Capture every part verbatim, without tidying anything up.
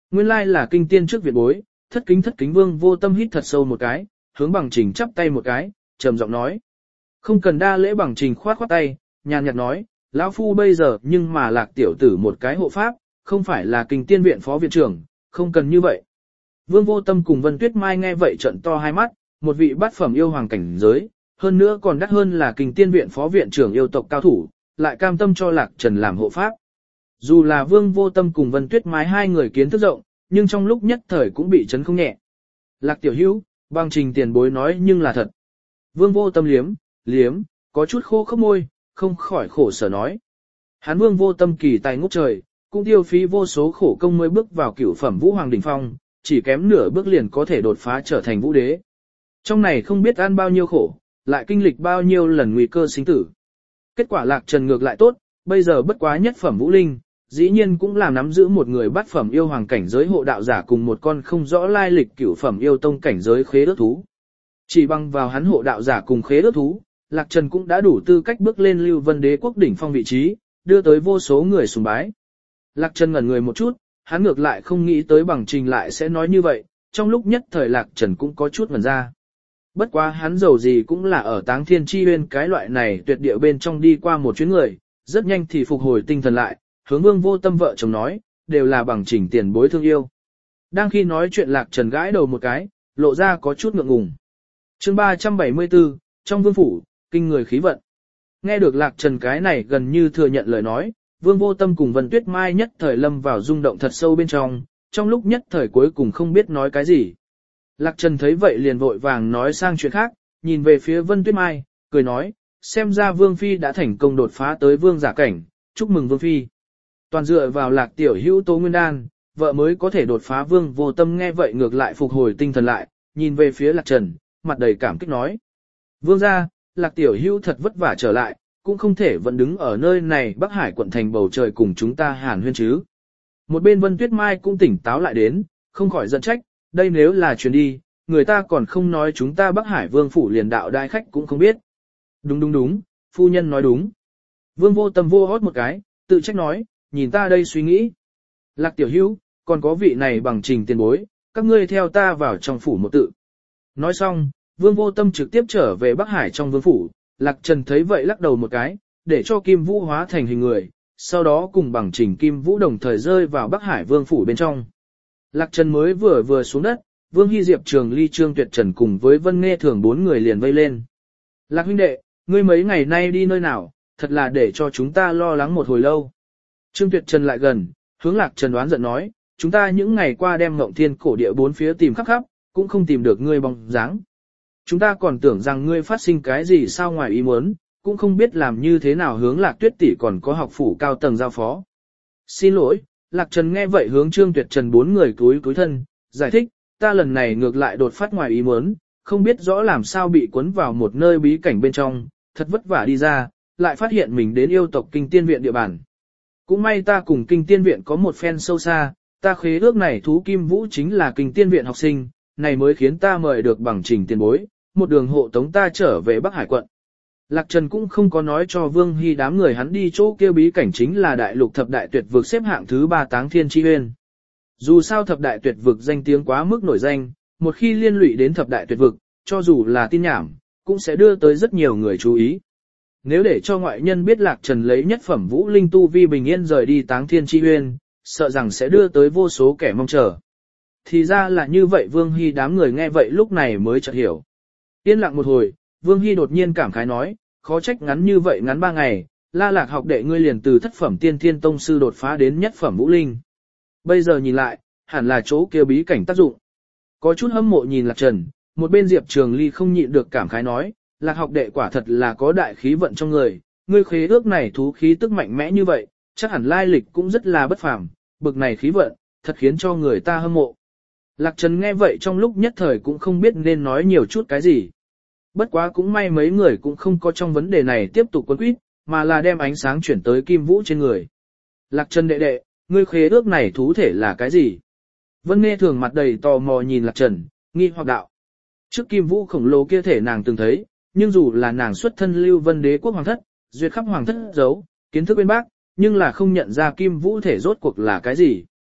Nguyên lai là kinh tiên trước viện bối, thất kính thất kính Vương Vô Tâm hít thật sâu một cái, hướng Bằng Trình chắp tay một cái, trầm giọng nói. Không cần đa lễ. Bằng Trình khoát khoát tay, nhàn nhạt nói, lão phu bây giờ nhưng mà Lạc tiểu tử một cái hộ pháp, không phải là kinh tiên viện phó viện trưởng, không cần như vậy. Vương Vô Tâm cùng Vân Tuyết Mai nghe vậy trợn to hai mắt, một vị bát phẩm yêu hoàng cảnh giới, hơn nữa còn đắt hơn là kinh tiên viện phó viện trưởng yêu tộc cao thủ, lại cam tâm cho Lạc Trần làm hộ pháp. Dù là Vương Vô Tâm cùng Vân Tuyết Mai hai người kiến thức rộng, nhưng trong lúc nhất thời cũng bị chấn không nhẹ. Lạc tiểu hữu, Bằng Trình tiền bối nói nhưng là thật. Vương Vô Tâm liếm, liếm, có chút khô khốc môi, không khỏi khổ sở nói. Hắn Vương Vô Tâm kỳ tài ngút trời, cũng tiêu phí vô số khổ công mới bước vào cửu phẩm vũ hoàng đỉnh phong, chỉ kém nửa bước liền có thể đột phá trở thành vũ đế. Trong này không biết ăn bao nhiêu khổ, lại kinh lịch bao nhiêu lần nguy cơ sinh tử. Kết quả Lạc Trần ngược lại tốt, bây giờ bất quá nhất phẩm vũ linh, dĩ nhiên cũng là nắm giữ một người bát phẩm yêu hoàng cảnh giới hộ đạo giả cùng một con không rõ lai lịch cửu phẩm yêu tông cảnh giới khế ước thú. Chỉ bằng vào hắn hộ đạo giả cùng khế ước thú, Lạc Trần cũng đã đủ tư cách bước lên Lưu Vân Đế quốc đỉnh phong vị trí, đưa tới vô số người sùng bái. Lạc Trần ngẩn người một chút, hắn ngược lại không nghĩ tới Bằng Trình lại sẽ nói như vậy, trong lúc nhất thời Lạc Trần cũng có chút ngẩn ra. Bất quá hắn dầu gì cũng là ở Táng Thiên Chi Uyên cái loại này tuyệt địa bên trong đi qua một chuyến người, rất nhanh thì phục hồi tinh thần lại, hướng Vương Vô Tâm vợ chồng nói, đều là Bằng Trình tiền bối thương yêu. Đang khi nói chuyện Lạc Trần gãi đầu một cái, lộ ra có chút ngượng ngùng. Chương ba trăm bảy mươi tư, trong vương phủ, kinh người khí vận. Nghe được Lạc Trần cái này gần như thừa nhận lời nói, Vương Vô Tâm cùng Vân Tuyết Mai nhất thời lâm vào rung động thật sâu bên trong, trong lúc nhất thời cuối cùng không biết nói cái gì. Lạc Trần thấy vậy liền vội vàng nói sang chuyện khác, nhìn về phía Vân Tuyết Mai, cười nói, xem ra Vương Phi đã thành công đột phá tới vương giả cảnh, chúc mừng Vương Phi. Toàn dựa vào Lạc tiểu hữu Tố Nguyên Đan, vợ mới có thể đột phá. Vương Vô Tâm nghe vậy ngược lại phục hồi tinh thần lại, nhìn về phía Lạc Trần, mặt đầy cảm kích nói. Vương gia, Lạc tiểu hữu thật vất vả trở lại, cũng không thể vẫn đứng ở nơi này Bắc Hải quận thành bầu trời cùng chúng ta hàn huyên chứ. Một bên Vân Tuyết Mai cũng tỉnh táo lại đến, không khỏi giận trách, đây nếu là chuyến đi, người ta còn không nói chúng ta Bắc Hải vương phủ liền đạo đại khách cũng không biết. Đúng đúng đúng, phu nhân nói đúng. Vương Vô Tâm vô hót một cái, tự trách nói, nhìn ta đây suy nghĩ. Lạc tiểu hữu, còn có vị này Bằng Trình tiền bối, các ngươi theo ta vào trong phủ một tự. Nói xong, Vương Vô Tâm trực tiếp trở về Bắc Hải trong vương phủ. Lạc Trần thấy vậy lắc đầu một cái, để cho Kim Vũ hóa thành hình người, sau đó cùng Bằng Trình Kim Vũ đồng thời rơi vào Bắc Hải vương phủ bên trong. Lạc Trần mới vừa vừa xuống đất, Vương Hy Diệp Trường Ly Trương Tuyệt Trần cùng với Vân Nghe Thường bốn người liền vây lên. Lạc huynh đệ, ngươi mấy ngày nay đi nơi nào, thật là để cho chúng ta lo lắng một hồi lâu. Trương Tuyệt Trần lại gần, hướng Lạc Trần đoán giận nói, chúng ta những ngày qua đem Ngộng Thiên cổ địa bốn phía tìm khắp khắp, cũng không tìm được ngươi bóng dáng. Chúng ta còn tưởng rằng ngươi phát sinh cái gì sao ngoài ý muốn, cũng không biết làm như thế nào hướng Lạc Tuyết tỷ còn có học phủ cao tầng giao phó. Xin lỗi, Lạc Trần nghe vậy hướng Trương Tuyệt Trần bốn người cúi cúi thân, giải thích, ta lần này ngược lại đột phát ngoài ý muốn, không biết rõ làm sao bị cuốn vào một nơi bí cảnh bên trong, thật vất vả đi ra, lại phát hiện mình đến yêu tộc Kinh Tiên Viện địa bàn. Cũng may ta cùng Kinh Tiên Viện có một phen sâu xa, ta khế ước này thú Kim Vũ chính là Kinh Tiên Viện học sinh, này mới khiến ta mời được Bằng Trình tiền bối, một đường hộ tống ta trở về Bắc Hải quận. Lạc Trần cũng không có nói cho Vương Hy đám người hắn đi chỗ kia bí cảnh chính là đại lục thập đại tuyệt vực xếp hạng thứ ba Táng Thiên Chi Uyên. Dù sao thập đại tuyệt vực danh tiếng quá mức nổi danh, một khi liên lụy đến thập đại tuyệt vực, cho dù là tin nhảm, cũng sẽ đưa tới rất nhiều người chú ý. Nếu để cho ngoại nhân biết Lạc Trần lấy nhất phẩm vũ linh tu vi bình yên rời đi Táng Thiên Chi Uyên, sợ rằng sẽ đưa tới vô số kẻ mong chờ. Thì ra là như vậy. Vương Hy đám người nghe vậy lúc này mới chợt hiểu. Yên lặng một hồi, Vương Hy đột nhiên cảm khái nói, khó trách ngắn như vậy ngắn ba ngày, La Lạc học đệ ngươi liền từ thất phẩm tiên thiên tông sư đột phá đến nhất phẩm vũ linh. Bây giờ nhìn lại, hẳn là chỗ kia bí cảnh tác dụng. Có chút hâm mộ nhìn Lạc Trần, một bên Diệp Trường Ly không nhịn được cảm khái nói, Lạc học đệ quả thật là có đại khí vận trong người, ngươi khế ước này thú khí tức mạnh mẽ như vậy, chắc hẳn lai lịch cũng rất là bất phàm, bực này khí vận, thật khiến cho người ta hâm mộ. Lạc Trần nghe vậy trong lúc nhất thời cũng không biết nên nói nhiều chút cái gì. Bất quá cũng may mấy người cũng không có trong vấn đề này tiếp tục quấn quýt, mà là đem ánh sáng chuyển tới Kim Vũ trên người. Lạc Trần đệ đệ, ngươi khế ước này thú thể là cái gì? Vân Nghe Thường mặt đầy tò mò nhìn Lạc Trần, nghi hoặc đạo. Trước Kim Vũ khổng lồ kia thể nàng từng thấy, nhưng dù là nàng xuất thân Lưu Vân Đế quốc hoàng thất, duyệt khắp hoàng thất giấu, kiến thức bên bác, nhưng là không nhận ra Kim Vũ thể rốt cuộc là cái gì.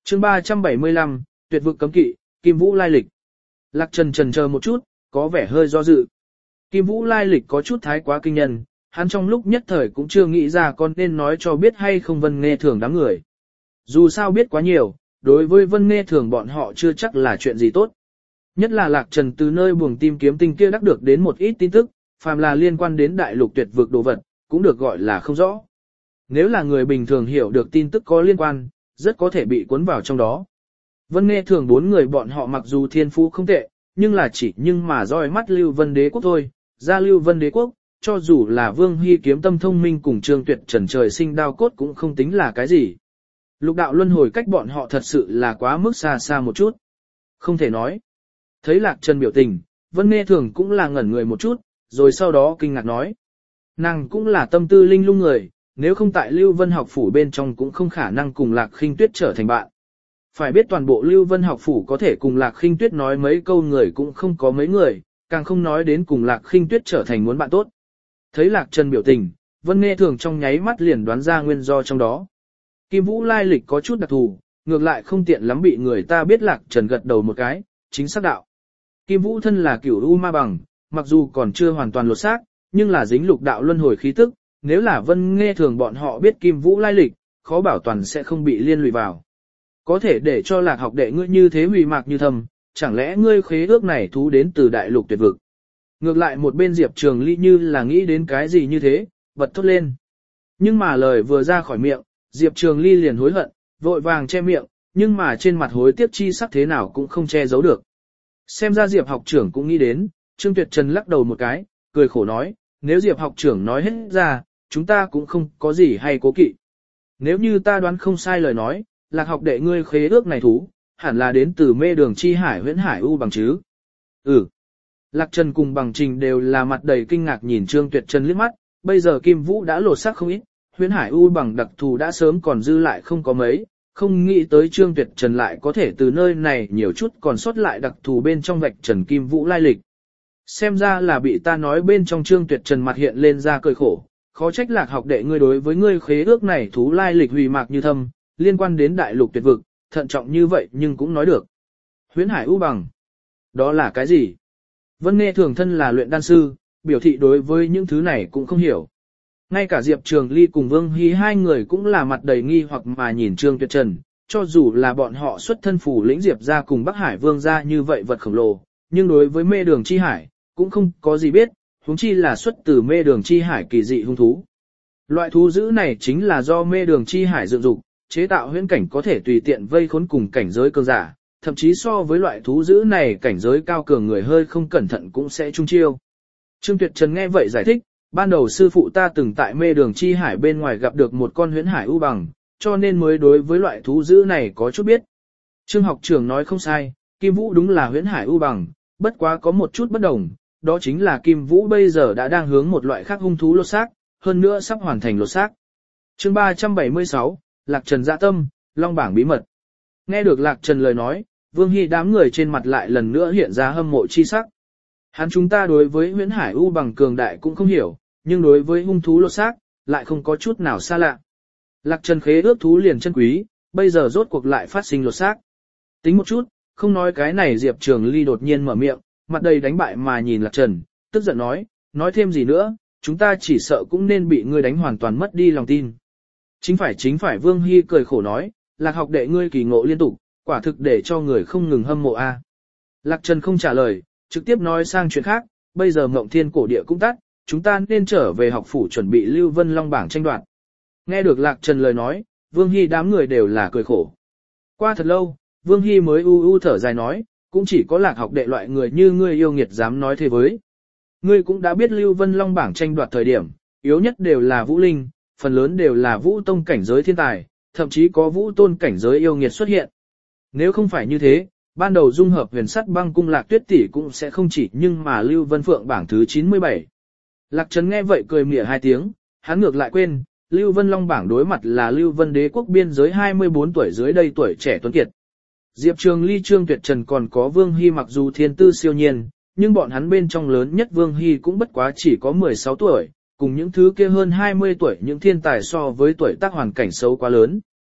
Chương ba trăm bảy mươi lăm, tuyệt vực cấm kỵ, Kim Vũ lai lịch. Lạc Trần chần chờ một chút, có vẻ hơi do dự. Kim Vũ lai lịch có chút thái quá kinh nhân, hắn trong lúc nhất thời cũng chưa nghĩ ra con nên nói cho biết hay không Vân Nghe Thường đám người. Dù sao biết quá nhiều, đối với Vân Nghe Thường bọn họ chưa chắc là chuyện gì tốt. Nhất là Lạc Trần từ nơi buồng tim kiếm tinh kia đắc được đến một ít tin tức, phàm là liên quan đến đại lục tuyệt vực đồ vật, cũng được gọi là không rõ. Nếu là người bình thường hiểu được tin tức có liên quan, rất có thể bị cuốn vào trong đó. Vân Nghe Thường bốn người bọn họ mặc dù thiên phú không tệ, nhưng là chỉ nhưng mà roi mắt Lưu Vân Đế quốc thôi, ra Lưu Vân Đế quốc, cho dù là Vương Hy kiếm tâm thông minh cùng Trương Tuyệt Trần trời sinh đao cốt cũng không tính là cái gì. Lục đạo luân hồi cách bọn họ thật sự là quá mức xa xa một chút. Không thể nói. Thấy Lạc Trần biểu tình, Vân Nghe Thường cũng là ngẩn người một chút, rồi sau đó kinh ngạc nói. Nàng cũng là tâm tư linh lung người, nếu không tại Lưu Vân học phủ bên trong cũng không khả năng cùng Lạc Khinh Tuyết trở thành bạn. Phải biết toàn bộ Lưu Vân học phủ có thể cùng Lạc Khinh Tuyết nói mấy câu người cũng không có mấy người, càng không nói đến cùng Lạc Khinh Tuyết trở thành muốn bạn tốt. Thấy Lạc Trần biểu tình, Vân Nghe Thường trong nháy mắt liền đoán ra nguyên do trong đó. Kim Vũ lai lịch có chút đặc thù, ngược lại không tiện lắm bị người ta biết. Lạc Trần gật đầu một cái, chính xác đạo. Kim Vũ thân là cửu u ma bằng, mặc dù còn chưa hoàn toàn lột xác, nhưng là dính lục đạo luân hồi khí tức, nếu là Vân Nghe Thường bọn họ biết Kim Vũ lai lịch, khó bảo toàn sẽ không bị liên lụy vào. Có thể để cho Lạc học đệ ngươi như thế hủy mạc như thầm, chẳng lẽ ngươi khế ước này thú đến từ đại lục tuyệt vực. Ngược lại một bên Diệp Trường Ly như là nghĩ đến cái gì như thế, bật thốt lên. Nhưng mà lời vừa ra khỏi miệng, Diệp Trường Ly liền hối hận, vội vàng che miệng, nhưng mà trên mặt hối tiếc chi sắc thế nào cũng không che giấu được. Xem ra Diệp học trưởng cũng nghĩ đến, Trương Tuyệt Trần lắc đầu một cái, cười khổ nói, nếu Diệp học trưởng nói hết ra, chúng ta cũng không có gì hay cố kỵ. Nếu như ta đoán không sai lời nói, Lạc học đệ ngươi khế ước này thú, hẳn là đến từ mê đường chi hải huyễn hải u bằng chứ. Ừ. Lạc Trần cùng Bằng Trình đều là mặt đầy kinh ngạc nhìn Trương Tuyệt Trần liếc mắt, bây giờ Kim Vũ đã lột xác không ít, huyễn hải u bằng đặc thù đã sớm còn dư lại không có mấy, không nghĩ tới Trương Tuyệt Trần lại có thể từ nơi này nhiều chút còn sót lại đặc thù bên trong vạch Trần Kim Vũ lai lịch. Xem ra là bị ta nói bên trong Trương Tuyệt Trần mặt hiện lên ra cười khổ, khó trách Lạc học đệ ngươi đối với ngươi khế ước này thú lai lịch hủy mạc như thâm, liên quan đến đại lục tuyệt vực, thận trọng như vậy nhưng cũng nói được. Huyễn hải u bằng, đó là cái gì? Vân Nghe Thường thân là luyện đan sư, biểu thị đối với những thứ này cũng không hiểu. Ngay cả Diệp Trường Ly cùng Vương Hy hai người cũng là mặt đầy nghi hoặc mà nhìn Trương Tuyệt Trần, cho dù là bọn họ xuất thân phủ lĩnh Diệp gia cùng Bắc Hải Vương gia như vậy vật khổng lồ, nhưng đối với mê đường chi hải, cũng không có gì biết, huống chi là xuất từ mê đường chi hải kỳ dị hung thú. Loại thú dữ này chính là do mê đường chi hải dựng dục, chế tạo huyễn cảnh có thể tùy tiện vây khốn cùng cảnh giới cường giả, thậm chí so với loại thú dữ này cảnh giới cao cường người hơi không cẩn thận cũng sẽ trung chiêu. Trương Tuyệt Trần nghe vậy giải thích, ban đầu sư phụ ta từng tại mê đường chi hải bên ngoài gặp được một con huyễn hải u bằng, cho nên mới đối với loại thú dữ này có chút biết. Trương học trưởng nói không sai, Kim Vũ đúng là huyễn hải u bằng, bất quá có một chút bất đồng, đó chính là Kim Vũ bây giờ đã đang hướng một loại khác hung thú lột xác, hơn nữa sắp hoàn thành lột xác. Chương ba trăm bảy mươi sáu, Lạc Trần dạ tâm, Long bảng bí mật. Nghe được Lạc Trần lời nói, Vương Hy đám người trên mặt lại lần nữa hiện ra hâm mộ chi sắc. Hắn chúng ta đối với huyễn hải u bằng cường đại cũng không hiểu, nhưng đối với hung thú lột xác, lại không có chút nào xa lạ. Lạc Trần khế ước thú liền chân quý, bây giờ rốt cuộc lại phát sinh lột xác. Tính một chút, không nói cái này Diệp Trường Ly đột nhiên mở miệng, mặt đầy đánh bại mà nhìn Lạc Trần, tức giận nói, nói thêm gì nữa, chúng ta chỉ sợ cũng nên bị ngươi đánh hoàn toàn mất đi lòng tin. Chính phải chính phải Vương Hy cười khổ nói, Lạc học đệ ngươi kỳ ngộ liên tục, quả thực để cho người không ngừng hâm mộ a. À. Lạc Trần không trả lời, trực tiếp nói sang chuyện khác, bây giờ Mộng Thiên cổ địa cũng tắt, chúng ta nên trở về học phủ chuẩn bị Lưu Vân Long bảng tranh đoạt. Nghe được Lạc Trần lời nói, Vương Hy đám người đều là cười khổ. Qua thật lâu, Vương Hy mới u u thở dài nói, cũng chỉ có Lạc học đệ loại người như ngươi yêu nghiệt dám nói thế với. Ngươi cũng đã biết Lưu Vân Long bảng tranh đoạt thời điểm, yếu nhất đều là Vũ Linh, phần lớn đều là Vũ Tông cảnh giới thiên tài, thậm chí có Vũ Tôn cảnh giới yêu nghiệt xuất hiện. Nếu không phải như thế, ban đầu dung hợp huyền sắt băng cung Lạc Tuyết tỷ cũng sẽ không chỉ nhưng mà Lưu Vân Phượng bảng thứ chín mươi bảy. Lạc Trần nghe vậy cười mỉa hai tiếng, hắn ngược lại quên, Lưu Vân Long bảng đối mặt là Lưu Vân đế quốc biên giới hai mươi bốn tuổi dưới đây tuổi trẻ tuấn kiệt. Diệp Trường Ly Trương Tuyệt Trần còn có Vương Hy mặc dù thiên tư siêu nhiên, nhưng bọn hắn bên trong lớn nhất Vương Hy cũng bất quá chỉ có mười sáu tuổi, cùng những thứ kia hơn hai mươi tuổi những thiên tài so với tuổi tác hoàn cảnh xấu quá lớn.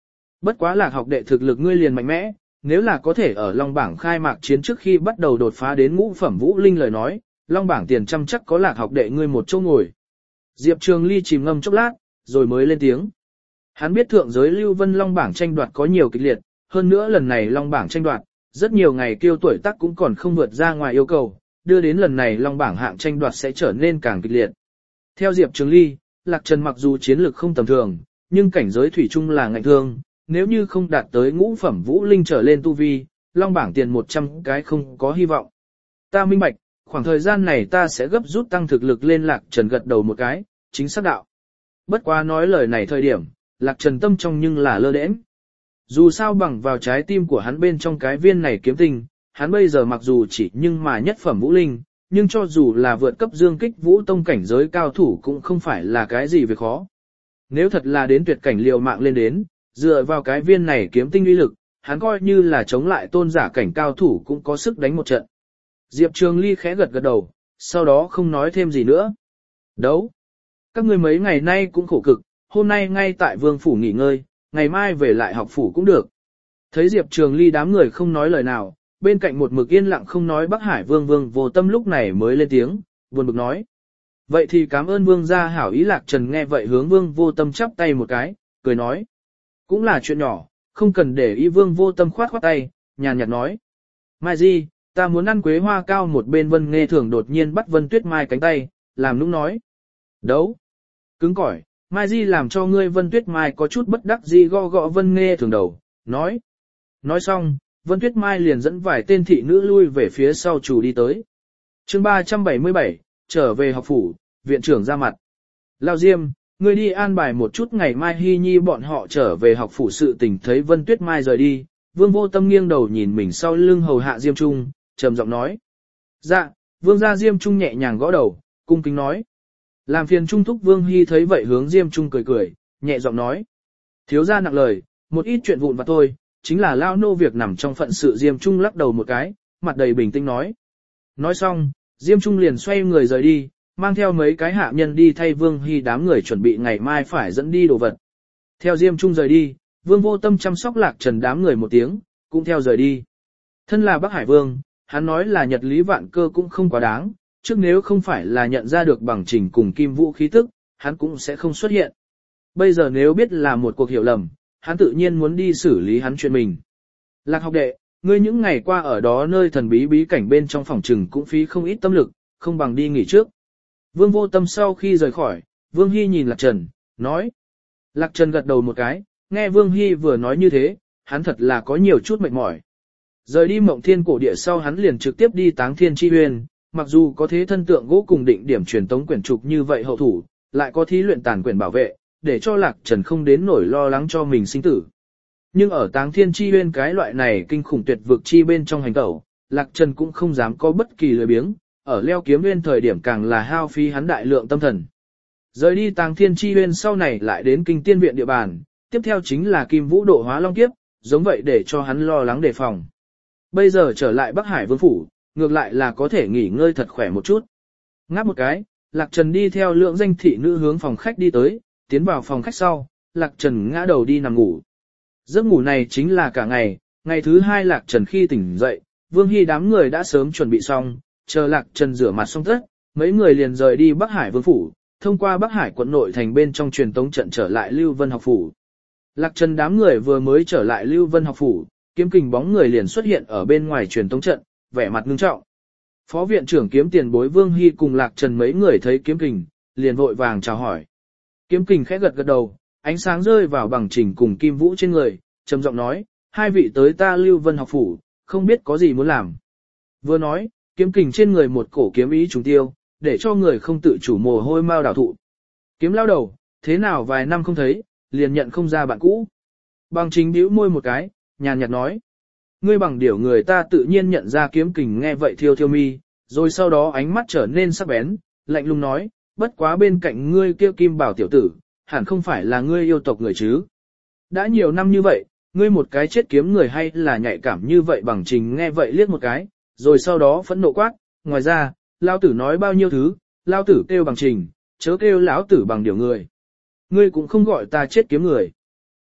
Bất quá Lạc học đệ thực lực ngươi liền mạnh mẽ, nếu là có thể ở Long bảng khai mạc chiến trước khi bắt đầu đột phá đến ngũ phẩm vũ linh lời nói, Long bảng tiền trăm chắc có Lạc học đệ ngươi một chỗ ngồi. Diệp Trường Ly chìm ngâm chốc lát, rồi mới lên tiếng. Hắn biết thượng giới Lưu Vân Long bảng tranh đoạt có nhiều kịch liệt, hơn nữa lần này Long bảng tranh đoạt, rất nhiều ngày kêu tuổi tác cũng còn không vượt ra ngoài yêu cầu, đưa đến lần này Long bảng hạng tranh đoạt sẽ trở nên càng kịch liệt. Theo Diệp Trường Ly, Lạc Trần mặc dù chiến lược không tầm thường, nhưng cảnh giới thủy chung là ngạnh thương, nếu như không đạt tới ngũ phẩm vũ linh trở lên tu vi, Long bảng tiền một trăm cái không có hy vọng. Ta minh bạch, khoảng thời gian này ta sẽ gấp rút tăng thực lực lên. Lạc Trần gật đầu một cái, chính xác đạo. Bất quá nói lời này thời điểm, Lạc Trần tâm trong nhưng là lơ đễnh. Dù sao bằng vào trái tim của hắn bên trong cái viên này kiếm tinh, hắn bây giờ mặc dù chỉ nhưng mà nhất phẩm vũ linh, nhưng cho dù là vượt cấp dương kích vũ tông cảnh giới cao thủ cũng không phải là cái gì việc khó. Nếu thật là đến tuyệt cảnh liều mạng lên đến, dựa vào cái viên này kiếm tinh uy lực, hắn coi như là chống lại tôn giả cảnh cao thủ cũng có sức đánh một trận. Diệp Trường Ly khẽ gật gật đầu, sau đó không nói thêm gì nữa. Đấu! Các ngươi mấy ngày nay cũng khổ cực, hôm nay ngay tại vương phủ nghỉ ngơi, ngày mai về lại học phủ cũng được. Thấy Diệp Trường Ly đám người không nói lời nào, bên cạnh một mực yên lặng không nói Bắc Hải Vương Vương Vô Tâm lúc này mới lên tiếng, buồn bực nói. Vậy thì cảm ơn Vương gia hảo ý. Lạc Trần nghe vậy hướng Vương Vô Tâm chắp tay một cái, cười nói. Cũng là chuyện nhỏ, không cần để ý. Vương Vô Tâm khoát khoát tay, nhàn nhạt nói. Mai Di, ta muốn ăn quế hoa cao. Một bên Vân Nghe Thường đột nhiên bắt Vân Tuyết Mai cánh tay, làm nũng nói. Đấu! Cứng cỏi, Mai Di làm cho ngươi. Vân Tuyết Mai có chút bất đắc dĩ gõ gõ Vân Nghe Thường đầu, nói. Nói xong, Vân Tuyết Mai liền dẫn vài tên thị nữ lui về phía sau chủ đi tới. Chương ba trăm bảy mươi bảy, trở về học phủ, viện trưởng ra mặt. Lao Diêm, ngươi đi an bài một chút ngày mai Hy Nhi bọn họ trở về học phủ. Sự tình thấy Vân Tuyết Mai rời đi, Vương Vô Tâm nghiêng đầu nhìn mình sau lưng hầu hạ Diêm Trung, trầm giọng nói. Dạ, Vương gia. Diêm Trung nhẹ nhàng gõ đầu, cung kính nói. Làm phiền Trung thúc. Vương Hy thấy vậy hướng Diêm Trung cười cười, nhẹ giọng nói. Thiếu gia nặng lời, một ít chuyện vụn vặt thôi, chính là lao nô việc nằm trong phận sự. Diêm Trung lắc đầu một cái, mặt đầy bình tĩnh nói. Nói xong, Diêm Trung liền xoay người rời đi, mang theo mấy cái hạ nhân đi thay Vương Hy đám người chuẩn bị ngày mai phải dẫn đi đồ vật. Theo Diêm Trung rời đi, Vương Vô Tâm chăm sóc Lạc Trần đám người một tiếng, cũng theo rời đi. Thân là Bắc Hải Vương, hắn nói là Nhật Lý Vạn Cơ cũng không quá đáng, trước nếu không phải là nhận ra được bằng trình cùng Kim Vũ khí tức, hắn cũng sẽ không xuất hiện. Bây giờ nếu biết là một cuộc hiểu lầm, hắn tự nhiên muốn đi xử lý hắn chuyện mình. Lạc học đệ, ngươi những ngày qua ở đó nơi thần bí bí cảnh bên trong phòng trừng cũng phí không ít tâm lực, không bằng đi nghỉ trước. Vương Vô Tâm sau khi rời khỏi, Vương Hy nhìn Lạc Trần, nói. Lạc Trần gật đầu một cái, nghe Vương Hy vừa nói như thế, hắn thật là có nhiều chút mệt mỏi. Rời đi Mộng Thiên cổ địa sau hắn liền trực tiếp đi Táng Thiên Chi Huyền, mặc dù có thế thân tượng gỗ cùng định điểm truyền tống quyển trục như vậy hậu thủ, lại có thí luyện tàn quyển bảo vệ, để cho Lạc Trần không đến nổi lo lắng cho mình sinh tử. Nhưng ở Táng Thiên Chi Huyền cái loại này kinh khủng tuyệt vực chi bên trong hành tẩu, Lạc Trần cũng không dám có bất kỳ lười biếng, ở leo kiếm nguyên thời điểm càng là hao phí hắn đại lượng tâm thần. Rời đi Táng Thiên Chi Huyền sau này lại đến Kinh Tiên Viện địa bàn, tiếp theo chính là Kim Vũ độ hóa long kiếp, giống vậy để cho hắn lo lắng đề phòng. Bây giờ trở lại Bắc Hải Vương phủ, ngược lại là có thể nghỉ ngơi thật khỏe một chút. Ngáp một cái, Lạc Trần đi theo lượng danh thị nữ hướng phòng khách đi tới, tiến vào phòng khách sau, Lạc Trần ngã đầu đi nằm ngủ. Giấc ngủ này chính là cả ngày, ngày thứ hai Lạc Trần khi tỉnh dậy, Vương Hy đám người đã sớm chuẩn bị xong, chờ Lạc Trần rửa mặt xong tất, mấy người liền rời đi Bắc Hải Vương phủ, thông qua Bắc Hải quận nội thành bên trong truyền tống trận trở lại Lưu Vân học phủ. Lạc Trần đám người vừa mới trở lại Lưu Vân học phủ, Kiếm Kình bóng người liền xuất hiện ở bên ngoài truyền tống trận, vẻ mặt ngưng trọng. Phó viện trưởng Kiếm Tiền Bối Vương Hy cùng Lạc Trần mấy người thấy Kiếm Kình, liền vội vàng chào hỏi. Kiếm Kình khẽ gật gật đầu, ánh sáng rơi vào Bằng Trình cùng Kim Vũ trên người, trầm giọng nói, hai vị tới ta Lưu Vân học phủ, không biết có gì muốn làm. Vừa nói, Kiếm Kình trên người một cổ kiếm ý trùng tiêu, để cho người không tự chủ mồ hôi mau đảo thụ. Kiếm lao đầu, thế nào vài năm không thấy, liền nhận không ra bạn cũ. Bằng Trình bĩu môi một cái, nhàn nhạt nói. Ngươi bằng điểu người ta tự nhiên nhận ra. Kiếm Kình nghe vậy thiêu thiêu mi, rồi sau đó ánh mắt trở nên sắc bén, lạnh lùng nói, bất quá bên cạnh ngươi kia Kim Bảo tiểu tử, hẳn không phải là ngươi yêu tộc người chứ. Đã nhiều năm như vậy, ngươi một cái chết kiếm người hay là nhạy cảm như vậy. Bằng Trình nghe vậy liếc một cái, rồi sau đó phẫn nộ quát, ngoài ra, lao tử nói bao nhiêu thứ, lao tử kêu Bằng Trình, chớ kêu lão tử bằng điểu người. Ngươi cũng không gọi ta chết kiếm người.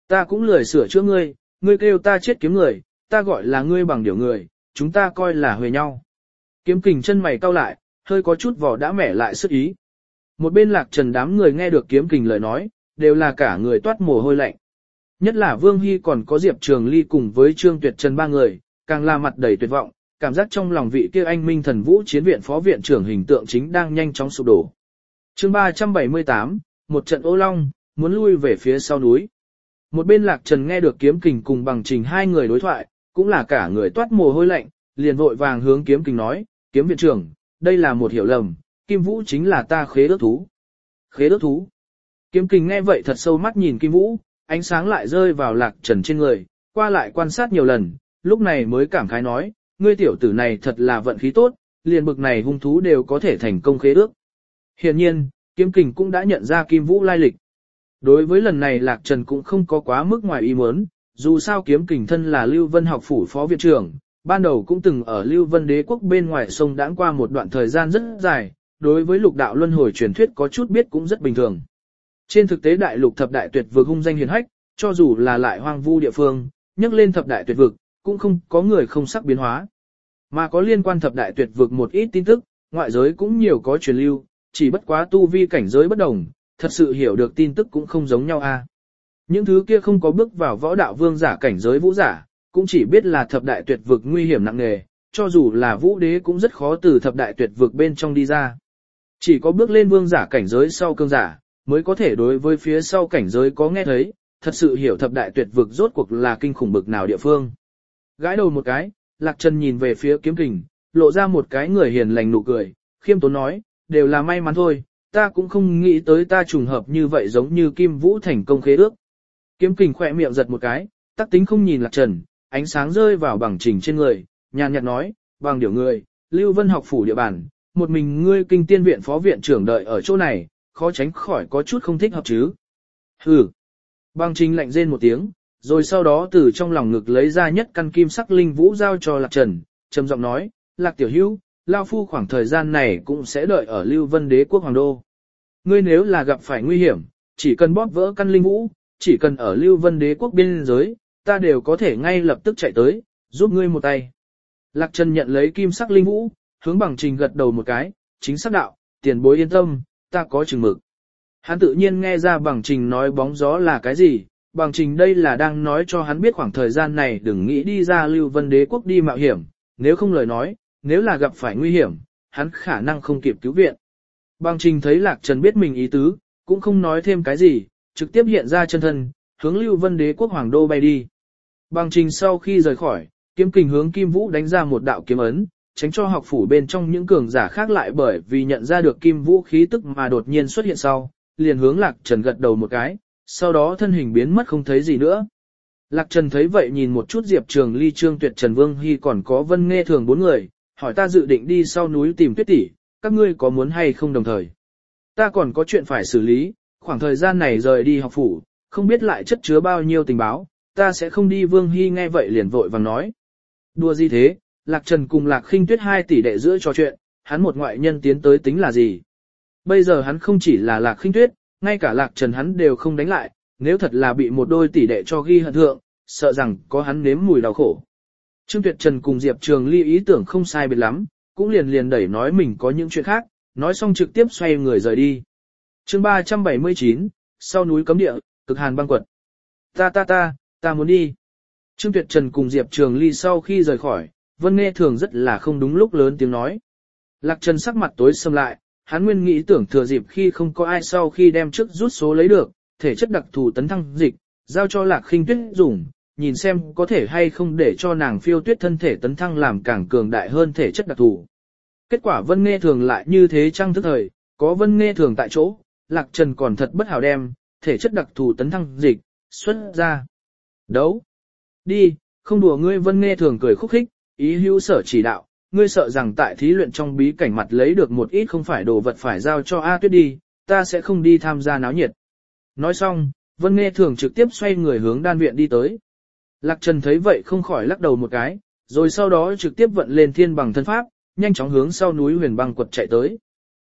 Ta cũng lười sửa chữa ngươi, ngươi kêu ta chết kiếm người, ta gọi là ngươi bằng điều người, chúng ta coi là huề nhau. Kiếm kình chân mày cau lại, hơi có chút vỏ đã mẻ lại sức ý. Một bên Lạc Trần đám người nghe được kiếm kình lời nói, đều là cả người toát mồ hôi lạnh. Nhất là Vương Hy còn có Diệp Trường Ly cùng với Trương Tuyệt Trần ba người, càng là mặt đầy tuyệt vọng, cảm giác trong lòng vị kia anh minh thần vũ chiến viện phó viện trưởng hình tượng chính đang nhanh chóng sụp đổ. Chương ba trăm bảy mươi tám, một trận ô long, muốn lui về phía sau núi. Một bên Lạc Trần nghe được kiếm kình cùng bằng trình hai người đối thoại, cũng là cả người toát mồ hôi lạnh, liền vội vàng hướng kiếm kình nói, kiếm viện trưởng, đây là một hiểu lầm, Kim Vũ chính là ta khế ước thú. Khế ước thú. Kiếm kình nghe vậy thật sâu mắt nhìn Kim Vũ, ánh sáng lại rơi vào Lạc Trần trên người, qua lại quan sát nhiều lần, lúc này mới cảm khái nói, ngươi tiểu tử này thật là vận khí tốt, liền bực này hung thú đều có thể thành công khế ước. Hiển nhiên, kiếm kình cũng đã nhận ra Kim Vũ lai lịch. Đối với lần này Lạc Trần cũng không có quá mức ngoài ý muốn, dù sao kiếm kình thân là Lưu Vân học phủ phó viện trưởng, ban đầu cũng từng ở Lưu Vân đế quốc bên ngoài sông đãng qua một đoạn thời gian rất dài, đối với lục đạo luân hồi truyền thuyết có chút biết cũng rất bình thường. Trên thực tế đại lục thập đại tuyệt vực hung danh hiển hách, cho dù là lại hoang vu địa phương, nhắc lên thập đại tuyệt vực, cũng không có người không sắc biến hóa. Mà có liên quan thập đại tuyệt vực một ít tin tức, ngoại giới cũng nhiều có truyền lưu, chỉ bất quá tu vi cảnh giới bất đồng, thật sự hiểu được tin tức cũng không giống nhau a. Những thứ kia không có bước vào võ đạo vương giả cảnh giới vũ giả, cũng chỉ biết là thập đại tuyệt vực nguy hiểm nặng nề, cho dù là vũ đế cũng rất khó từ thập đại tuyệt vực bên trong đi ra. Chỉ có bước lên vương giả cảnh giới sau cương giả, mới có thể đối với phía sau cảnh giới có nghe thấy, thật sự hiểu thập đại tuyệt vực rốt cuộc là kinh khủng bực nào địa phương. Gãi đầu một cái, Lạc Trần nhìn về phía kiếm kình, lộ ra một cái người hiền lành nụ cười, khiêm tốn nói, đều là may mắn thôi, ta cũng không nghĩ tới ta trùng hợp như vậy giống như Kim Vũ thành công khế ước. Kiếm kình khỏe miệng giật một cái, tắc tính không nhìn Lạc Trần, ánh sáng rơi vào bằng trình trên người, nhàn nhạt nói, bằng điều người, Lưu Vân học phủ địa bàn, một mình ngươi kinh tiên viện phó viện trưởng đợi ở chỗ này, khó tránh khỏi có chút không thích hợp chứ. Hừ. Bằng trình lạnh rên một tiếng, rồi sau đó từ trong lòng ngực lấy ra nhất căn kim sắc linh vũ giao cho Lạc Trần, trầm giọng nói, Lạc tiểu hữu, Lao Phu khoảng thời gian này cũng sẽ đợi ở Lưu Vân đế quốc hoàng đô. Ngươi nếu là gặp phải nguy hiểm, chỉ cần bóp vỡ căn linh vũ, chỉ cần ở Lưu Vân đế quốc biên giới, ta đều có thể ngay lập tức chạy tới, giúp ngươi một tay. Lạc Trần nhận lấy kim sắc linh vũ, hướng bằng trình gật đầu một cái, chính xác đạo, tiền bối yên tâm, ta có chừng mực. Hắn tự nhiên nghe ra bằng trình nói bóng gió là cái gì, bằng trình đây là đang nói cho hắn biết khoảng thời gian này đừng nghĩ đi ra Lưu Vân đế quốc đi mạo hiểm, nếu không lời nói, nếu là gặp phải nguy hiểm, hắn khả năng không kịp cứu viện. Bằng trình thấy Lạc Trần biết mình ý tứ, cũng không nói thêm cái gì, trực tiếp hiện ra chân thân, hướng Lưu Vân đế quốc hoàng đô bay đi. Bằng trình sau khi rời khỏi, kiếm kình hướng Kim Vũ đánh ra một đạo kiếm ấn, tránh cho học phủ bên trong những cường giả khác lại bởi vì nhận ra được Kim Vũ khí tức mà đột nhiên xuất hiện sau, liền hướng Lạc Trần gật đầu một cái, sau đó thân hình biến mất không thấy gì nữa. Lạc Trần thấy vậy nhìn một chút Diệp Trường Ly, Trương Tuyệt, Trần Vương Hy còn có Vân Nghe Thường bốn người, hỏi ta dự định đi sau núi tìm Tuyết tỷ, các ngươi có muốn hay không đồng thời. Ta còn có chuyện phải xử lý, khoảng thời gian này rời đi học phủ, không biết lại chất chứa bao nhiêu tình báo, ta sẽ không đi. Vương Hy nghe vậy liền vội vàng nói. Đùa gì thế, Lạc Trần cùng Lạc Khinh Tuyết hai tỷ đệ giữa trò chuyện, hắn một ngoại nhân tiến tới tính là gì. Bây giờ hắn không chỉ là Lạc Khinh Tuyết, ngay cả Lạc Trần hắn đều không đánh lại, nếu thật là bị một đôi tỷ đệ cho ghi hận thượng, sợ rằng có hắn nếm mùi đau khổ. Trương Tuyệt Trần cùng Diệp Trường Ly ý tưởng không sai biệt lắm, cũng liền liền đẩy nói mình có những chuyện khác, nói xong trực tiếp xoay người rời đi. Chương ba trăm bảy mươi chín, sau núi cấm địa, cực hàn băng quật. Ta ta ta, ta muốn đi. Trương Tuyệt Trần cùng Diệp Trường Ly sau khi rời khỏi, Vân Nghe Thường rất là không đúng lúc lớn tiếng nói. Lạc Trần sắc mặt tối sầm lại, hắn nguyên nghĩ tưởng thừa dịp khi không có ai sau khi đem trước rút số lấy được, thể chất đặc thù tấn thăng dịch, giao cho Lạc Khinh Tuyết dùng, nhìn xem có thể hay không để cho nàng Phiêu Tuyết thân thể tấn thăng làm càng cường đại hơn thể chất đặc thù. Kết quả Vân Nghe Thường lại như thế trăng thức thời, có Vân Nghe Thường tại chỗ, Lạc Trần còn thật bất hảo đem, thể chất đặc thù tấn thăng dịch, xuất ra. Đấu! Đi, không đùa ngươi. Vân Nghe Thường cười khúc khích, ý hữu sở chỉ đạo, ngươi sợ rằng tại thí luyện trong bí cảnh mặt lấy được một ít không phải đồ vật phải giao cho A Tuyết đi, ta sẽ không đi tham gia náo nhiệt. Nói xong, Vân Nghe Thường trực tiếp xoay người hướng đan viện đi tới. Lạc Trần thấy vậy không khỏi lắc đầu một cái, rồi sau đó trực tiếp vận lên thiên bằng thân pháp, nhanh chóng hướng sau núi huyền băng quật chạy tới.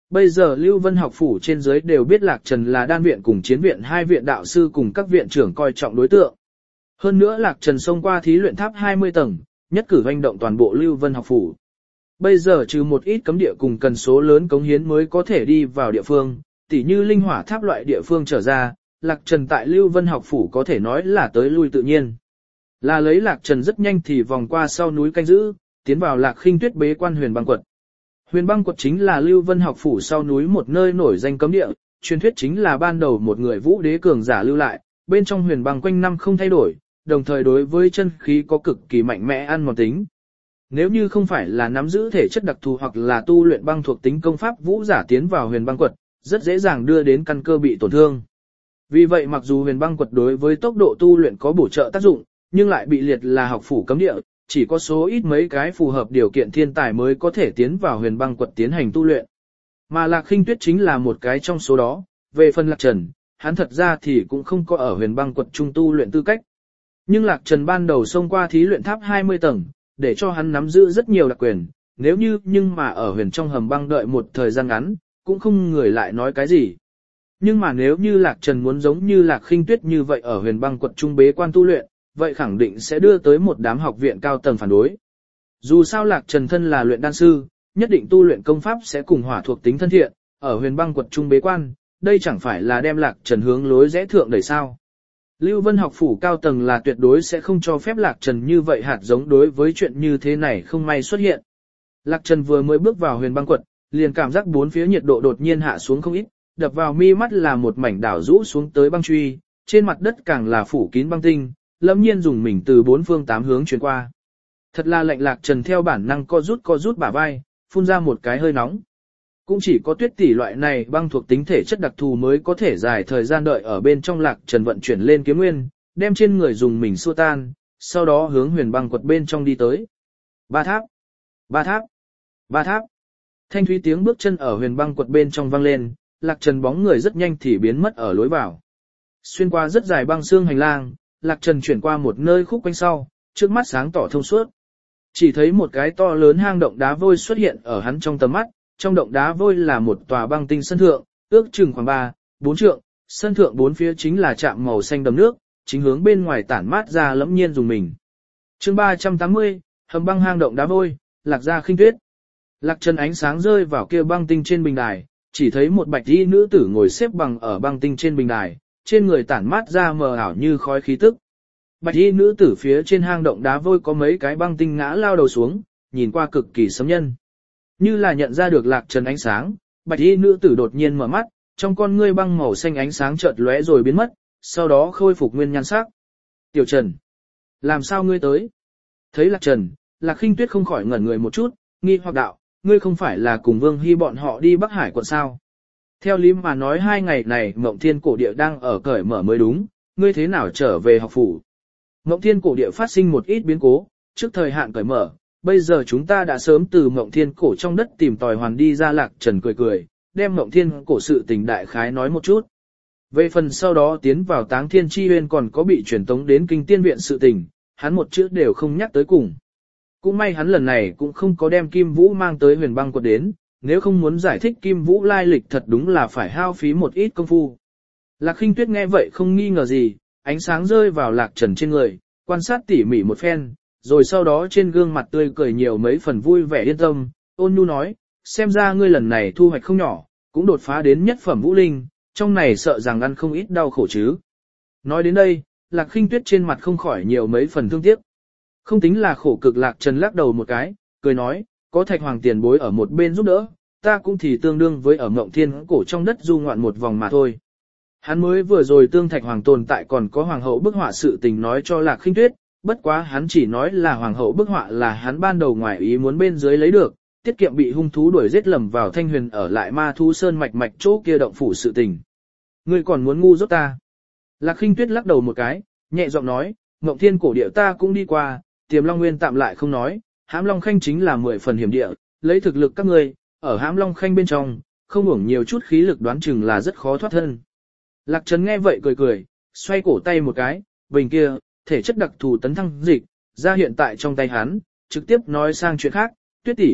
Bây giờ Lưu Vân học phủ trên dưới đều biết Lạc Trần là đan viện cùng chiến viện hai viện đạo sư cùng các viện trưởng coi trọng đối tượng. Hơn nữa Lạc Trần xông qua thí luyện tháp hai mươi tầng, nhất cử hoành động toàn bộ Lưu Vân học phủ. Bây giờ trừ một ít cấm địa cùng cần số lớn cống hiến mới có thể đi vào địa phương, tỉ như linh hỏa tháp loại địa phương trở ra, Lạc Trần tại Lưu Vân học phủ có thể nói là tới lui tự nhiên. Là lấy Lạc Trần rất nhanh thì vòng qua sau núi canh giữ, tiến vào Lạc Khinh Tuyết bế quan Huyền Băng Quật. Huyền Băng Quật chính là Lưu Vân học phủ sau núi một nơi nổi danh cấm địa, truyền thuyết chính là ban đầu một người vũ đế cường giả lưu lại, bên trong huyền băng quanh năm không thay đổi, đồng thời đối với chân khí có cực kỳ mạnh mẽ ăn mòn tính. Nếu như không phải là nắm giữ thể chất đặc thù hoặc là tu luyện băng thuộc tính công pháp vũ giả tiến vào Huyền Băng Quật, rất dễ dàng đưa đến căn cơ bị tổn thương. Vì vậy mặc dù Huyền Băng Quật đối với tốc độ tu luyện có bổ trợ tác dụng, nhưng lại bị liệt là học phủ cấm địa, chỉ có số ít mấy cái phù hợp điều kiện thiên tài mới có thể tiến vào Huyền Băng Quật tiến hành tu luyện. Mà Lạc Khinh Tuyết chính là một cái trong số đó, về phần Lạc Trần, hắn thật ra thì cũng không có ở Huyền Băng Quật trung tu luyện tư cách. Nhưng Lạc Trần ban đầu xông qua thí luyện tháp hai mươi tầng, để cho hắn nắm giữ rất nhiều đặc quyền, nếu như nhưng mà ở huyền trong hầm băng đợi một thời gian ngắn, cũng không người lại nói cái gì. Nhưng mà nếu như Lạc Trần muốn giống như Lạc Khinh Tuyết như vậy ở Huyền Băng Quật trung bế quan tu luyện, vậy khẳng định sẽ đưa tới một đám học viện cao tầng phản đối. Dù sao Lạc Trần thân là luyện đan sư, nhất định tu luyện công pháp sẽ cùng hỏa thuộc tính thân thiện, ở Huyền Băng Quật trung bế quan, đây chẳng phải là đem Lạc Trần hướng lối rẽ thượng đẩy sao. Lưu Vân học phủ cao tầng là tuyệt đối sẽ không cho phép Lạc Trần như vậy hạt giống đối với chuyện như thế này không may xuất hiện. Lạc Trần vừa mới bước vào Huyền Băng Quật, liền cảm giác bốn phía nhiệt độ đột nhiên hạ xuống không ít, đập vào mi mắt là một mảnh đảo rũ xuống tới băng truy, trên mặt đất càng là phủ kín băng tinh, lâm nhiên dùng mình từ bốn phương tám hướng truyền qua. Thật là lạnh. Lạc Trần theo bản năng co rút co rút bả vai, phun ra một cái hơi nóng. Cũng chỉ có Tuyết tỷ loại này băng thuộc tính thể chất đặc thù mới có thể dài thời gian đợi ở bên trong. Lạc Trần vận chuyển lên kiếm nguyên, đem trên người dùng mình xua tan, sau đó hướng Huyền Băng Quật bên trong đi tới. Ba tháp, ba tháp, ba tháp. Thanh thúy tiếng bước chân ở Huyền Băng Quật bên trong vang lên, Lạc Trần bóng người rất nhanh thì biến mất ở lối vào. Xuyên qua rất dài băng xương hành lang, Lạc Trần chuyển qua một nơi khúc quanh sau, trước mắt sáng tỏ thông suốt. Chỉ thấy một cái to lớn hang động đá vôi xuất hiện ở hắn trong tầm mắt, trong động đá vôi là một tòa băng tinh sân thượng, ước chừng khoảng ba, bốn trượng, sân thượng bốn phía chính là trạm màu xanh đầm nước, chính hướng bên ngoài tản mát ra lẫm nhiên dùng mình. Chương ba trăm tám mươi, hầm băng hang động đá vôi, Lạc Gia Khinh Tuyết. Lạc Trần ánh sáng rơi vào kia băng tinh trên bình đài, chỉ thấy một bạch y nữ tử ngồi xếp bằng ở băng tinh trên bình đài, trên người tản mát ra mờ ảo như khói khí tức. Bạch y nữ tử phía trên hang động đá vôi có mấy cái băng tinh ngã lao đầu xuống, nhìn qua cực kỳ sấm nhân. Như là nhận ra được Lạc Trần ánh sáng, bạch y nữ tử đột nhiên mở mắt, trong con ngươi băng màu xanh ánh sáng chợt lóe rồi biến mất, sau đó khôi phục nguyên nhan sắc. Tiểu Trần, làm sao ngươi tới? Thấy Lạc Trần, Lạc Khinh Tuyết không khỏi ngẩn người một chút, nghi hoặc đạo, ngươi không phải là cùng Vương Hy bọn họ đi Bắc Hải quận sao? Theo lý mà nói hai ngày này Mộng Thiên cổ địa đang ở cởi mở mới đúng, ngươi thế nào trở về học phủ? Mộng Thiên cổ địa phát sinh một ít biến cố, trước thời hạn cởi mở, bây giờ chúng ta đã sớm từ Mộng Thiên cổ trong đất tìm tòi hoàn đi ra. Lạc Trần cười cười, đem Mộng Thiên cổ sự tình đại khái nói một chút. Về phần sau đó tiến vào Táng Thiên Chi Uyên còn có bị truyền tống đến Kinh Tiên viện sự tình, hắn một chữ đều không nhắc tới cùng. Cũng may hắn lần này cũng không có đem Kim Vũ mang tới Huyền Băng Quật đến, nếu không muốn giải thích Kim Vũ lai lịch thật đúng là phải hao phí một ít công phu. Lạc Khinh Tuyết nghe vậy không nghi ngờ gì, ánh sáng rơi vào Lạc Trần trên người, quan sát tỉ mỉ một phen, rồi sau đó trên gương mặt tươi cười nhiều mấy phần vui vẻ yên tâm, ôn nhu nói, xem ra ngươi lần này thu hoạch không nhỏ, cũng đột phá đến nhất phẩm vũ linh, trong này sợ rằng ăn không ít đau khổ chứ. Nói đến đây, Lạc Khinh Tuyết trên mặt không khỏi nhiều mấy phần thương tiếc. Không tính là khổ cực. Lạc Trần lắc đầu một cái, cười nói, có Thạch Hoàng tiền bối ở một bên giúp đỡ, ta cũng thì tương đương với ở Mộng Thiên cổ trong đất du ngoạn một vòng mà thôi. Hắn mới vừa rồi tương Thạch Hoàng tồn tại còn có Hoàng hậu bức họa sự tình nói cho Lạc Khinh Tuyết, bất quá hắn chỉ nói là Hoàng hậu bức họa là hắn ban đầu ngoài ý muốn bên dưới lấy được, tiết kiệm bị hung thú đuổi giết lầm vào Thanh Huyền ở lại Ma Thú Sơn mạch mạch chỗ kia động phủ sự tình. Ngươi còn muốn ngu dốt ta? Lạc Khinh Tuyết lắc đầu một cái, nhẹ giọng nói, Mộng Thiên cổ địa ta cũng đi qua, Tiềm Long Nguyên tạm lại không nói, Hãm Long Khanh chính là mười phần hiểm địa, lấy thực lực các ngươi, ở Hãm Long Khanh bên trong, không uổng nhiều chút khí lực đoán chừng là rất khó thoát thân. Lạc Trần nghe vậy cười cười, xoay cổ tay một cái, bình kia, thể chất đặc thù tấn thăng dịch, ra hiện tại trong tay hắn, trực tiếp nói sang chuyện khác, Tuyết tỷ,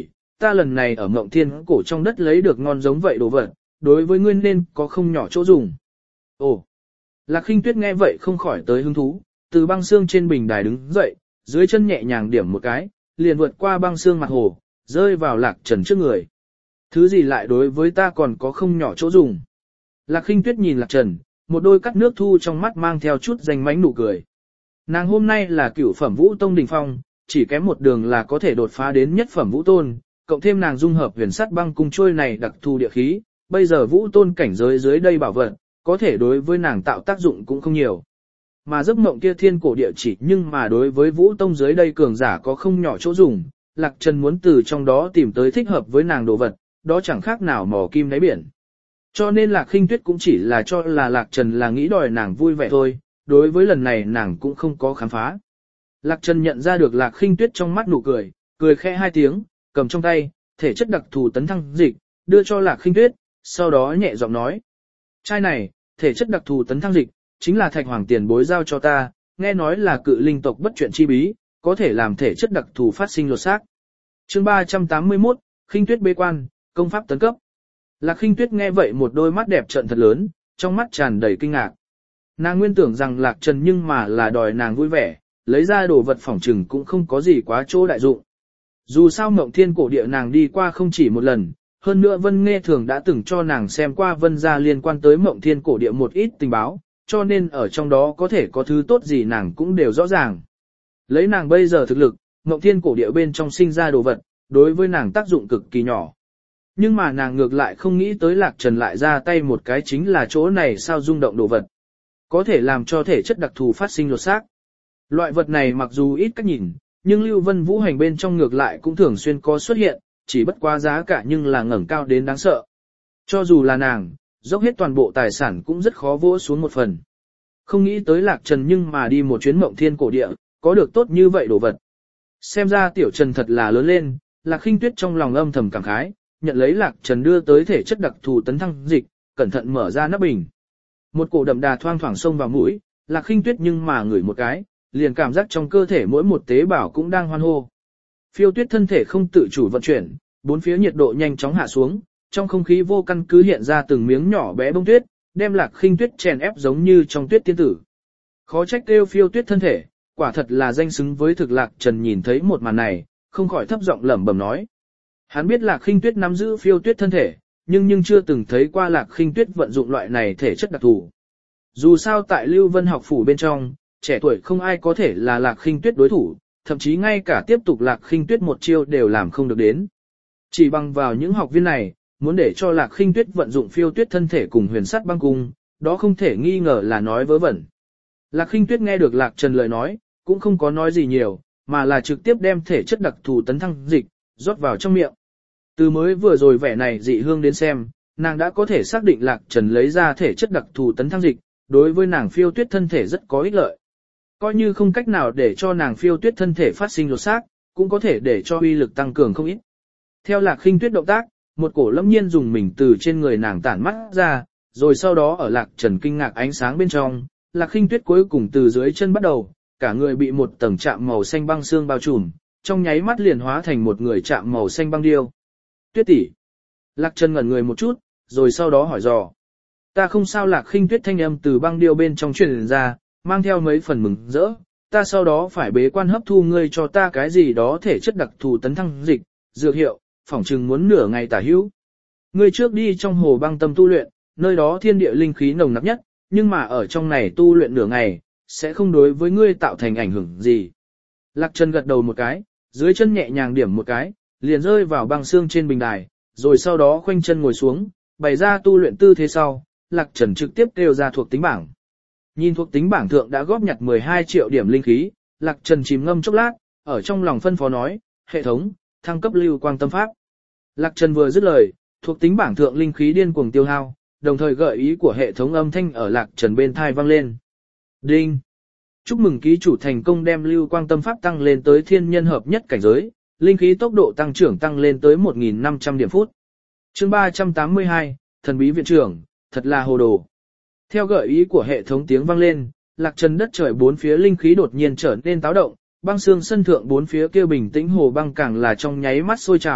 ta lần này ở Mộng Thiên cổ trong đất lấy được ngon giống vậy đồ vật, đối với ngươi nên có không nhỏ chỗ dùng. Ồ, Lạc Khinh Tuyết nghe vậy không khỏi tới hứng thú, từ băng xương trên bình đài đứng dậy, dưới chân nhẹ nhàng điểm một cái, liền vượt qua băng xương mặt hồ, rơi vào Lạc Trần trước người. Thứ gì lại đối với ta còn có không nhỏ chỗ dùng. Lạc Khinh Tuyết nhìn Lạc Trần, một đôi cắt nước thu trong mắt mang theo chút danh mánh nụ cười. Nàng hôm nay là cửu phẩm vũ tông đỉnh phong, chỉ kém một đường là có thể đột phá đến nhất phẩm vũ tôn, cộng thêm nàng dung hợp huyền sắt băng cung trôi này đặc thù địa khí, bây giờ vũ tôn cảnh giới dưới đây bảo vật, có thể đối với nàng tạo tác dụng cũng không nhiều. Mà giấc mộng kia thiên cổ địa chỉ nhưng mà đối với vũ tông dưới đây cường giả có không nhỏ chỗ dùng, Lạc Trần muốn từ trong đó tìm tới thích hợp với nàng đồ vật, đó chẳng khác nào mò kim đáy biển. Cho nên Lạc Khinh Tuyết cũng chỉ là cho là Lạc Trần là nghĩ đòi nàng vui vẻ thôi, đối với lần này nàng cũng không có khám phá. Lạc Trần nhận ra được Lạc Khinh Tuyết trong mắt nụ cười, cười khẽ hai tiếng, cầm trong tay, thể chất đặc thù tấn thăng dịch, đưa cho Lạc Khinh Tuyết, sau đó nhẹ giọng nói. Chai này, thể chất đặc thù tấn thăng dịch, chính là Thạch Hoàng tiền bối giao cho ta, nghe nói là cự linh tộc bất chuyện chi bí, có thể làm thể chất đặc thù phát sinh lột xác. Chương ba trăm tám mươi mốt, Khinh Tuyết bế quan, công pháp tấn cấp. Lạc Khinh Tuyết nghe vậy một đôi mắt đẹp trợn thật lớn, trong mắt tràn đầy kinh ngạc. Nàng nguyên tưởng rằng Lạc Trần nhưng mà là đòi nàng vui vẻ, lấy ra đồ vật phỏng trừng cũng không có gì quá chỗ đại dụng. Dù sao Mộng Thiên cổ địa nàng đi qua không chỉ một lần, hơn nữa Vân Nghe thường đã từng cho nàng xem qua Vân gia liên quan tới Mộng Thiên cổ địa một ít tình báo, cho nên ở trong đó có thể có thứ tốt gì nàng cũng đều rõ ràng. Lấy nàng bây giờ thực lực, Mộng Thiên cổ địa bên trong sinh ra đồ vật, đối với nàng tác dụng cực kỳ nhỏ. Nhưng mà nàng ngược lại không nghĩ tới Lạc Trần lại ra tay một cái chính là chỗ này sao rung động đồ vật. Có thể làm cho thể chất đặc thù phát sinh lột xác. Loại vật này mặc dù ít cách nhìn, nhưng Lưu Vân Vũ hành bên trong ngược lại cũng thường xuyên có xuất hiện, chỉ bất quá giá cả nhưng là ngẩng cao đến đáng sợ. Cho dù là nàng, dốc hết toàn bộ tài sản cũng rất khó vỗ xuống một phần. Không nghĩ tới Lạc Trần nhưng mà đi một chuyến Mộng Thiên cổ địa, có được tốt như vậy đồ vật. Xem ra tiểu Trần thật là lớn lên, Lạc Khinh Tuyết trong lòng âm thầm cảm khái, nhận lấy Lạc Trần đưa tới thể chất đặc thù tấn thăng dịch, cẩn thận mở ra nắp bình. Một cổ đậm đà thoang thoảng xông vào mũi, Lạc Khinh Tuyết nhưng mà ngửi một cái, liền cảm giác trong cơ thể mỗi một tế bào cũng đang hoan hô. Phiêu Tuyết thân thể không tự chủ vận chuyển, bốn phía nhiệt độ nhanh chóng hạ xuống, trong không khí vô căn cứ hiện ra từng miếng nhỏ bé bông tuyết, đem Lạc Khinh Tuyết chèn ép giống như trong tuyết tiên tử. Khó trách kêu Phiêu Tuyết thân thể, quả thật là danh xứng với thực. Lạc Trần nhìn thấy một màn này, không khỏi thấp giọng lẩm bẩm nói. Hắn biết Lạc Khinh Tuyết nắm giữ Phiêu Tuyết thân thể, nhưng nhưng chưa từng thấy qua Lạc Khinh Tuyết vận dụng loại này thể chất đặc thù. Dù sao tại Lưu Vân học phủ bên trong, trẻ tuổi không ai có thể là Lạc Khinh Tuyết đối thủ, thậm chí ngay cả tiếp tục Lạc Khinh Tuyết một chiêu đều làm không được đến. Chỉ bằng vào những học viên này, muốn để cho Lạc Khinh Tuyết vận dụng Phiêu Tuyết thân thể cùng huyền sắt băng cung, đó không thể nghi ngờ là nói vớ vẩn. Lạc Khinh Tuyết nghe được Lạc Trần lời nói, cũng không có nói gì nhiều, mà là trực tiếp đem thể chất đặc thù tấn thăng dịch, rót vào trong miệng. Từ mới vừa rồi vẻ này dị hương đến xem, nàng đã có thể xác định Lạc Trần lấy ra thể chất đặc thù tấn thăng dịch, đối với nàng Phiêu Tuyết thân thể rất có ích lợi. Coi như không cách nào để cho nàng Phiêu Tuyết thân thể phát sinh lột xác, cũng có thể để cho uy lực tăng cường không ít. Theo Lạc Khinh Tuyết động tác, một cổ lâm nhiên dùng mình từ trên người nàng tản mắt ra, rồi sau đó ở Lạc Trần kinh ngạc ánh sáng bên trong, Lạc Khinh Tuyết cuối cùng từ dưới chân bắt đầu, cả người bị một tầng chạm màu xanh băng xương bao trùm, trong nháy mắt liền hóa thành một người chạm màu xanh băng điêu. Tuyết tỷ. Lạc Trần ngẩn người một chút, rồi sau đó hỏi dò. Ta không sao. Lạc Khinh Tuyết thanh âm từ băng điêu bên trong truyền ra, mang theo mấy phần mừng rỡ. Ta sau đó phải bế quan hấp thu ngươi cho ta cái gì đó thể chất đặc thù tấn thăng dịch, dược hiệu, phỏng chừng muốn nửa ngày tả hữu. Ngươi trước đi trong hồ băng tâm tu luyện, nơi đó thiên địa linh khí nồng nặc nhất, nhưng mà ở trong này tu luyện nửa ngày, sẽ không đối với ngươi tạo thành ảnh hưởng gì. Lạc Trần gật đầu một cái, dưới chân nhẹ nhàng điểm một cái, liền rơi vào băng xương trên bình đài, rồi sau đó khoanh chân ngồi xuống, bày ra tu luyện tư thế sau, Lạc Trần trực tiếp kêu ra thuộc tính bảng. Nhìn thuộc tính bảng thượng đã góp nhặt mười hai triệu điểm linh khí, Lạc Trần chìm ngâm chốc lát, ở trong lòng phân phó nói, hệ thống, thăng cấp lưu quang tâm pháp. Lạc Trần vừa dứt lời, thuộc tính bảng thượng linh khí điên cuồng tiêu hao, đồng thời gợi ý của hệ thống âm thanh ở Lạc Trần bên thai vang lên. Đinh! Chúc mừng ký chủ thành công đem lưu quang tâm pháp tăng lên tới thiên nhân hợp nhất cảnh giới, linh khí tốc độ tăng trưởng tăng lên tới một nghìn năm trăm điểm phút. Chương ba trăm tám mươi hai, thần bí viện trưởng, thật là hồ đồ. Theo gợi ý của hệ thống tiếng vang lên, Lạc Trần đất trời bốn phía linh khí đột nhiên trở nên táo động, băng xương sân thượng bốn phía kia bình tĩnh hồ băng càng là trong nháy mắt sôi trào,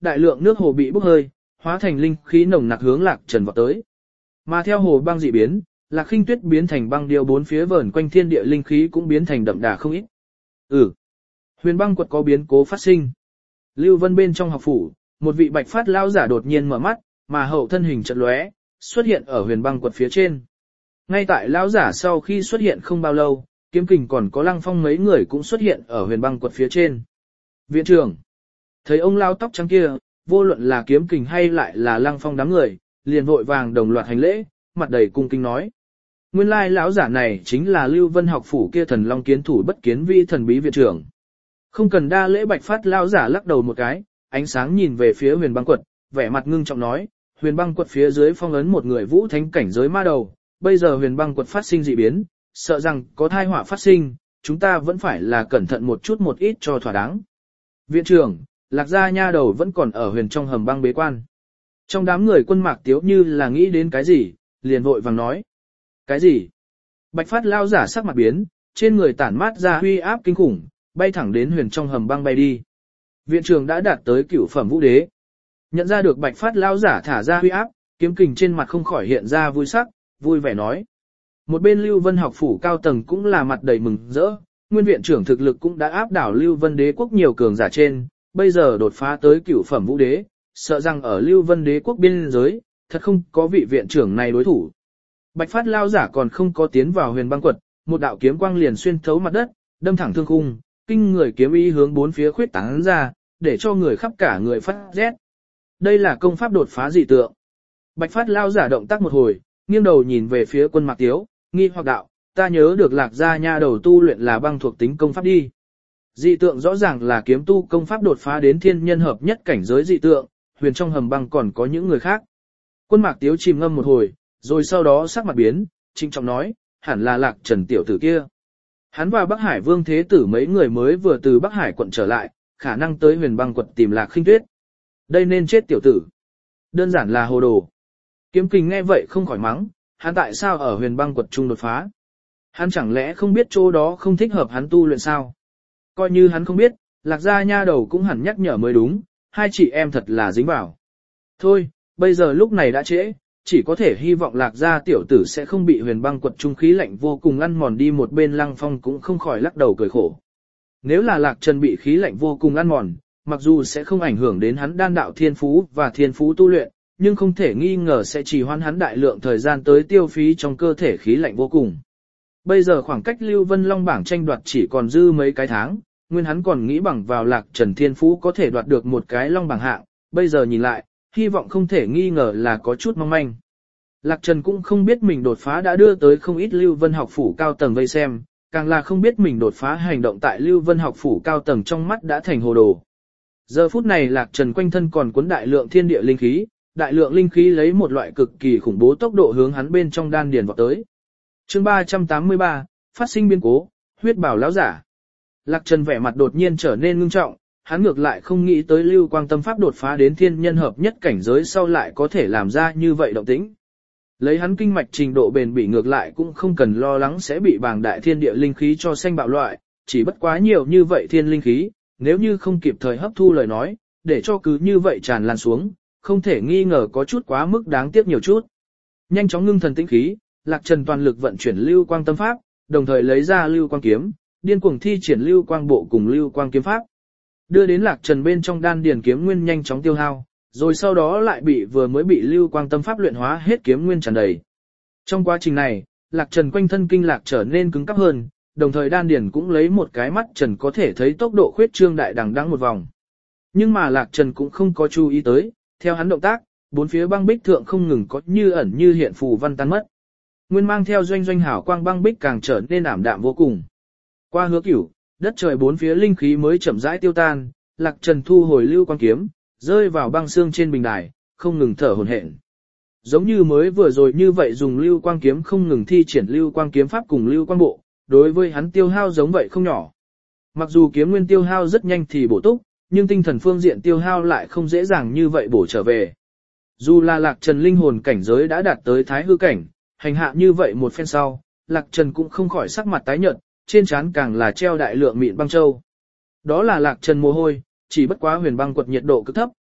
đại lượng nước hồ bị bốc hơi, hóa thành linh khí nồng nặc hướng Lạc Trần vọt tới. Mà theo hồ băng dị biến, Lạc Khinh Tuyết biến thành băng điêu, bốn phía vờn quanh thiên địa linh khí cũng biến thành đậm đà không ít. Ừ. Huyền băng quật có biến cố phát sinh. Lưu Vân bên trong học phủ, một vị bạch phát lão giả đột nhiên mở mắt, mà hậu thân hình chợt lóe, xuất hiện ở huyền băng quật phía trên. Ngay tại lão giả sau khi xuất hiện không bao lâu, Kiếm Kình còn có Lăng Phong mấy người cũng xuất hiện ở huyền băng quật phía trên. Viện trưởng, thấy ông lao tóc trắng kia, vô luận là Kiếm Kình hay lại là Lăng Phong đám người, liền vội vàng đồng loạt hành lễ, mặt đầy cung kính nói: nguyên lai lão giả này chính là Lưu Vân học phủ kia thần long kiến thủ bất kiến vi thần bí viện trưởng. Không cần đa lễ, bạch phát lão giả lắc đầu một cái, ánh sáng nhìn về phía huyền băng quật, vẻ mặt ngưng trọng nói: huyền băng quật phía dưới phong ấn một người vũ thánh cảnh giới ma đầu, bây giờ huyền băng quật phát sinh dị biến, sợ rằng có tai họa phát sinh, chúng ta vẫn phải là cẩn thận một chút một ít cho thỏa đáng. Viện trưởng, Lạc gia nha đầu vẫn còn ở huyền trong hầm băng bế quan. Trong đám người Quân Mạc Tiếu như là nghĩ đến cái gì, liền vội vàng nói: cái gì? Bạch phát lao giả sắc mặt biến, trên người tản mát ra huy áp kinh khủng, bay thẳng đến huyền trong hầm băng bay đi. Viện trưởng đã đạt tới cửu phẩm vũ đế. Nhận ra được bạch phát lao giả thả ra huy áp, Kiếm Kình trên mặt không khỏi hiện ra vui sắc, vui vẻ nói. Một bên Lưu Vân học phủ cao tầng cũng là mặt đầy mừng rỡ, nguyên viện trưởng thực lực cũng đã áp đảo Lưu Vân đế quốc nhiều cường giả trên, bây giờ đột phá tới cửu phẩm vũ đế, sợ rằng ở Lưu Vân đế quốc biên giới, thật không có vị viện trưởng này đối thủ. Bạch phát lao giả còn không có tiến vào huyền băng quật, một đạo kiếm quang liền xuyên thấu mặt đất, đâm thẳng thương khung, kinh người kiếm ý hướng bốn phía khuyết tán ra, để cho người khắp cả người phát rét. Đây là công pháp đột phá dị tượng. Bạch phát lao giả động tác một hồi, nghiêng đầu nhìn về phía Quân Mạc Tiếu, nghi hoặc đạo: ta nhớ được Lạc gia nha đầu tu luyện là băng thuộc tính công pháp đi. Dị tượng rõ ràng là kiếm tu công pháp đột phá đến thiên nhân hợp nhất cảnh giới dị tượng, huyền trong hầm băng còn có những người khác. Quân Mạc Tiếu chìm ngâm một hồi, rồi sau đó sắc mặt biến, trinh trọng nói: hẳn là Lạc Trần tiểu tử kia. Hắn và Bắc Hải Vương Thế Tử mấy người mới vừa từ Bắc Hải quận trở lại, khả năng tới huyền băng quật tìm Lạc Khinh Tuyết. Đây nên chết tiểu tử. Đơn giản là hồ đồ. Kiếm Kình nghe vậy không khỏi mắng, hắn tại sao ở huyền băng quật trung đột phá? Hắn chẳng lẽ không biết chỗ đó không thích hợp hắn tu luyện sao? Coi như hắn không biết, Lạc gia nha đầu cũng hẳn nhắc nhở mới đúng, hai chị em thật là dính vào. Thôi, bây giờ lúc này đã trễ, chỉ có thể hy vọng Lạc gia tiểu tử sẽ không bị huyền băng quật trung khí lạnh vô cùng ăn mòn đi. Một bên Lăng Phong cũng không khỏi lắc đầu cười khổ. Nếu là Lạc Trần bị khí lạnh vô cùng ăn mòn, mặc dù sẽ không ảnh hưởng đến hắn đan đạo thiên phú và thiên phú tu luyện, nhưng không thể nghi ngờ sẽ trì hoãn hắn đại lượng thời gian tới tiêu phí trong cơ thể khí lạnh vô cùng. Bây giờ khoảng cách Lưu Vân Long bảng tranh đoạt chỉ còn dư mấy cái tháng, nguyên hắn còn nghĩ bằng vào Lạc Trần thiên phú có thể đoạt được một cái Long bảng hạng, bây giờ nhìn lại, hy vọng không thể nghi ngờ là có chút mong manh. Lạc Trần cũng không biết mình đột phá đã đưa tới không ít Lưu Vân học phủ cao tầng vây xem, càng là không biết mình đột phá hành động tại Lưu Vân học phủ cao tầng trong mắt đã thành hồ đồ. Giờ phút này Lạc Trần quanh thân còn cuốn đại lượng thiên địa linh khí, đại lượng linh khí lấy một loại cực kỳ khủng bố tốc độ hướng hắn bên trong đan điền vọt tới. Chương ba trăm tám mươi ba, phát sinh biến cố, huyết bảo lão giả. Lạc Trần vẻ mặt đột nhiên trở nên ngưng trọng, hắn ngược lại không nghĩ tới Lưu Quang tâm pháp đột phá đến thiên nhân hợp nhất cảnh giới sau lại có thể làm ra như vậy động tĩnh. Lấy hắn kinh mạch trình độ bền bỉ ngược lại cũng không cần lo lắng sẽ bị bàng đại thiên địa linh khí cho xanh bạo loại, chỉ bất quá nhiều như vậy thiên linh khí, nếu như không kịp thời hấp thu lời nói, để cho cứ như vậy tràn lan xuống, không thể nghi ngờ có chút quá mức đáng tiếc nhiều chút. Nhanh chóng ngưng thần tĩnh khí, Lạc Trần toàn lực vận chuyển Lưu Quang tâm pháp, đồng thời lấy ra Lưu Quang kiếm, điên cuồng thi triển Lưu Quang bộ cùng Lưu Quang kiếm pháp. Đưa đến Lạc Trần bên trong đan điền kiếm nguyên nhanh chóng tiêu hao, rồi sau đó lại bị vừa mới bị Lưu Quang tâm pháp luyện hóa hết kiếm nguyên tràn đầy. Trong quá trình này, Lạc Trần quanh thân kinh lạc trở nên cứng cáp hơn, đồng thời đan điền cũng lấy một cái mắt Trần có thể thấy tốc độ khuyết trương đại đằng đẵng một vòng. Nhưng mà Lạc Trần cũng không có chú ý tới, theo hắn động tác, bốn phía băng bích thượng không ngừng có như ẩn như hiện phù văn tan mất. Nguyên mang theo doanh doanh hảo quang băng bích càng trở nên ảm đạm vô cùng. Qua Hứa Cửu, đất trời bốn phía linh khí mới chậm rãi tiêu tan, Lạc Trần thu hồi Lưu Quang kiếm, rơi vào băng xương trên bình đài, không ngừng thở hổn hển. Giống như mới vừa rồi như vậy dùng Lưu Quang kiếm không ngừng thi triển Lưu Quang kiếm pháp cùng Lưu Quang bộ, đối với hắn tiêu hao giống vậy không nhỏ. Mặc dù kiếm nguyên tiêu hao rất nhanh thì bổ túc, nhưng tinh thần phương diện tiêu hao lại không dễ dàng như vậy bổ trở về. Dù là Lạc Trần linh hồn cảnh giới đã đạt tới thái hư cảnh, hành hạ như vậy một phen sau, Lạc Trần cũng không khỏi sắc mặt tái nhợt, trên trán càng là treo đại lượng mịn băng châu. Đó là Lạc Trần mồ hôi, chỉ bất quá huyền băng quật nhiệt độ cực thấp,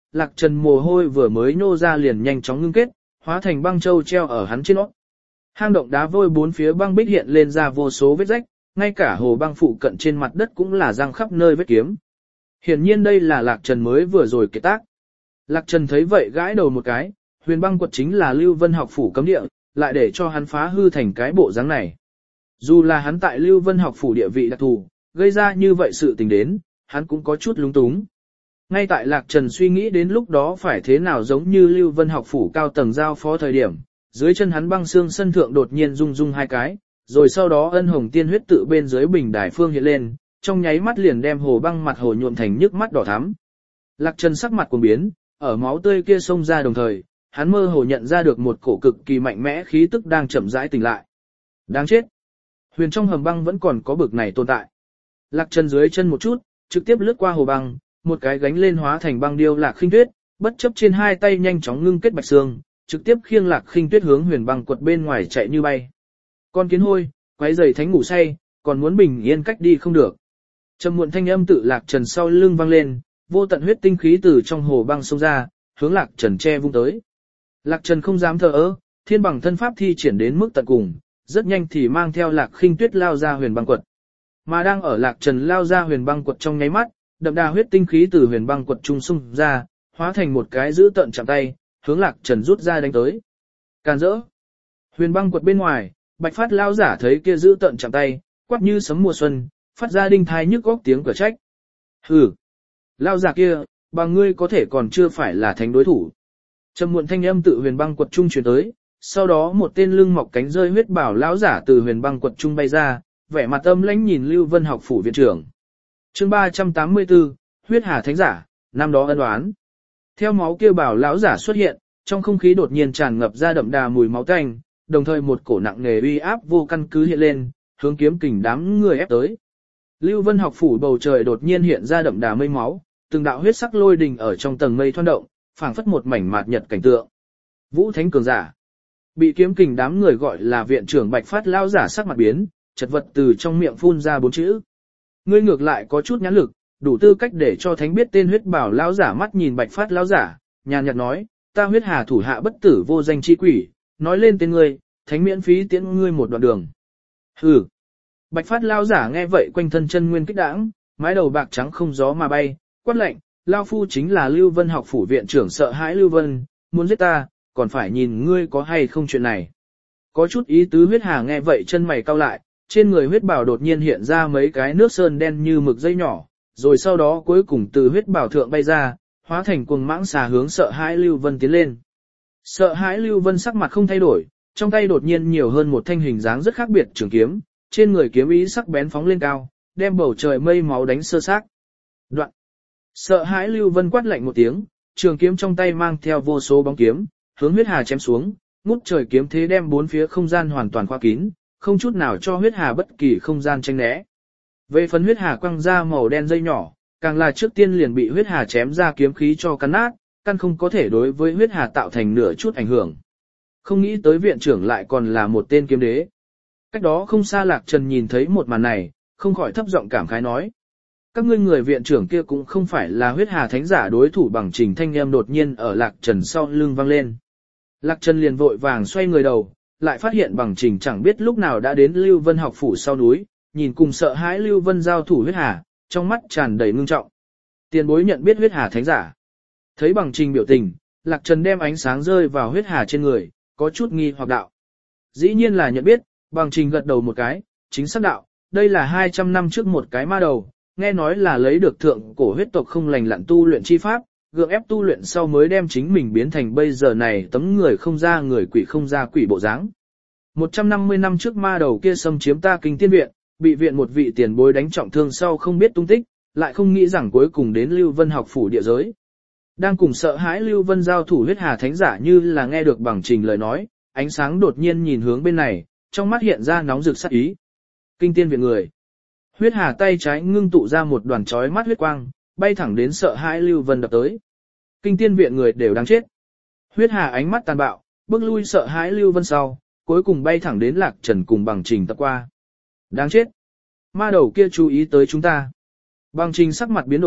Lạc Trần mồ hôi vừa mới nô ra liền nhanh chóng ngưng kết, hóa thành băng châu treo ở hắn trên nót. Hang động đá vôi bốn phía băng bích hiện lên ra vô số vết rách, ngay cả hồ băng phụ cận trên mặt đất cũng là răng khắp nơi vết kiếm. Hiển nhiên đây là Lạc Trần mới vừa rồi kết tác. Lạc Trần thấy vậy gãi đầu một cái, huyền băng quật chính là Lưu Vân học phủ cấm địa, lại để cho hắn phá hư thành cái bộ dáng này. Dù là hắn tại Lưu Vân học phủ địa vị đặc thù, gây ra như vậy sự tình đến, hắn cũng có chút lúng túng. Ngay tại Lạc Trần suy nghĩ đến lúc đó phải thế nào giống như Lưu Vân học phủ cao tầng giao phó thời điểm, dưới chân hắn băng xương sân thượng đột nhiên rung rung hai cái, rồi sau đó ân hồng tiên huyết tự bên dưới bình đài phương hiện lên, trong nháy mắt liền đem hồ băng mặt hồ nhuộm thành nhức mắt đỏ thắm. Lạc Trần sắc mặt cuồng biến, ở máu tươi kia xông ra đồng thời, hắn mơ hồ nhận ra được một cổ cực kỳ mạnh mẽ khí tức đang chậm rãi tỉnh lại. Đáng chết! Huyền trong hầm băng vẫn còn có bực này tồn tại. Lạc Trần dưới chân một chút, trực tiếp lướt qua hồ băng, một cái gánh lên hóa thành băng điêu Lạc Khinh Tuyết, bất chấp trên hai tay nhanh chóng ngưng kết bạch xương, trực tiếp khiêng Lạc Khinh Tuyết hướng huyền băng quật bên ngoài chạy như bay. Con kiến hôi, quấy rầy thánh ngủ say, còn muốn bình yên cách đi không được. Trầm muộn thanh âm tự Lạc Trần sau lưng vang lên, vô tận huyết tinh khí từ trong hồ băng xông ra, hướng Lạc Trần che vung tới. Lạc Trần không dám thờ ơ, thiên bằng thân pháp thi triển đến mức tận cùng, rất nhanh thì mang theo Lạc Khinh Tuyết lao ra huyền băng quật. Mà đang ở Lạc Trần lao ra huyền băng quật trong nháy mắt, đậm đà huyết tinh khí từ huyền băng quật trung xung ra, hóa thành một cái giữ tận chạm tay, hướng Lạc Trần rút ra đánh tới. Càn rỡ. Huyền băng quật bên ngoài, Bạch Phát lao giả thấy kia giữ tận chạm tay, quát như sấm mùa xuân, phát ra đinh thai nhức góc tiếng cửa trách. Hừ. Lao giả kia, bằng ngươi có thể còn chưa phải là thánh đối thủ. Trầm muộn thanh âm tự huyền băng quật trung truyền tới, sau đó một tên lưng mọc cánh rơi huyết bảo lão giả từ huyền băng quật trung bay ra, vẻ mặt âm lãnh nhìn Lưu Vân học phủ viện trưởng. Chương ba trăm tám mươi tư, huyết hà thánh giả, năm đó ân oán. Theo máu kia bảo lão giả xuất hiện, trong không khí đột nhiên tràn ngập ra đậm đà mùi máu tanh, đồng thời một cổ nặng nề uy áp vô căn cứ hiện lên, hướng kiếm kình đám người ép tới. Lưu Vân học phủ bầu trời đột nhiên hiện ra đậm đà mây máu, từng đạo huyết sắc lôi đình ở trong tầng mây thoăn động, phảng phất một mảnh mạt nhật cảnh tượng. Vũ thánh cường giả, bị kiếm kình đám người gọi là viện trưởng Bạch Phát lão giả sắc mặt biến, chật vật từ trong miệng phun ra bốn chữ. Ngươi ngược lại có chút nhãn lực, đủ tư cách để cho thánh biết tên huyết bảo lão giả mắt nhìn Bạch Phát lão giả, nhàn nhạt nói, ta huyết hà thủ hạ bất tử vô danh chi quỷ, nói lên tên ngươi, thánh miễn phí tiễn ngươi một đoạn đường. Hừ. Bạch Phát lão giả nghe vậy quanh thân chân nguyên kích đãng, mái đầu bạc trắng không gió mà bay, quát lệnh, lão phu chính là Lưu Vân học phủ viện trưởng sợ hãi Lưu Vân, muốn giết ta, còn phải nhìn ngươi có hay không chuyện này. Có chút ý tứ huyết hà nghe vậy chân mày cau lại, trên người huyết bảo đột nhiên hiện ra mấy cái nước sơn đen như mực dây nhỏ, rồi sau đó cuối cùng từ huyết bảo thượng bay ra, hóa thành cuồng mãng xà hướng sợ hãi Lưu Vân tiến lên. Sợ hãi Lưu Vân sắc mặt không thay đổi, trong tay đột nhiên nhiều hơn một thanh hình dáng rất khác biệt trường kiếm, trên người kiếm ý sắc bén phóng lên cao, đem bầu trời mây máu đánh sơ xác. Đoạn. Sợ hãi Lưu Vân quát lạnh một tiếng, trường kiếm trong tay mang theo vô số bóng kiếm, hướng huyết hà chém xuống, ngút trời kiếm thế đem bốn phía không gian hoàn toàn khóa kín, không chút nào cho huyết hà bất kỳ không gian tranh né. Về phần huyết hà quăng ra màu đen dây nhỏ, càng là trước tiên liền bị huyết hà chém ra kiếm khí cho cắn nát, căn không có thể đối với huyết hà tạo thành nửa chút ảnh hưởng. Không nghĩ tới viện trưởng lại còn là một tên kiếm đế. Cách đó không xa Lạc Trần nhìn thấy một màn này, không khỏi thấp giọng cảm khái nói. Các ngươi người viện trưởng kia cũng không phải là huyết hà thánh giả đối thủ bằng trình thanh em đột nhiên ở Lạc Trần sau lưng vang lên. Lạc Trần liền vội vàng xoay người đầu, lại phát hiện bằng trình chẳng biết lúc nào đã đến Lưu Vân học phủ sau núi, nhìn cùng sợ hãi Lưu Vân giao thủ huyết hà, trong mắt tràn đầy ngưng trọng. Tiền bối nhận biết huyết hà thánh giả. Thấy bằng trình biểu tình, Lạc Trần đem ánh sáng rơi vào huyết hà trên người, có chút nghi hoặc đạo. Dĩ nhiên là nhận biết, bằng trình gật đầu một cái, chính xác đạo, đây là hai trăm năm trước một cái ma đầu, nghe nói là lấy được thượng cổ huyết tộc không lành lặn tu luyện chi pháp, gượng ép tu luyện sau mới đem chính mình biến thành bây giờ này tấm người không ra người quỷ không ra quỷ bộ dáng. một trăm năm mươi năm trước ma đầu kia xâm chiếm ta kinh tiên viện, bị viện một vị tiền bối đánh trọng thương sau không biết tung tích, lại không nghĩ rằng cuối cùng đến Lưu Vân học phủ địa giới. Đang cùng sợ hãi Lưu Vân giao thủ huyết hà thánh giả như là nghe được bằng trình lời nói, ánh sáng đột nhiên nhìn hướng bên này, trong mắt hiện ra nóng rực sát ý. Kinh tiên viện người. Huyết hà tay trái ngưng tụ ra một đoàn chói mắt huyết quang, bay thẳng đến sợ hãi Lưu Vân đập tới. Kinh tiên viện người đều đáng chết. Huyết hà ánh mắt tàn bạo, bước lui sợ hãi Lưu Vân sau, cuối cùng bay thẳng đến Lạc Trần cùng bằng trình tập qua. Đáng chết. Ma đầu kia chú ý tới chúng ta. Bằng trình sắc mặt biến đổi,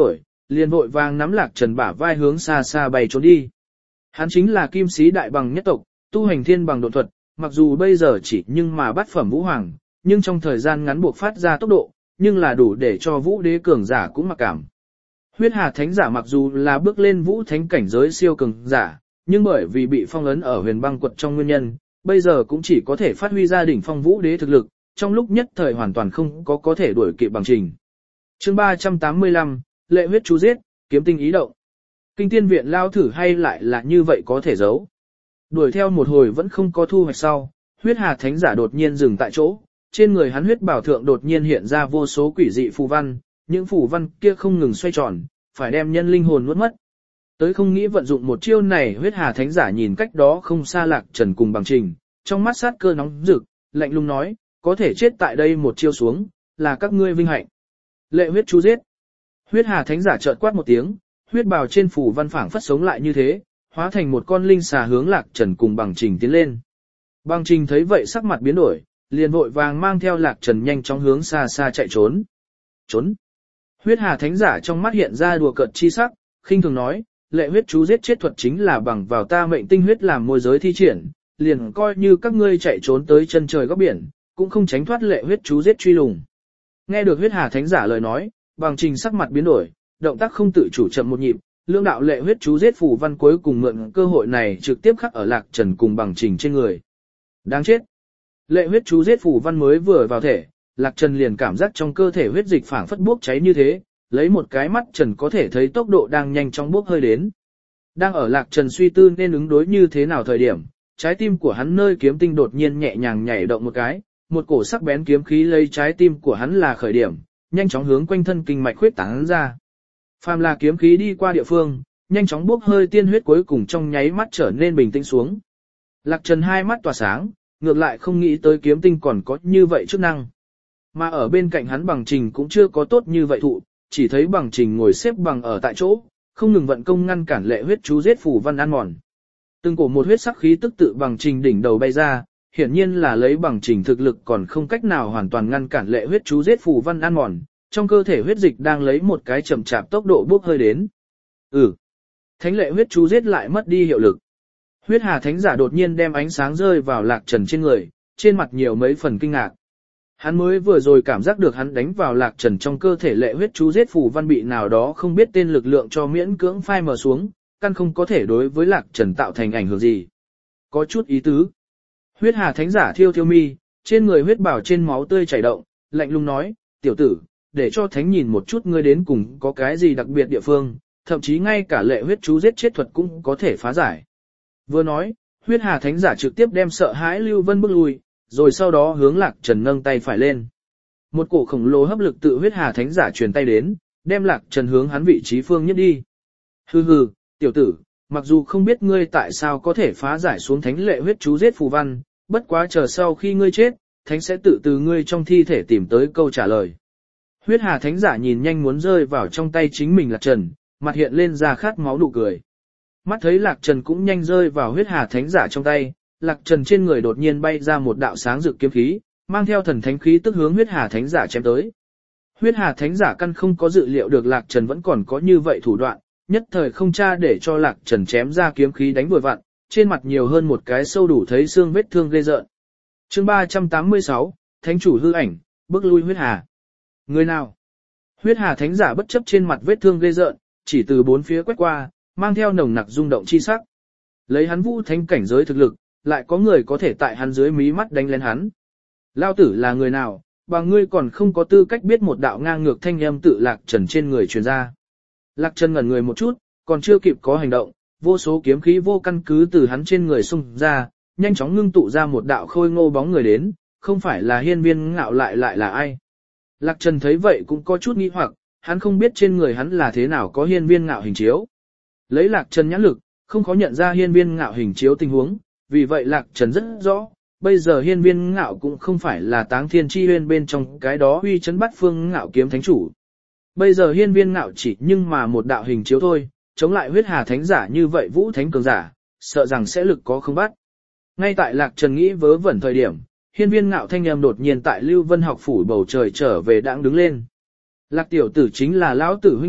liền vội vàng nắm Lạc Trần bả vai hướng xa xa bay trốn đi. Hắn chính là kim sĩ đại bằng nhất tộc, tu hành thiên bằng độn thuật, mặc dù bây giờ chỉ nhưng mà bắt phẩm vũ hoàng, nhưng trong thời gian ngắn buộc phát ra tốc độ, nhưng là đủ để cho vũ đế cường giả cũng mặc cảm. Huyết Hà Thánh giả mặc dù là bước lên vũ thánh cảnh giới siêu cường giả, nhưng bởi vì bị phong ấn ở huyền băng quật trong nguyên nhân, bây giờ cũng chỉ có thể phát huy ra đỉnh phong vũ đế thực lực, trong lúc nhất thời hoàn toàn không có có thể đuổi kịp bằng trình. Chương ba trăm tám mươi lăm, lệ huyết chú giết, kiếm tinh ý động. Kinh tiên viện lao thử hay lại là như vậy có thể giấu. Đuổi theo một hồi vẫn không có thu hoạch sau, Huyết Hà Thánh giả đột nhiên dừng tại chỗ, trên người hắn huyết bảo thượng đột nhiên hiện ra vô số quỷ dị phù văn, những phù văn kia không ngừng xoay tròn, phải đem nhân linh hồn nuốt mất. Tới không nghĩ vận dụng một chiêu này, Huyết Hà Thánh giả nhìn cách đó không xa Lạc Trần cùng bằng trình, trong mắt sát cơ nóng rực, lạnh lùng nói, có thể chết tại đây một chiêu xuống, là các ngươi vinh hạnh. Lệ huyết chú giết. Huyết Hà Thánh giả chợt quát một tiếng, huyết bào trên phù văn phảng phất sống lại như thế, hóa thành một con linh xà hướng Lạc Trần cùng bằng trình tiến lên. Bằng trình thấy vậy sắc mặt biến đổi, liền vội vàng mang theo Lạc Trần nhanh chóng hướng xa xa chạy trốn. Trốn. Huyết Hà Thánh giả trong mắt hiện ra đùa cợt chi sắc, khinh thường nói, lệ huyết chú giết chết thuật chính là bằng vào ta mệnh tinh huyết làm môi giới thi triển, liền coi như các ngươi chạy trốn tới chân trời góc biển, cũng không tránh thoát lệ huyết chú giết truy lùng. Nghe được Huyết Hà Thánh giả lời nói, bằng trình sắc mặt biến đổi, động tác không tự chủ chậm một nhịp, lưỡng đạo lệ huyết chú giết phù văn cuối cùng mượn cơ hội này trực tiếp khắc ở Lạc Trần cùng bằng trình trên người. Đáng chết. Lệ huyết chú giết phù văn mới vừa vào thể, Lạc Trần liền cảm giác trong cơ thể huyết dịch phảng phất bốc cháy như thế, lấy một cái mắt Trần có thể thấy tốc độ đang nhanh chóng bốc hơi đến. Đang ở Lạc Trần suy tư nên ứng đối như thế nào thời điểm, trái tim của hắn nơi kiếm tinh đột nhiên nhẹ nhàng nhảy động một cái, một cổ sắc bén kiếm khí lấy trái tim của hắn là khởi điểm, nhanh chóng hướng quanh thân kinh mạch huyết tán ra. Phàm là kiếm khí đi qua địa phương, nhanh chóng bốc hơi tiên huyết cuối cùng trong nháy mắt trở nên bình tĩnh xuống. Lạc Trần hai mắt tỏa sáng, ngược lại không nghĩ tới kiếm tinh còn có như vậy chức năng. Mà ở bên cạnh hắn bằng trình cũng chưa có tốt như vậy thụ, chỉ thấy bằng trình ngồi xếp bằng ở tại chỗ, không ngừng vận công ngăn cản lệ huyết chú giết phù văn ăn mòn. Từng cổ một huyết sắc khí tức tự bằng trình đỉnh đầu bay ra, hiển nhiên là lấy bằng trình thực lực còn không cách nào hoàn toàn ngăn cản lệ huyết chú giết phù văn ăn mòn, trong cơ thể huyết dịch đang lấy một cái chậm chạp tốc độ bốc hơi đến. Ừ. Thánh lệ huyết chú giết lại mất đi hiệu lực. Huyết Hà Thánh giả đột nhiên đem ánh sáng rơi vào Lạc Trần trên người, trên mặt nhiều mấy phần kinh ngạc. Hắn mới vừa rồi cảm giác được hắn đánh vào Lạc Trần trong cơ thể lệ huyết chú giết phù văn bị nào đó không biết tên lực lượng cho miễn cưỡng phai mờ xuống, căn không có thể đối với Lạc Trần tạo thành ảnh hưởng gì. Có chút ý tứ. Huyết Hà Thánh giả thiêu thiêu mi, trên người huyết bảo trên máu tươi chảy động, lạnh lùng nói, tiểu tử, để cho Thánh nhìn một chút ngươi đến cùng có cái gì đặc biệt địa phương, thậm chí ngay cả lệ huyết chú giết chết thuật cũng có thể phá giải. Vừa nói, Huyết Hà Thánh giả trực tiếp đem sợ hãi Lưu Vân bước lui, rồi sau đó hướng Lạc Trần nâng tay phải lên. Một cổ khổng lồ hấp lực tự Huyết Hà Thánh giả truyền tay đến, đem Lạc Trần hướng hắn vị trí phương nhất đi. Hừ hừ, tiểu tử, mặc dù không biết ngươi tại sao có thể phá giải xuống thánh lệ huyết chú giết phù văn, bất quá chờ sau khi ngươi chết, thánh sẽ tự từ ngươi trong thi thể tìm tới câu trả lời. Huyết Hà Thánh giả nhìn nhanh muốn rơi vào trong tay chính mình Lạc Trần, mặt hiện lên ra khát máu nụ cười. Mắt thấy Lạc Trần cũng nhanh rơi vào Huyết Hà Thánh giả trong tay, Lạc Trần trên người đột nhiên bay ra một đạo sáng rực kiếm khí, mang theo thần thánh khí tức hướng Huyết Hà Thánh giả chém tới. Huyết Hà Thánh giả căn không có dự liệu được Lạc Trần vẫn còn có như vậy thủ đoạn, nhất thời không tra để cho Lạc Trần chém ra kiếm khí đánh vừa vặn, trên mặt nhiều hơn một cái sâu đủ thấy xương vết thương ghê rợn. Chương ba trăm tám mươi sáu, Thánh chủ hư ảnh, bước lui Huyết Hà. Người nào? Huyết Hà Thánh giả bất chấp trên mặt vết thương ghê rợn, chỉ từ bốn phía quét qua, mang theo nồng nặc rung động chi sắc. Lấy hắn vũ thánh cảnh giới thực lực, lại có người có thể tại hắn dưới mí mắt đánh lên hắn. Lao tử là người nào, bằng ngươi còn không có tư cách biết một đạo ngang ngược thanh âm tự Lạc Trần trên người truyền ra. Lạc Trần ngẩn người một chút, còn chưa kịp có hành động, vô số kiếm khí vô căn cứ từ hắn trên người xung ra, nhanh chóng ngưng tụ ra một đạo khôi ngô bóng người đến, không phải là Hiên Viên Ngạo lại lại là ai. Lạc Trần thấy vậy cũng có chút nghi hoặc, hắn không biết trên người hắn là thế nào có Hiên Viên Ngạo hình chiếu. Lấy Lạc Trần nhãn lực, không có nhận ra Hiên Viên Ngạo hình chiếu tình huống, vì vậy Lạc Trần rất rõ, bây giờ Hiên Viên Ngạo cũng không phải là Táng Thiên Chi Huyên bên trong cái đó uy chấn bắt phương Ngạo kiếm thánh chủ. Bây giờ Hiên Viên Ngạo chỉ nhưng mà một đạo hình chiếu thôi, chống lại Huyết Hà Thánh giả như vậy vũ thánh cường giả, sợ rằng sẽ lực có không bắt. Ngay tại Lạc Trần nghĩ vớ vẩn thời điểm, Hiên Viên Ngạo thanh âm đột nhiên tại Lưu Vân học phủ bầu trời trở về đãng đứng lên. Lạc tiểu tử chính là lão tử huynh đệ,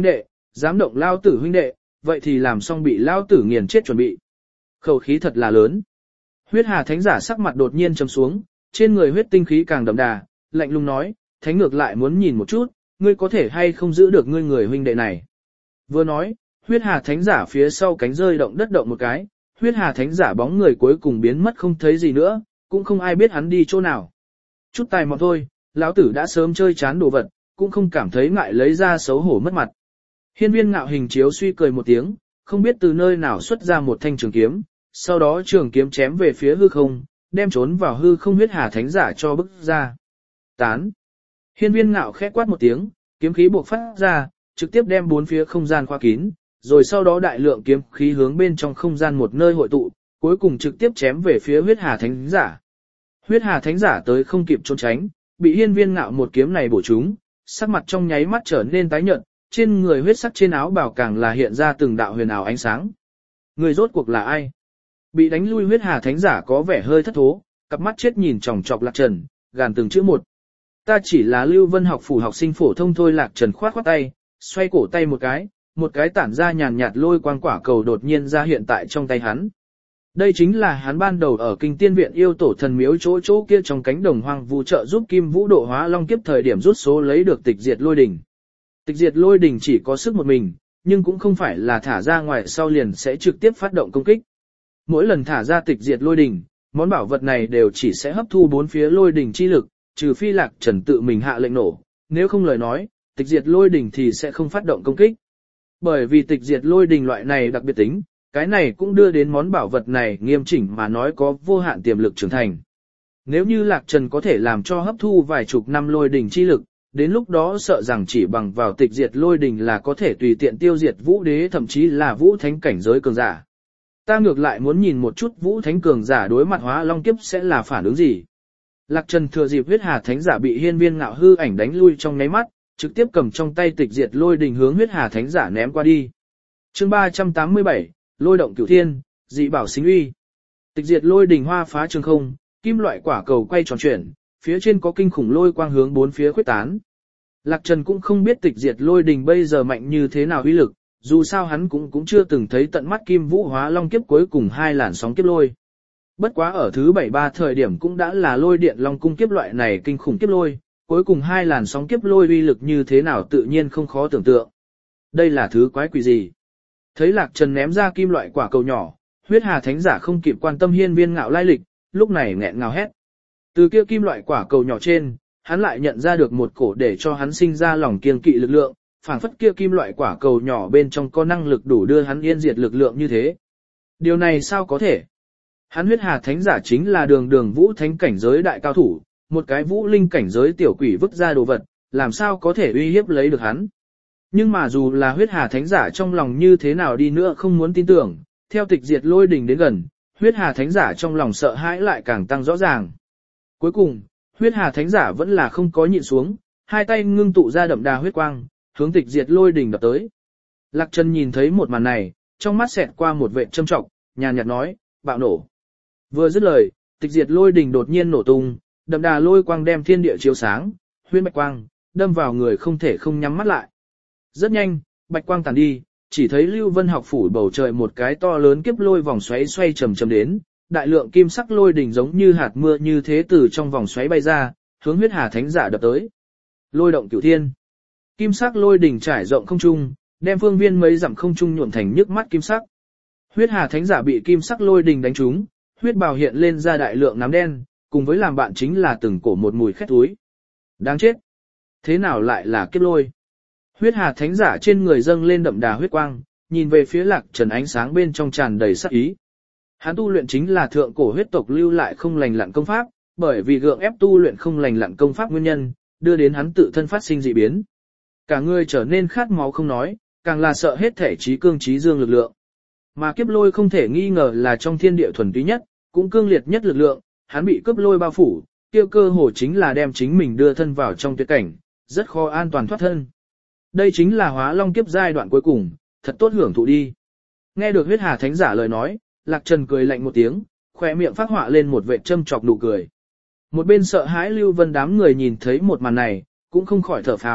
dám động lao tử huynh đệ, vậy thì làm xong bị lao tử nghiền chết chuẩn bị. Khẩu khí thật là lớn. Huyết Hà Thánh giả sắc mặt đột nhiên trầm xuống, trên người huyết tinh khí càng đậm đà, lạnh lùng nói, Thánh ngược lại muốn nhìn một chút, ngươi có thể hay không giữ được ngươi người huynh đệ này. Vừa nói, Huyết Hà Thánh giả phía sau cánh rơi động đất động một cái, Huyết Hà Thánh giả bóng người cuối cùng biến mất không thấy gì nữa, cũng không ai biết hắn đi chỗ nào. Chút tài mọn thôi, lão tử đã sớm chơi chán đồ vật, cũng không cảm thấy ngại lấy ra xấu hổ mất mặt. Hiên Viên Ngạo hình chiếu suy cười một tiếng, không biết từ nơi nào xuất ra một thanh trường kiếm, sau đó trường kiếm chém về phía hư không, đem trốn vào hư không Huyết Hà Thánh giả cho bức ra. Tán. Hiên Viên Ngạo khẽ quát một tiếng, kiếm khí buộc phát ra, trực tiếp đem bốn phía không gian khóa kín, rồi sau đó đại lượng kiếm khí hướng bên trong không gian một nơi hội tụ, cuối cùng trực tiếp chém về phía Huyết Hà Thánh giả. Huyết Hà Thánh giả tới không kịp trốn tránh, bị Hiên Viên Ngạo một kiếm này bổ trúng, sắc mặt trong nháy mắt trở nên tái nhợt, trên người huyết sắc trên áo bào càng là hiện ra từng đạo huyền ảo ánh sáng. Người rốt cuộc là ai? Bị đánh lui Huyết Hà Thánh giả có vẻ hơi thất thố, cặp mắt chết nhìn chòng chọc Lạc Trần, gàn từng chữ một. Ta chỉ là Lưu Vân học phủ học sinh phổ thông thôi. Lạc Trần khoát khoát tay, xoay cổ tay một cái, một cái tản ra nhàn nhạt lôi quang quả cầu đột nhiên ra hiện tại trong tay hắn. Đây chính là hắn ban đầu ở Kinh Tiên Viện yêu tổ thần miếu chỗ chỗ kia trong cánh đồng hoang vu trợ giúp Kim Vũ độ hóa long kiếp thời điểm rút số lấy được tịch diệt lôi đỉnh. Tịch diệt lôi đỉnh chỉ có sức một mình, nhưng cũng không phải là thả ra ngoài sau liền sẽ trực tiếp phát động công kích. Mỗi lần thả ra tịch diệt lôi đỉnh, món bảo vật này đều chỉ sẽ hấp thu bốn phía lôi đỉnh chi lực, trừ phi Lạc Trần tự mình hạ lệnh nổ, nếu không lời nói, tịch diệt lôi đỉnh thì sẽ không phát động công kích. Bởi vì tịch diệt lôi đỉnh loại này đặc biệt tính, cái này cũng đưa đến món bảo vật này nghiêm chỉnh mà nói có vô hạn tiềm lực trưởng thành. Nếu như Lạc Trần có thể làm cho hấp thu vài chục năm lôi đỉnh chi lực, đến lúc đó sợ rằng chỉ bằng vào tịch diệt lôi đỉnh là có thể tùy tiện tiêu diệt vũ đế thậm chí là vũ thánh cảnh giới cường giả. Ta ngược lại muốn nhìn một chút vũ thánh cường giả đối mặt hóa long kiếp sẽ là phản ứng gì. Lạc Trần thừa dịp Huyết Hà Thánh giả bị Hiên Viên Ngạo hư ảnh đánh lui trong nháy mắt, trực tiếp cầm trong tay tịch diệt lôi đỉnh hướng Huyết Hà Thánh giả ném qua đi. Chương ba trăm tám mươi bảy, Lôi động cửu thiên, dị bảo sinh uy. Tịch diệt lôi đỉnh hoa phá trường không, kim loại quả cầu quay tròn chuyển, phía trên có kinh khủng lôi quang hướng bốn phía khuếch tán. Lạc Trần cũng không biết tịch diệt lôi đỉnh bây giờ mạnh như thế nào uy lực, dù sao hắn cũng cũng chưa từng thấy tận mắt Kim Vũ hóa long kiếp cuối cùng hai làn sóng kiếp lôi. Bất quá ở thứ bảy ba thời điểm cũng đã là lôi điện long cung kiếp loại này kinh khủng kiếp lôi, cuối cùng hai làn sóng kiếp lôi uy lực như thế nào tự nhiên không khó tưởng tượng. Đây là thứ quái quỷ gì? Thấy Lạc Trần ném ra kim loại quả cầu nhỏ, Huyết Hà Thánh giả không kịp quan tâm Hiên Viên Ngạo lai lịch, lúc này nghẹn ngào hét. Từ kia kim loại quả cầu nhỏ trên, hắn lại nhận ra được một cổ để cho hắn sinh ra lòng kiêng kỵ lực lượng, phảng phất kia kim loại quả cầu nhỏ bên trong có năng lực đủ đưa hắn yên diệt lực lượng như thế. Điều này sao có thể? Hắn Huyết Hà Thánh giả chính là đường đường vũ thánh cảnh giới đại cao thủ, một cái vũ linh cảnh giới tiểu quỷ vứt ra đồ vật, làm sao có thể uy hiếp lấy được hắn. Nhưng mà dù là Huyết Hà Thánh giả trong lòng như thế nào đi nữa không muốn tin tưởng, theo tịch diệt lôi đỉnh đến gần, Huyết Hà Thánh giả trong lòng sợ hãi lại càng tăng rõ ràng. Cuối cùng, Huyết Hà Thánh giả vẫn là không có nhịn xuống, hai tay ngưng tụ ra đậm đà huyết quang, hướng tịch diệt lôi đỉnh đập tới. Lạc Trần nhìn thấy một màn này, trong mắt xẹt qua một vệt châm trọng, nhàn nhạt nói, bạo nổ. Vừa dứt lời, tịch diệt lôi đỉnh đột nhiên nổ tung, đậm đà lôi quang đem thiên địa chiếu sáng, huyễn bạch quang, đâm vào người không thể không nhắm mắt lại. Rất nhanh, bạch quang tàn đi, chỉ thấy Lưu Vân học phủ bầu trời một cái to lớn kiếp lôi vòng xoáy xoay chậm chậm đến, đại lượng kim sắc lôi đỉnh giống như hạt mưa như thế từ trong vòng xoáy bay ra, hướng Huyết Hà Thánh giả đập tới. Lôi động cửu thiên. Kim sắc lôi đỉnh trải rộng không trung, đem phương viên mấy dặm không trung nhuộm thành nhức mắt kim sắc. Huyết Hà Thánh giả bị kim sắc lôi đỉnh đánh trúng, huyết bào hiện lên ra đại lượng nám đen, cùng với làm bạn chính là từng cổ một mùi khét túi. Đáng chết. Thế nào lại là kiếp lôi? Huyết Hà Thánh giả trên người dâng lên đậm đà huyết quang, nhìn về phía Lạc Trần ánh sáng bên trong tràn đầy sát ý. Hắn tu luyện chính là thượng cổ huyết tộc lưu lại không lành lặn công pháp, bởi vì gượng ép tu luyện không lành lặn công pháp nguyên nhân, đưa đến hắn tự thân phát sinh dị biến. Cả người trở nên khát máu không nói, càng là sợ hết thể trí cương trí dương lực lượng. Mà kiếp lôi không thể nghi ngờ là trong thiên địa thuần túy nhất, cũng cương liệt nhất lực lượng, hắn bị cướp lôi bao phủ, tiêu cơ hồ chính là đem chính mình đưa thân vào trong tuyệt cảnh, rất khó an toàn thoát thân. Đây chính là hóa long kiếp giai đoạn cuối cùng, thật tốt hưởng thụ đi. Nghe được Huyết Hà Thánh giả lời nói, Lạc Trần cười lạnh một tiếng, khỏe miệng phát họa lên một vệt châm chọc nụ cười. Một bên sợ hãi Lưu Vân đám người nhìn thấy một màn này, cũng không khỏi thở phào,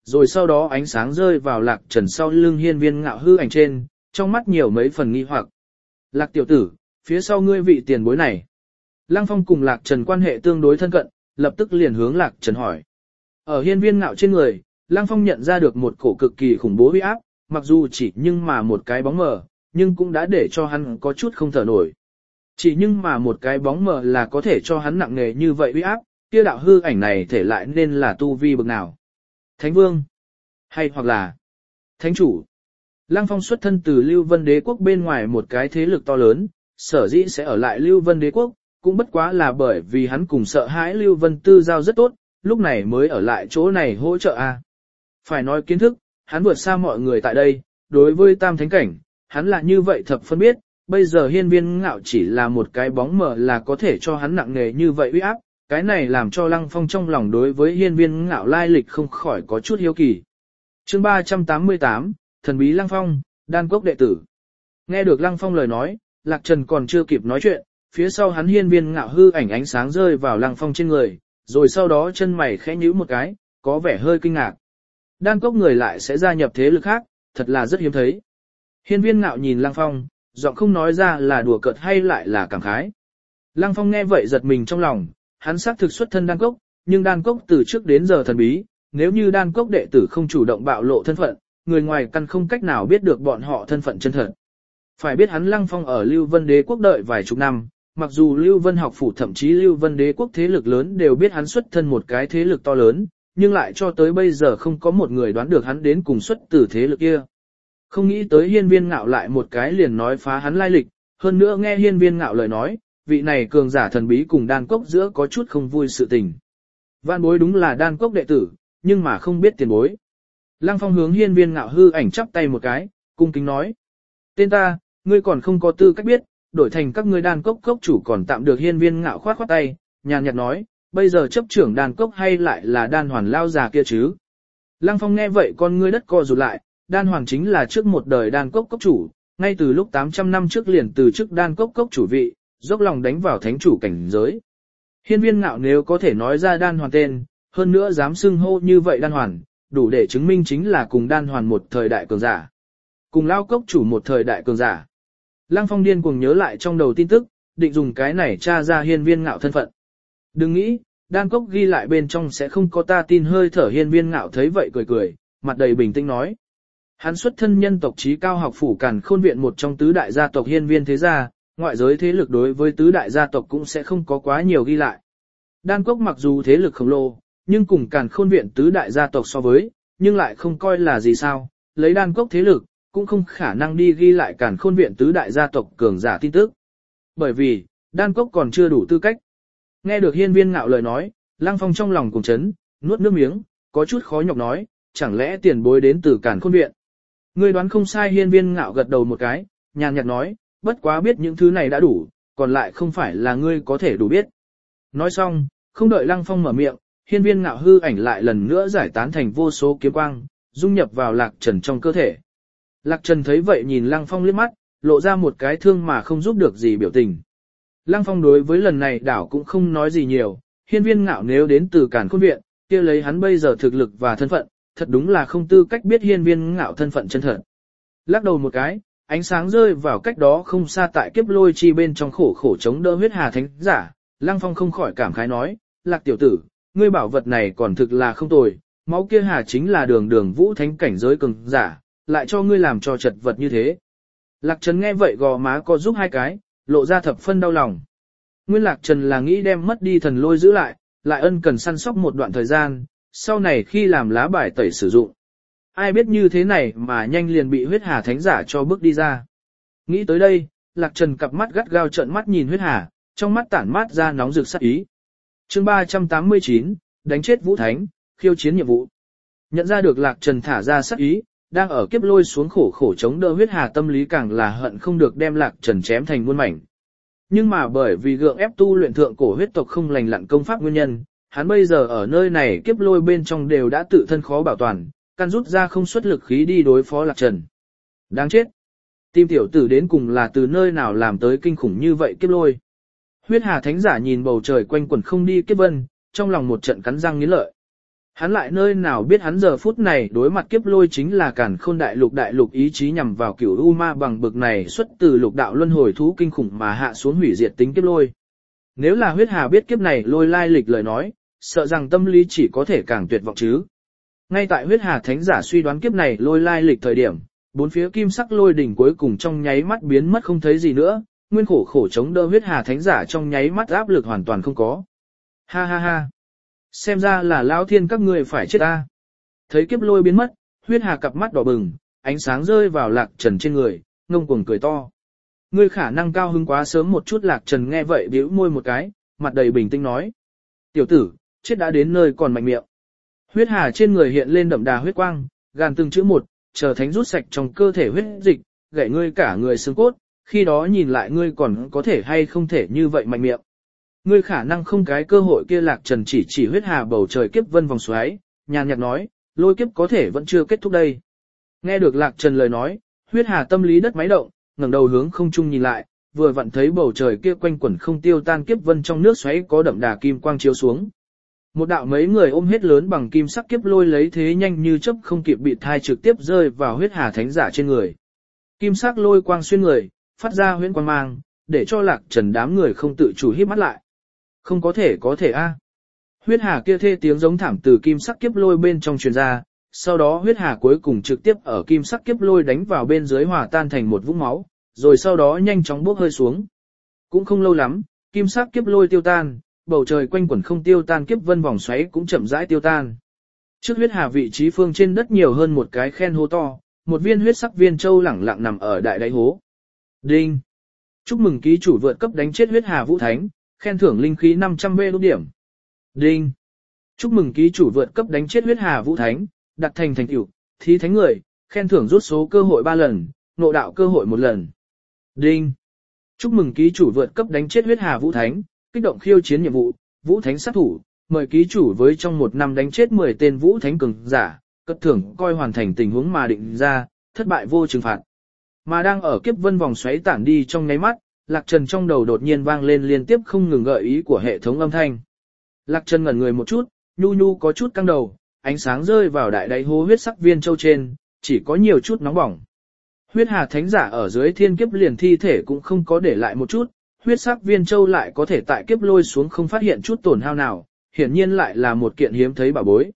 rồi sau đó ánh sáng rơi vào Lạc Trần sau lưng hiên viên ngạo hư ảnh trên, trong mắt nhiều mấy phần nghi hoặc. Lạc tiểu tử, phía sau ngươi vị tiền bối này. Lăng Phong cùng Lạc Trần quan hệ tương đối thân cận, lập tức liền hướng Lạc Trần hỏi. Ở hiên viên ngạo trên người, Lăng Phong nhận ra được một cổ cực kỳ khủng bố uy áp, mặc dù chỉ nhưng mà một cái bóng mờ, nhưng cũng đã để cho hắn có chút không thở nổi. Chỉ nhưng mà một cái bóng mờ là có thể cho hắn nặng nề như vậy uy áp, kia đạo hư ảnh này thể lại nên là tu vi bậc nào? Thánh vương? Hay hoặc là Thánh chủ? Lăng Phong xuất thân từ Lưu Vân Đế quốc bên ngoài một cái thế lực to lớn, sở dĩ sẽ ở lại Lưu Vân Đế quốc, cũng bất quá là bởi vì hắn cùng sợ hãi Lưu Vân Tư giao rất tốt, lúc này mới ở lại chỗ này hỗ trợ a. Phải nói kiến thức, hắn vượt xa mọi người tại đây, đối với tam thánh cảnh, hắn là như vậy thập phân biết, bây giờ hiên viên ngạo chỉ là một cái bóng mờ là có thể cho hắn nặng nề như vậy uy áp, cái này làm cho Lăng Phong trong lòng đối với hiên viên ngạo lai lịch không khỏi có chút hiếu kỳ. Chương ba trăm tám mươi tám, Thần bí Lăng Phong, đan cốc đệ tử. Nghe được Lăng Phong lời nói, Lạc Trần còn chưa kịp nói chuyện, phía sau hắn hiên viên ngạo hư ảnh ánh sáng rơi vào Lăng Phong trên người, rồi sau đó chân mày khẽ nhíu một cái, có vẻ hơi kinh ngạc. Đan cốc người lại sẽ gia nhập thế lực khác, thật là rất hiếm thấy. Hiên viên ngạo nhìn Lăng Phong, giọng không nói ra là đùa cợt hay lại là cảm khái. Lăng Phong nghe vậy giật mình trong lòng, hắn xác thực xuất thân đan cốc, nhưng đan cốc từ trước đến giờ thần bí, nếu như đan cốc đệ tử không chủ động bạo lộ thân phận, người ngoài căn không cách nào biết được bọn họ thân phận chân thật. Phải biết hắn Lăng Phong ở Lưu Vân Đế quốc đợi vài chục năm, mặc dù Lưu Vân học phủ thậm chí Lưu Vân Đế quốc thế lực lớn đều biết hắn xuất thân một cái thế lực to lớn, nhưng lại cho tới bây giờ không có một người đoán được hắn đến cùng xuất từ thế lực kia. Không nghĩ tới hiên viên ngạo lại một cái liền nói phá hắn lai lịch, hơn nữa nghe hiên viên ngạo lời nói, vị này cường giả thần bí cùng đan cốc giữa có chút không vui sự tình. Vạn bối đúng là đan cốc đệ tử, nhưng mà không biết tiền bối. Lăng Phong hướng hiên viên ngạo hư ảnh chắp tay một cái, cung kính nói. Tên ta, ngươi còn không có tư cách biết, đổi thành các ngươi đan cốc cốc chủ còn tạm được hiên viên ngạo khoát khoát tay, nhàn nhạt nói, bây giờ chấp trưởng đan cốc hay lại là đan hoàn lao già kia chứ. Lăng Phong nghe vậy con ngươi đất co rụt lại, đan hoàn chính là trước một đời đan cốc cốc chủ, ngay từ lúc tám trăm năm trước liền từ chức đan cốc cốc chủ vị, dốc lòng đánh vào thánh chủ cảnh giới. Hiên viên ngạo nếu có thể nói ra đan hoàn tên, hơn nữa dám xưng hô như vậy đan hoàn, đủ để chứng minh chính là cùng đan hoàn một thời đại cường giả. Cùng lao cốc chủ một thời đại cường giả. Lăng Phong điên cuồng nhớ lại trong đầu tin tức, định dùng cái này tra ra hiên viên ngạo thân phận. Đừng nghĩ, đan cốc ghi lại bên trong sẽ không có ta tin hơi thở hiên viên ngạo thấy vậy cười cười, mặt đầy bình tĩnh nói. Hắn xuất thân nhân tộc trí cao học phủ Càn Khôn viện một trong tứ đại gia tộc hiên viên thế gia, ngoại giới thế lực đối với tứ đại gia tộc cũng sẽ không có quá nhiều ghi lại. Đan cốc mặc dù thế lực khổng lồ, nhưng cùng Càn Khôn viện tứ đại gia tộc so với, nhưng lại không coi là gì sao, lấy đan cốc thế lực, cũng không khả năng đi ghi lại Càn Khôn viện tứ đại gia tộc cường giả tin tức. Bởi vì, đan cốc còn chưa đủ tư cách. Nghe được hiên viên ngạo lời nói, Lăng Phong trong lòng cùng chấn, nuốt nước miếng, có chút khó nhọc nói, chẳng lẽ tiền bối đến từ Càn Khôn viện. Ngươi đoán không sai hiên viên ngạo gật đầu một cái, nhàn nhạt nói, bất quá biết những thứ này đã đủ, còn lại không phải là ngươi có thể đủ biết. Nói xong, không đợi Lăng Phong mở miệng, hiên viên ngạo hư ảnh lại lần nữa giải tán thành vô số kiếm quang, dung nhập vào Lạc Trần trong cơ thể. Lạc Trần thấy vậy nhìn Lăng Phong liếc mắt, lộ ra một cái thương mà không giúp được gì biểu tình. Lăng Phong đối với lần này đảo cũng không nói gì nhiều, hiên viên ngạo nếu đến từ Càn Khôn viện, kia lấy hắn bây giờ thực lực và thân phận, thật đúng là không tư cách biết hiên viên ngạo thân phận chân thật. Lắc đầu một cái, ánh sáng rơi vào cách đó không xa tại kiếp lôi chi bên trong khổ khổ chống đỡ huyết hà thánh giả, Lăng Phong không khỏi cảm khái nói, Lạc tiểu tử, ngươi bảo vật này còn thực là không tồi, máu kia hà chính là đường đường vũ thánh cảnh giới cường giả, lại cho ngươi làm cho chật vật như thế. Lạc Trần nghe vậy gò má co giúp hai cái, lộ ra thập phân đau lòng. Nguyên Lạc Trần là nghĩ đem mất đi thần lôi giữ lại, lại ân cần săn sóc một đoạn thời gian, sau này khi làm lá bài tẩy sử dụng. Ai biết như thế này mà nhanh liền bị huyết hà thánh giả cho bước đi ra. Nghĩ tới đây, Lạc Trần cặp mắt gắt gao trợn mắt nhìn huyết hà, trong mắt tản mát ra nóng rực sát ý. Chương ba trăm tám mươi chín, đánh chết Vũ Thánh, khiêu chiến nhiệm vụ. Nhận ra được Lạc Trần thả ra sát ý, đang ở kiếp lôi xuống khổ khổ chống đỡ huyết hà tâm lý càng là hận không được đem Lạc Trần chém thành muôn mảnh. Nhưng mà bởi vì gượng ép tu luyện thượng cổ huyết tộc không lành lặn công pháp nguyên nhân, hắn bây giờ ở nơi này kiếp lôi bên trong đều đã tự thân khó bảo toàn, căn rút ra không xuất lực khí đi đối phó Lạc Trần. Đáng chết! Tim tiểu tử đến cùng là từ nơi nào làm tới kinh khủng như vậy kiếp lôi. Huyết hà thánh giả nhìn bầu trời quanh quẩn không đi kiếp vân, trong lòng một trận cắn răng nghiến lợi. Hắn lại nơi nào biết hắn giờ phút này đối mặt kiếp lôi chính là càn khôn đại lục đại lục ý chí nhằm vào cửu u ma bằng bực này xuất từ lục đạo luân hồi thú kinh khủng mà hạ xuống hủy diệt tính kiếp lôi. Nếu là huyết hà biết kiếp này lôi lai lịch lời nói, sợ rằng tâm lý chỉ có thể càng tuyệt vọng chứ. Ngay tại huyết hà thánh giả suy đoán kiếp này lôi lai lịch thời điểm, bốn phía kim sắc lôi đỉnh cuối cùng trong nháy mắt biến mất không thấy gì nữa, nguyên khổ khổ chống đỡ huyết hà thánh giả trong nháy mắt áp lực hoàn toàn không có. Ha ha ha. Xem ra là lão thiên các ngươi phải chết ta. Thấy kiếp lôi biến mất, huyết hà cặp mắt đỏ bừng, ánh sáng rơi vào Lạc Trần trên người, ngông cuồng cười to. Ngươi khả năng cao hứng quá sớm một chút. Lạc Trần nghe vậy bĩu môi một cái, mặt đầy bình tĩnh nói. Tiểu tử, chết đã đến nơi còn mạnh miệng. Huyết hà trên người hiện lên đậm đà huyết quang, gàn từng chữ một, chờ thánh rút sạch trong cơ thể huyết dịch, gãy ngươi cả người xương cốt, khi đó nhìn lại ngươi còn có thể hay không thể như vậy mạnh miệng. Ngươi khả năng không cái cơ hội kia. Lạc Trần chỉ chỉ huyết hà bầu trời kiếp vân vòng xoáy, nhàn nhạt nói, lôi kiếp có thể vẫn chưa kết thúc đây. Nghe được Lạc Trần lời nói, huyết hà tâm lý đất máy động, ngẩng đầu hướng không trung nhìn lại, vừa vặn thấy bầu trời kia quanh quẩn không tiêu tan kiếp vân trong nước xoáy có đậm đà kim quang chiếu xuống. Một đạo mấy người ôm hết lớn bằng kim sắc kiếp lôi lấy thế nhanh như chớp không kịp bị thai trực tiếp rơi vào huyết hà thánh giả trên người. Kim sắc lôi quang xuyên người, phát ra huyễn quang mang, để cho Lạc Trần đám người không tự chủ híp mắt lại. Không có thể có thể a. Huyết hà kia thê tiếng giống thảm từ kim sắc kiếp lôi bên trong truyền ra, sau đó huyết hà cuối cùng trực tiếp ở kim sắc kiếp lôi đánh vào bên dưới hòa tan thành một vũng máu, rồi sau đó nhanh chóng bốc hơi xuống. Cũng không lâu lắm, kim sắc kiếp lôi tiêu tan, bầu trời quanh quẩn không tiêu tan kiếp vân vòng xoáy cũng chậm rãi tiêu tan. Trước huyết hà vị trí phương trên đất nhiều hơn một cái khen hố to, một viên huyết sắc viên châu lẳng lặng nằm ở đại đáy hố. Đinh! Chúc mừng ký chủ vượt cấp đánh chết huyết hà vũ thánh, khen thưởng linh khí năm trăm vê đốt điểm. Đinh! Chúc mừng ký chủ vượt cấp đánh chết huyết hà vũ thánh, đạt thành thành tựu, thí thánh người, khen thưởng rút số cơ hội ba lần, ngộ đạo cơ hội một lần. Đinh! Chúc mừng ký chủ vượt cấp đánh chết huyết hà vũ thánh, kích động khiêu chiến nhiệm vụ, vũ thánh sát thủ, mời ký chủ với trong một năm đánh chết mười tên vũ thánh cường giả, cất thưởng coi hoàn thành tình huống mà định ra, thất bại vô trừng phạt. Mà đang ở kiếp vân vòng xoáy tản đi trong nháy mắt, Lạc Trần trong đầu đột nhiên vang lên liên tiếp không ngừng gợi ý của hệ thống âm thanh. Lạc Trần ngẩn người một chút, nhu nhu có chút căng đầu, ánh sáng rơi vào đại đáy hố huyết sắc viên châu trên, chỉ có nhiều chút nóng bỏng. Huyết hà thánh giả ở dưới thiên kiếp liền thi thể cũng không có để lại một chút, huyết sắc viên châu lại có thể tại kiếp lôi xuống không phát hiện chút tổn hao nào, hiển nhiên lại là một kiện hiếm thấy bảo bối.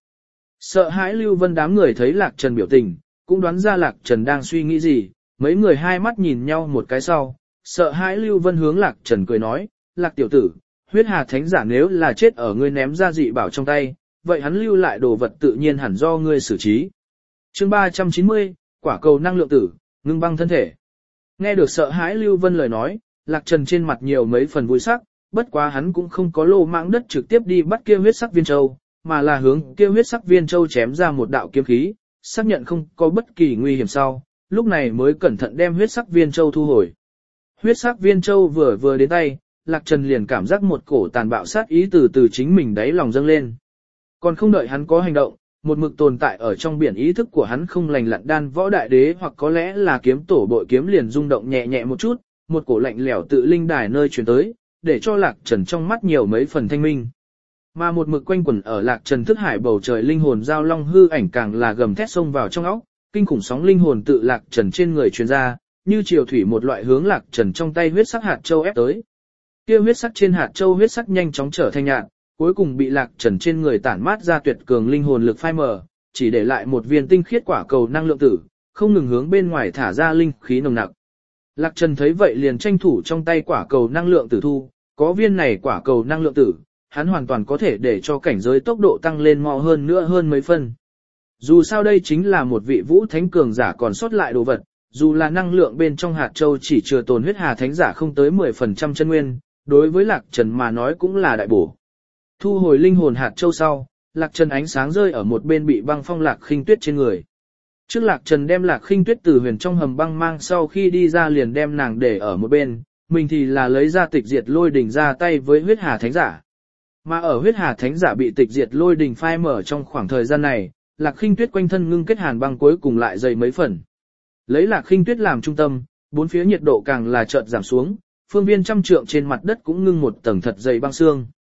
Sợ hãi Lưu Vân đám người thấy Lạc Trần biểu tình, cũng đoán ra Lạc Trần đang suy nghĩ gì, mấy người hai mắt nhìn nhau một cái sau, sợ hãi Lưu Vân hướng Lạc Trần cười nói, Lạc tiểu tử, huyết hà thánh giả nếu là chết ở ngươi ném ra dị bảo trong tay, vậy hắn lưu lại đồ vật tự nhiên hẳn do ngươi xử trí. Chương ba trăm chín mươi, quả cầu năng lượng tử, ngưng băng thân thể. Nghe được sợ hãi Lưu Vân lời nói, Lạc Trần trên mặt nhiều mấy phần vui sắc, bất quá hắn cũng không có lô mãng đất trực tiếp đi bắt kia huyết sắc viên châu, mà là hướng kia huyết sắc viên châu chém ra một đạo kiếm khí, xác nhận không có bất kỳ nguy hiểm sau, lúc này mới cẩn thận đem huyết sắc viên châu thu hồi. Huyết sắc viên châu vừa vừa đến tay, Lạc Trần liền cảm giác một cổ tàn bạo sát ý từ từ chính mình đáy lòng dâng lên. Còn không đợi hắn có hành động, một mực tồn tại ở trong biển ý thức của hắn không lành lặn đan võ đại đế hoặc có lẽ là kiếm tổ bội kiếm liền rung động nhẹ nhẹ một chút, một cổ lạnh lẽo tự linh đài nơi truyền tới, để cho Lạc Trần trong mắt nhiều mấy phần thanh minh. Mà một mực quanh quẩn ở Lạc Trần thức hải bầu trời linh hồn giao long hư ảnh càng là gầm thét xông vào trong óc, kinh khủng sóng linh hồn tự Lạc Trần trên người truyền ra, như triều thủy một loại hướng Lạc Trần trong tay huyết sắc hạt châu ép tới. Kia huyết sắc trên hạt châu huyết sắc nhanh chóng trở thành nhạt, cuối cùng bị Lạc Trần trên người tản mát ra tuyệt cường linh hồn lực phai mờ, chỉ để lại một viên tinh khiết quả cầu năng lượng tử, không ngừng hướng bên ngoài thả ra linh khí nồng nặc. Lạc Trần thấy vậy liền tranh thủ trong tay quả cầu năng lượng tử thu, có viên này quả cầu năng lượng tử, hắn hoàn toàn có thể để cho cảnh giới tốc độ tăng lên mau hơn nữa hơn mấy phân. Dù sao đây chính là một vị vũ thánh cường giả còn sót lại đồ vật, dù là năng lượng bên trong hạt châu chỉ chứa tồn huyết hà thánh giả không tới mười phần trăm chân nguyên, đối với Lạc Trần mà nói cũng là đại bổ. Thu hồi linh hồn hạt châu sau, Lạc Trần ánh sáng rơi ở một bên bị băng phong Lạc Khinh Tuyết trên người. Trước Lạc Trần đem Lạc Khinh Tuyết từ huyền trong hầm băng mang sau khi đi ra liền đem nàng để ở một bên, mình thì là lấy ra tịch diệt lôi đỉnh ra tay với huyết hà thánh giả. Mà ở huyết hà thánh giả bị tịch diệt lôi đỉnh phai mở trong khoảng thời gian này, Lạc Khinh Tuyết quanh thân ngưng kết hàn băng cuối cùng lại dày mấy phần. Lấy Lạc Khinh Tuyết làm trung tâm, bốn phía nhiệt độ càng là chợt giảm xuống, phương viên trăm trượng trên mặt đất cũng ngưng một tầng thật dày băng xương.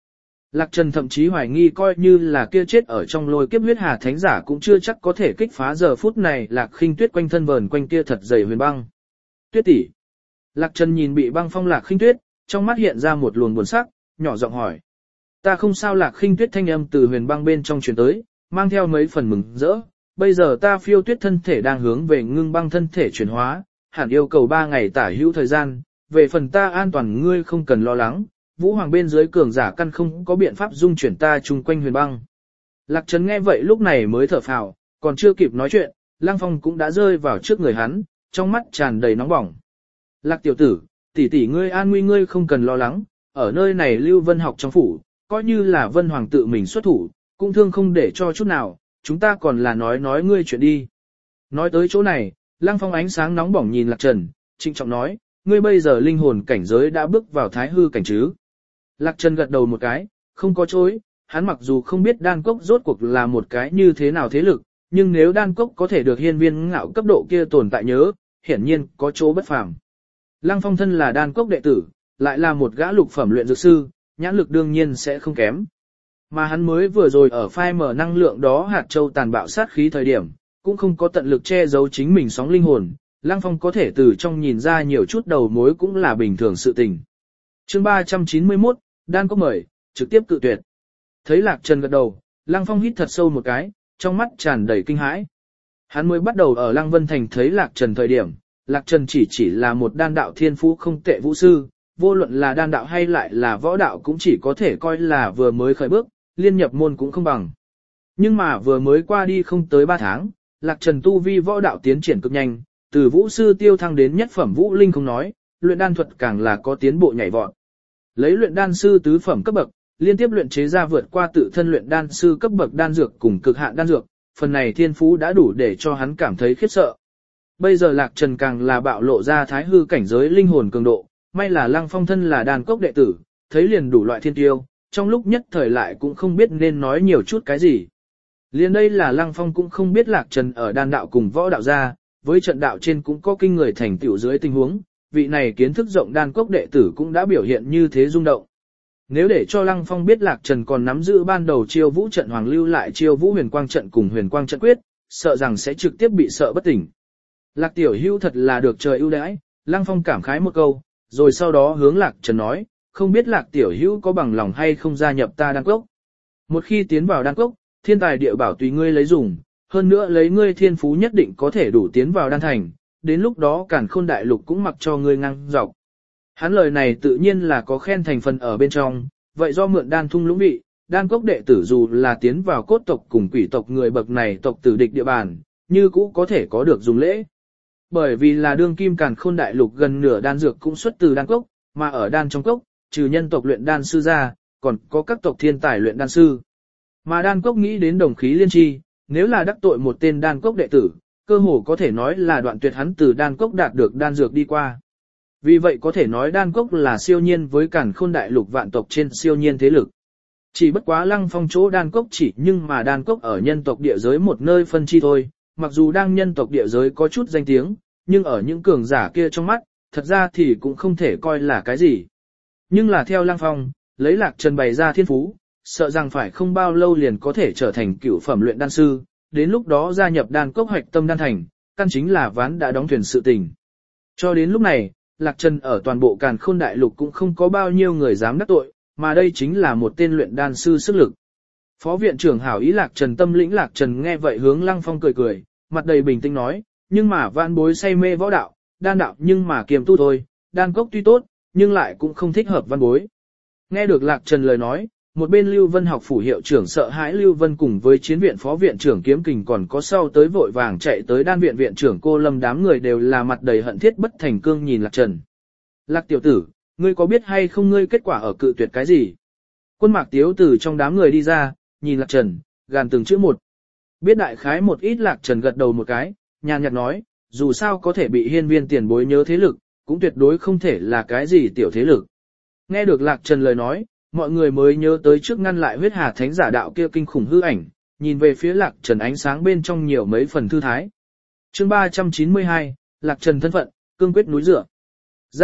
Lạc Trần thậm chí hoài nghi coi như là kia chết ở trong lôi kiếp huyết hà thánh giả cũng chưa chắc có thể kích phá giờ phút này Lạc Khinh Tuyết quanh thân vờn quanh kia thật dày huyền băng. Tuyết tỷ. Lạc Trần nhìn bị băng phong Lạc Khinh Tuyết, trong mắt hiện ra một luồng buồn sắc, nhỏ giọng hỏi. Ta không sao. Lạc Khinh Tuyết thanh âm từ huyền băng bên trong truyền tới, mang theo mấy phần mừng rỡ. Bây giờ ta phiêu tuyết thân thể đang hướng về ngưng băng thân thể chuyển hóa, hẳn yêu cầu ba ngày tả hữu thời gian, về phần ta an toàn ngươi không cần lo lắng, Vũ Hoàng bên dưới cường giả căn không có biện pháp dung chuyển ta chung quanh huyền băng. Lạc Trần nghe vậy lúc này mới thở phào, còn chưa kịp nói chuyện, Lăng Phong cũng đã rơi vào trước người hắn, trong mắt tràn đầy nóng bỏng. Lạc tiểu tử, tỷ tỷ ngươi an nguy ngươi không cần lo lắng, ở nơi này Lưu Vân học trong phủ, coi như là Vân Hoàng tự mình xuất thủ, cũng thương không để cho chút nào, chúng ta còn là nói nói ngươi chuyện đi. Nói tới chỗ này, Lăng Phong ánh sáng nóng bỏng nhìn Lạc Trần, trịnh trọng nói, ngươi bây giờ linh hồn cảnh giới đã bước vào thái hư cảnh chứ. Lạc Trần gật đầu một cái, không có chối, hắn mặc dù không biết đan cốc rốt cuộc là một cái như thế nào thế lực, nhưng nếu đan cốc có thể được hiên viên ngạo cấp độ kia tồn tại nhớ, hiển nhiên có chỗ bất phàm. Lăng Phong thân là đan cốc đệ tử, lại là một gã lục phẩm luyện dược sư, nhãn lực đương nhiên sẽ không kém. Mà hắn mới vừa rồi ở phai mở năng lượng đó hạt châu tàn bạo sát khí thời điểm, cũng không có tận lực che giấu chính mình sóng linh hồn, Lăng Phong có thể từ trong nhìn ra nhiều chút đầu mối cũng là bình thường sự tình. Chương ba trăm chín mươi mốt, đan cốc mời, trực tiếp cự tuyệt. Thấy Lạc Trần gật đầu, Lăng Phong hít thật sâu một cái, trong mắt tràn đầy kinh hãi. Hắn mới bắt đầu ở Lăng Vân Thành thấy Lạc Trần thời điểm, Lạc Trần chỉ chỉ là một đan đạo thiên phú không tệ vũ sư, vô luận là đan đạo hay lại là võ đạo cũng chỉ có thể coi là vừa mới khởi bước, liên nhập môn cũng không bằng. Nhưng mà vừa mới qua đi không tới ba tháng, Lạc Trần tu vi võ đạo tiến triển cực nhanh, từ vũ sư tiêu thăng đến nhất phẩm vũ linh không nói, luyện đan thuật càng là có tiến bộ nhảy vọt. Lấy luyện đan sư tứ phẩm cấp bậc, liên tiếp luyện chế ra vượt qua tự thân luyện đan sư cấp bậc đan dược cùng cực hạn đan dược, phần này thiên phú đã đủ để cho hắn cảm thấy khiếp sợ. Bây giờ Lạc Trần càng là bạo lộ ra thái hư cảnh giới linh hồn cường độ, may là Lăng Phong thân là đan cốc đệ tử, thấy liền đủ loại thiên tiêu, trong lúc nhất thời lại cũng không biết nên nói nhiều chút cái gì. Liên đây là Lăng Phong cũng không biết Lạc Trần ở đan đạo cùng võ đạo ra, với trận đạo trên cũng có kinh người thành tựu dưới tình huống, vị này kiến thức rộng đan cốc đệ tử cũng đã biểu hiện như thế rung động. Nếu để cho Lăng Phong biết Lạc Trần còn nắm giữ ban đầu chiêu vũ trận hoàng lưu lại chiêu vũ huyền quang trận cùng huyền quang trận quyết, sợ rằng sẽ trực tiếp bị sợ bất tỉnh. Lạc tiểu hữu thật là được trời ưu đãi, Lăng Phong cảm khái một câu, rồi sau đó hướng Lạc Trần nói, không biết Lạc tiểu hữu có bằng lòng hay không gia nhập ta đan cốc. Một khi tiến vào đan cốc, thiên tài địa bảo tùy ngươi lấy dùng, hơn nữa lấy ngươi thiên phú nhất định có thể đủ tiến vào đan thành, đến lúc đó càn khôn đại lục cũng mặc cho ngươi ngang dọc. Hắn lời này tự nhiên là có khen thành phần ở bên trong, vậy do mượn đan thung lũng bị, đan cốc đệ tử dù là tiến vào cốt tộc cùng quỷ tộc người bậc này tộc tử địch địa bàn, như cũ có thể có được dùng lễ. Bởi vì là đương kim càn khôn đại lục gần nửa đan dược cũng xuất từ đan cốc, mà ở đan trong cốc, trừ nhân tộc luyện đan sư ra, còn có các tộc thiên tài luyện đan sư. Mà đan cốc nghĩ đến đồng khí liên tri, nếu là đắc tội một tên đan cốc đệ tử, cơ hồ có thể nói là đoạn tuyệt hắn từ đan cốc đạt được đan dược đi qua. Vì vậy có thể nói đan cốc là siêu nhiên với càn khôn đại lục vạn tộc trên siêu nhiên thế lực. Chỉ bất quá Lăng Phong chỗ đan cốc chỉ nhưng mà đan cốc ở nhân tộc địa giới một nơi phân chi thôi, mặc dù đang nhân tộc địa giới có chút danh tiếng, nhưng ở những cường giả kia trong mắt, thật ra thì cũng không thể coi là cái gì. Nhưng là theo Lăng Phong, lấy Lạc Trần bày ra thiên phú, sợ rằng phải không bao lâu liền có thể trở thành cửu phẩm luyện đan sư, đến lúc đó gia nhập đan cốc hoạch tâm đan thành, căn chính là ván đã đóng thuyền sự tình. Cho đến lúc này, Lạc Trần ở toàn bộ càn khôn đại lục cũng không có bao nhiêu người dám đắc tội, mà đây chính là một tên luyện đan sư sức lực. Phó viện trưởng hảo ý Lạc Trần tâm lĩnh Lạc Trần nghe vậy hướng Lăng Phong cười cười, mặt đầy bình tĩnh nói, nhưng mà vạn bối say mê võ đạo, đan đạo nhưng mà kiềm tu thôi, đan cốc tuy tốt, nhưng lại cũng không thích hợp văn bối. Nghe được Lạc Trần lời nói, một bên Lưu Vân học phủ hiệu trưởng sợ hãi Lưu Vân cùng với chiến viện phó viện trưởng Kiếm Kình còn có sau tới vội vàng chạy tới đan viện viện trưởng Cô Lâm đám người đều là mặt đầy hận thiết bất thành cương nhìn Lạc Trần. Lạc tiểu tử, ngươi có biết hay không ngươi kết quả ở cự tuyệt cái gì? Quân Mạc Tiếu từ trong đám người đi ra, nhìn Lạc Trần, gàn từng chữ một. Biết đại khái một ít Lạc Trần gật đầu một cái, nhàn nhạt nói, dù sao có thể bị hiên viên tiền bối nhớ thế lực, cũng tuyệt đối không thể là cái gì tiểu thế lực. Nghe được Lạc Trần lời nói, mọi người mới nhớ tới trước ngăn lại huyết hà thánh giả đạo kia kinh khủng hư ảnh, nhìn về phía Lạc Trần ánh sáng bên trong nhiều mấy phần thư thái. Chương ba trăm chín mươi hai, Lạc Trần thân phận, cương quyết núi dựa. Dạ,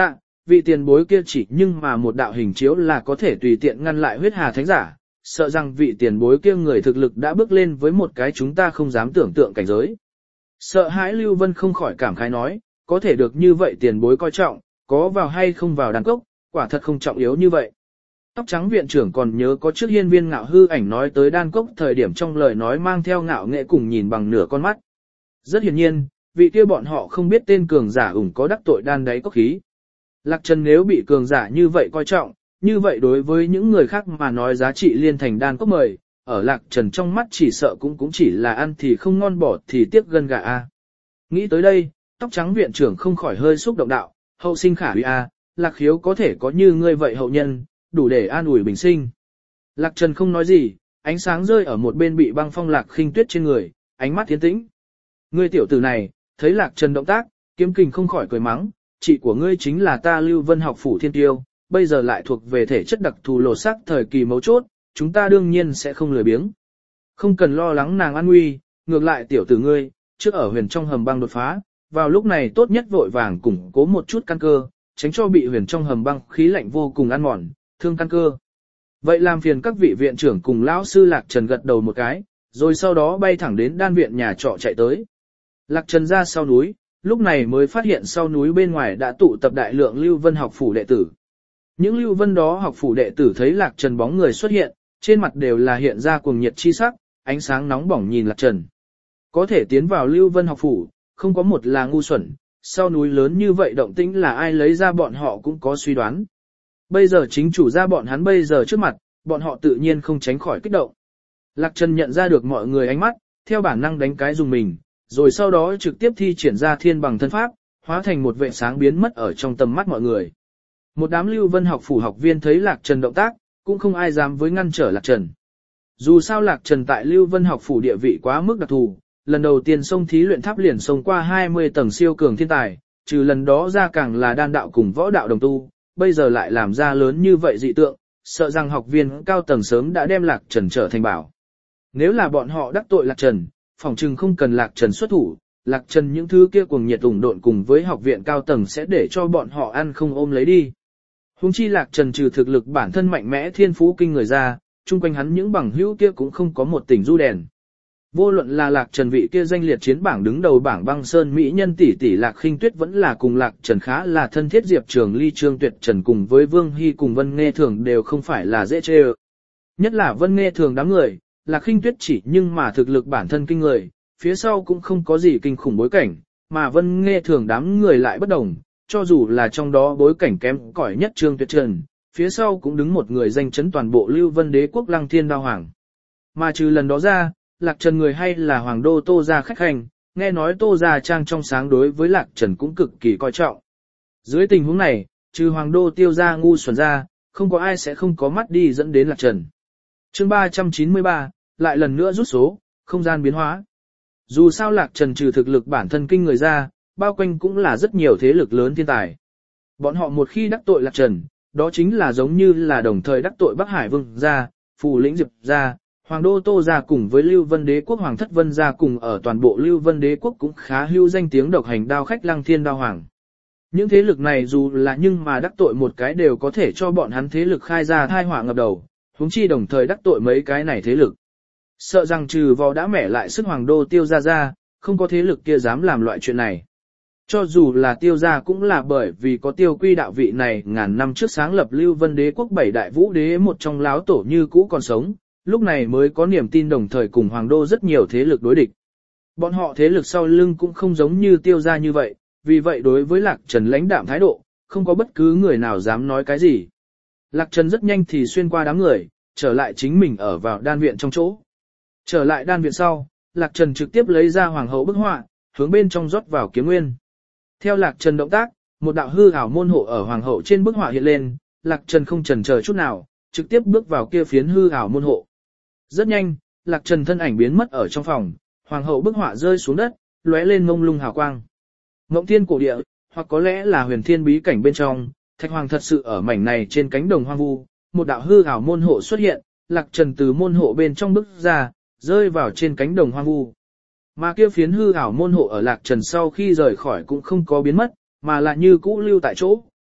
vị tiền bối kia chỉ nhưng mà một đạo hình chiếu là có thể tùy tiện ngăn lại huyết hà thánh giả, sợ rằng vị tiền bối kia người thực lực đã bước lên với một cái chúng ta không dám tưởng tượng cảnh giới. Sợ hãi Lưu Vân không khỏi cảm khái nói, có thể được như vậy tiền bối coi trọng, có vào hay không vào đàn cốc, quả thật không trọng yếu như vậy. Tóc trắng viện trưởng còn nhớ có trước hiên viên ngạo hư ảnh nói tới đan cốc thời điểm trong lời nói mang theo ngạo nghệ cùng nhìn bằng nửa con mắt. Rất hiển nhiên, vị kia bọn họ không biết tên cường giả ủng có đắc tội đan đáy cốc khí. Lạc Trần nếu bị cường giả như vậy coi trọng, như vậy đối với những người khác mà nói giá trị liên thành đan cốc mời, ở Lạc Trần trong mắt chỉ sợ cũng cũng chỉ là ăn thì không ngon bỏ thì tiếc gân gà a. Nghĩ tới đây, tóc trắng viện trưởng không khỏi hơi xúc động đạo, hậu sinh khả uy a, Lạc Khiếu có thể có như ngươi vậy hậu nhân, đủ để an ủi bình sinh. Lạc Trần không nói gì, ánh sáng rơi ở một bên bị băng phong Lạc Khinh Tuyết trên người, ánh mắt tiến tĩnh. Ngươi tiểu tử này, thấy Lạc Trần động tác, Kiếm Kình không khỏi cười mắng, chị của ngươi chính là ta Lưu Vân học phủ thiên tiêu, bây giờ lại thuộc về thể chất đặc thù lột xác thời kỳ mấu chốt, chúng ta đương nhiên sẽ không lười biếng. Không cần lo lắng nàng an nguy, ngược lại tiểu tử ngươi, trước ở huyền trong hầm băng đột phá, vào lúc này tốt nhất vội vàng củng cố một chút căn cơ, tránh cho bị huyền trong hầm băng khí lạnh vô cùng ăn mòn, thương căn cơ. Vậy làm phiền các vị viện trưởng cùng lão sư Lạc Trần gật đầu một cái, rồi sau đó bay thẳng đến đan viện nhà trọ chạy tới. Lạc Trần ra sau núi, lúc này mới phát hiện sau núi bên ngoài đã tụ tập đại lượng Lưu Vân học phủ đệ tử. Những Lưu Vân đó học phủ đệ tử thấy Lạc Trần bóng người xuất hiện, trên mặt đều là hiện ra cuồng nhiệt chi sắc, ánh sáng nóng bỏng nhìn Lạc Trần. Có thể tiến vào Lưu Vân học phủ, không có một là ngu xuẩn, sau núi lớn như vậy động tĩnh là ai lấy ra bọn họ cũng có suy đoán. Bây giờ chính chủ ra bọn hắn bây giờ trước mặt, bọn họ tự nhiên không tránh khỏi kích động. Lạc Trần nhận ra được mọi người ánh mắt, theo bản năng đánh cái dùng mình, rồi sau đó trực tiếp thi triển ra thiên bằng thân pháp, hóa thành một vệ sáng biến mất ở trong tầm mắt mọi người. Một đám Lưu Vân học phủ học viên thấy Lạc Trần động tác, cũng không ai dám với ngăn trở Lạc Trần. Dù sao Lạc Trần tại Lưu Vân học phủ địa vị quá mức đặc thù, lần đầu tiên xông thí luyện tháp liền xông qua hai mươi tầng siêu cường thiên tài, trừ lần đó ra càng là đan đạo cùng võ đạo đồng tu, bây giờ lại làm ra lớn như vậy dị tượng, sợ rằng học viên cao tầng sớm đã đem Lạc Trần trở thành bảo. Nếu là bọn họ đắc tội Lạc Trần, phỏng chừng không cần Lạc Trần xuất thủ, Lạc Trần những thứ kia cuồng nhiệt ủng độn cùng với học viện cao tầng sẽ để cho bọn họ ăn không ôm lấy đi. Huống chi Lạc Trần trừ thực lực bản thân mạnh mẽ thiên phú kinh người ra, chung quanh hắn những bằng hữu kia cũng không có một tỉnh du đèn. Vô luận là Lạc Trần vị kia danh liệt chiến bảng đứng đầu bảng băng sơn mỹ nhân tỷ tỷ Lạc Khinh Tuyết vẫn là cùng Lạc Trần khá là thân thiết, Diệp Trường Ly Trương Tuyệt Trần cùng với Vương Hy cùng Vân Nghe Thường đều không phải là dễ chê ơ. Nhất là Vân Nghe Thường đám người, Lạc Khinh Tuyết chỉ nhưng mà thực lực bản thân kinh người, phía sau cũng không có gì kinh khủng bối cảnh, mà Vân Nghe Thường đám người lại bất đồng, cho dù là trong đó bối cảnh kém cỏi nhất Trương Tuyệt Trần, phía sau cũng đứng một người danh chấn toàn bộ Lưu Vân Đế quốc Lăng Thiên Đao Hoàng. Mà trừ lần đó ra, Lạc Trần người hay là Hoàng đô Tô gia khách hành, nghe nói Tô gia trang trong sáng đối với Lạc Trần cũng cực kỳ coi trọng. Dưới tình huống này, trừ Hoàng đô Tiêu gia ngu xuẩn ra, không có ai sẽ không có mắt đi dẫn đến Lạc Trần. Chương ba trăm chín mươi ba, lại lần nữa rút số, không gian biến hóa. Dù sao Lạc Trần trừ thực lực bản thân kinh người ra, bao quanh cũng là rất nhiều thế lực lớn thiên tài. Bọn họ một khi đắc tội Lạc Trần, đó chính là giống như là đồng thời đắc tội Bắc Hải Vương gia, Phù Lĩnh Diệp gia, Hoàng đô Tô gia cùng với Lưu Vân Đế quốc Hoàng thất Vân gia cùng ở toàn bộ Lưu Vân Đế quốc cũng khá hưu danh tiếng độc hành đao khách Lăng Thiên Đao Hoàng. Những thế lực này dù là nhưng mà đắc tội một cái đều có thể cho bọn hắn thế lực khai ra thai họa ngập đầu, huống chi đồng thời đắc tội mấy cái này thế lực. Sợ rằng trừ vò đã mẻ lại sức Hoàng đô Tiêu gia ra, không có thế lực kia dám làm loại chuyện này. Cho dù là Tiêu gia cũng là bởi vì có Tiêu Quy đạo vị này ngàn năm trước sáng lập Lưu Vân Đế quốc bảy đại vũ đế một trong láo tổ như cũ còn sống, lúc này mới có niềm tin đồng thời cùng Hoàng đô rất nhiều thế lực đối địch. Bọn họ thế lực sau lưng cũng không giống như Tiêu gia như vậy, vì vậy đối với Lạc Trần lãnh đạm thái độ, không có bất cứ người nào dám nói cái gì. Lạc Trần rất nhanh thì xuyên qua đám người, trở lại chính mình ở vào đan viện trong chỗ. Trở lại đan viện sau, Lạc Trần trực tiếp lấy ra hoàng hậu bức họa, hướng bên trong rót vào kiếm nguyên. Theo Lạc Trần động tác, một đạo hư ảo môn hộ ở hoàng hậu trên bức họa hiện lên, Lạc Trần không chần chờ chút nào, trực tiếp bước vào kia phiến hư ảo môn hộ. Rất nhanh, Lạc Trần thân ảnh biến mất ở trong phòng, hoàng hậu bức họa rơi xuống đất, lóe lên mông lung hào quang. Mộng thiên cổ địa, hoặc có lẽ là huyền thiên bí cảnh bên trong, Thạch Hoàng thật sự ở mảnh này trên cánh đồng hoang vu, một đạo hư ảo môn hộ xuất hiện, Lạc Trần từ môn hộ bên trong bước ra, rơi vào trên cánh đồng hoang vu. Mà kia phiến hư ảo môn hộ ở Lạc Trần sau khi rời khỏi cũng không có biến mất, mà là như cũ lưu tại chỗ,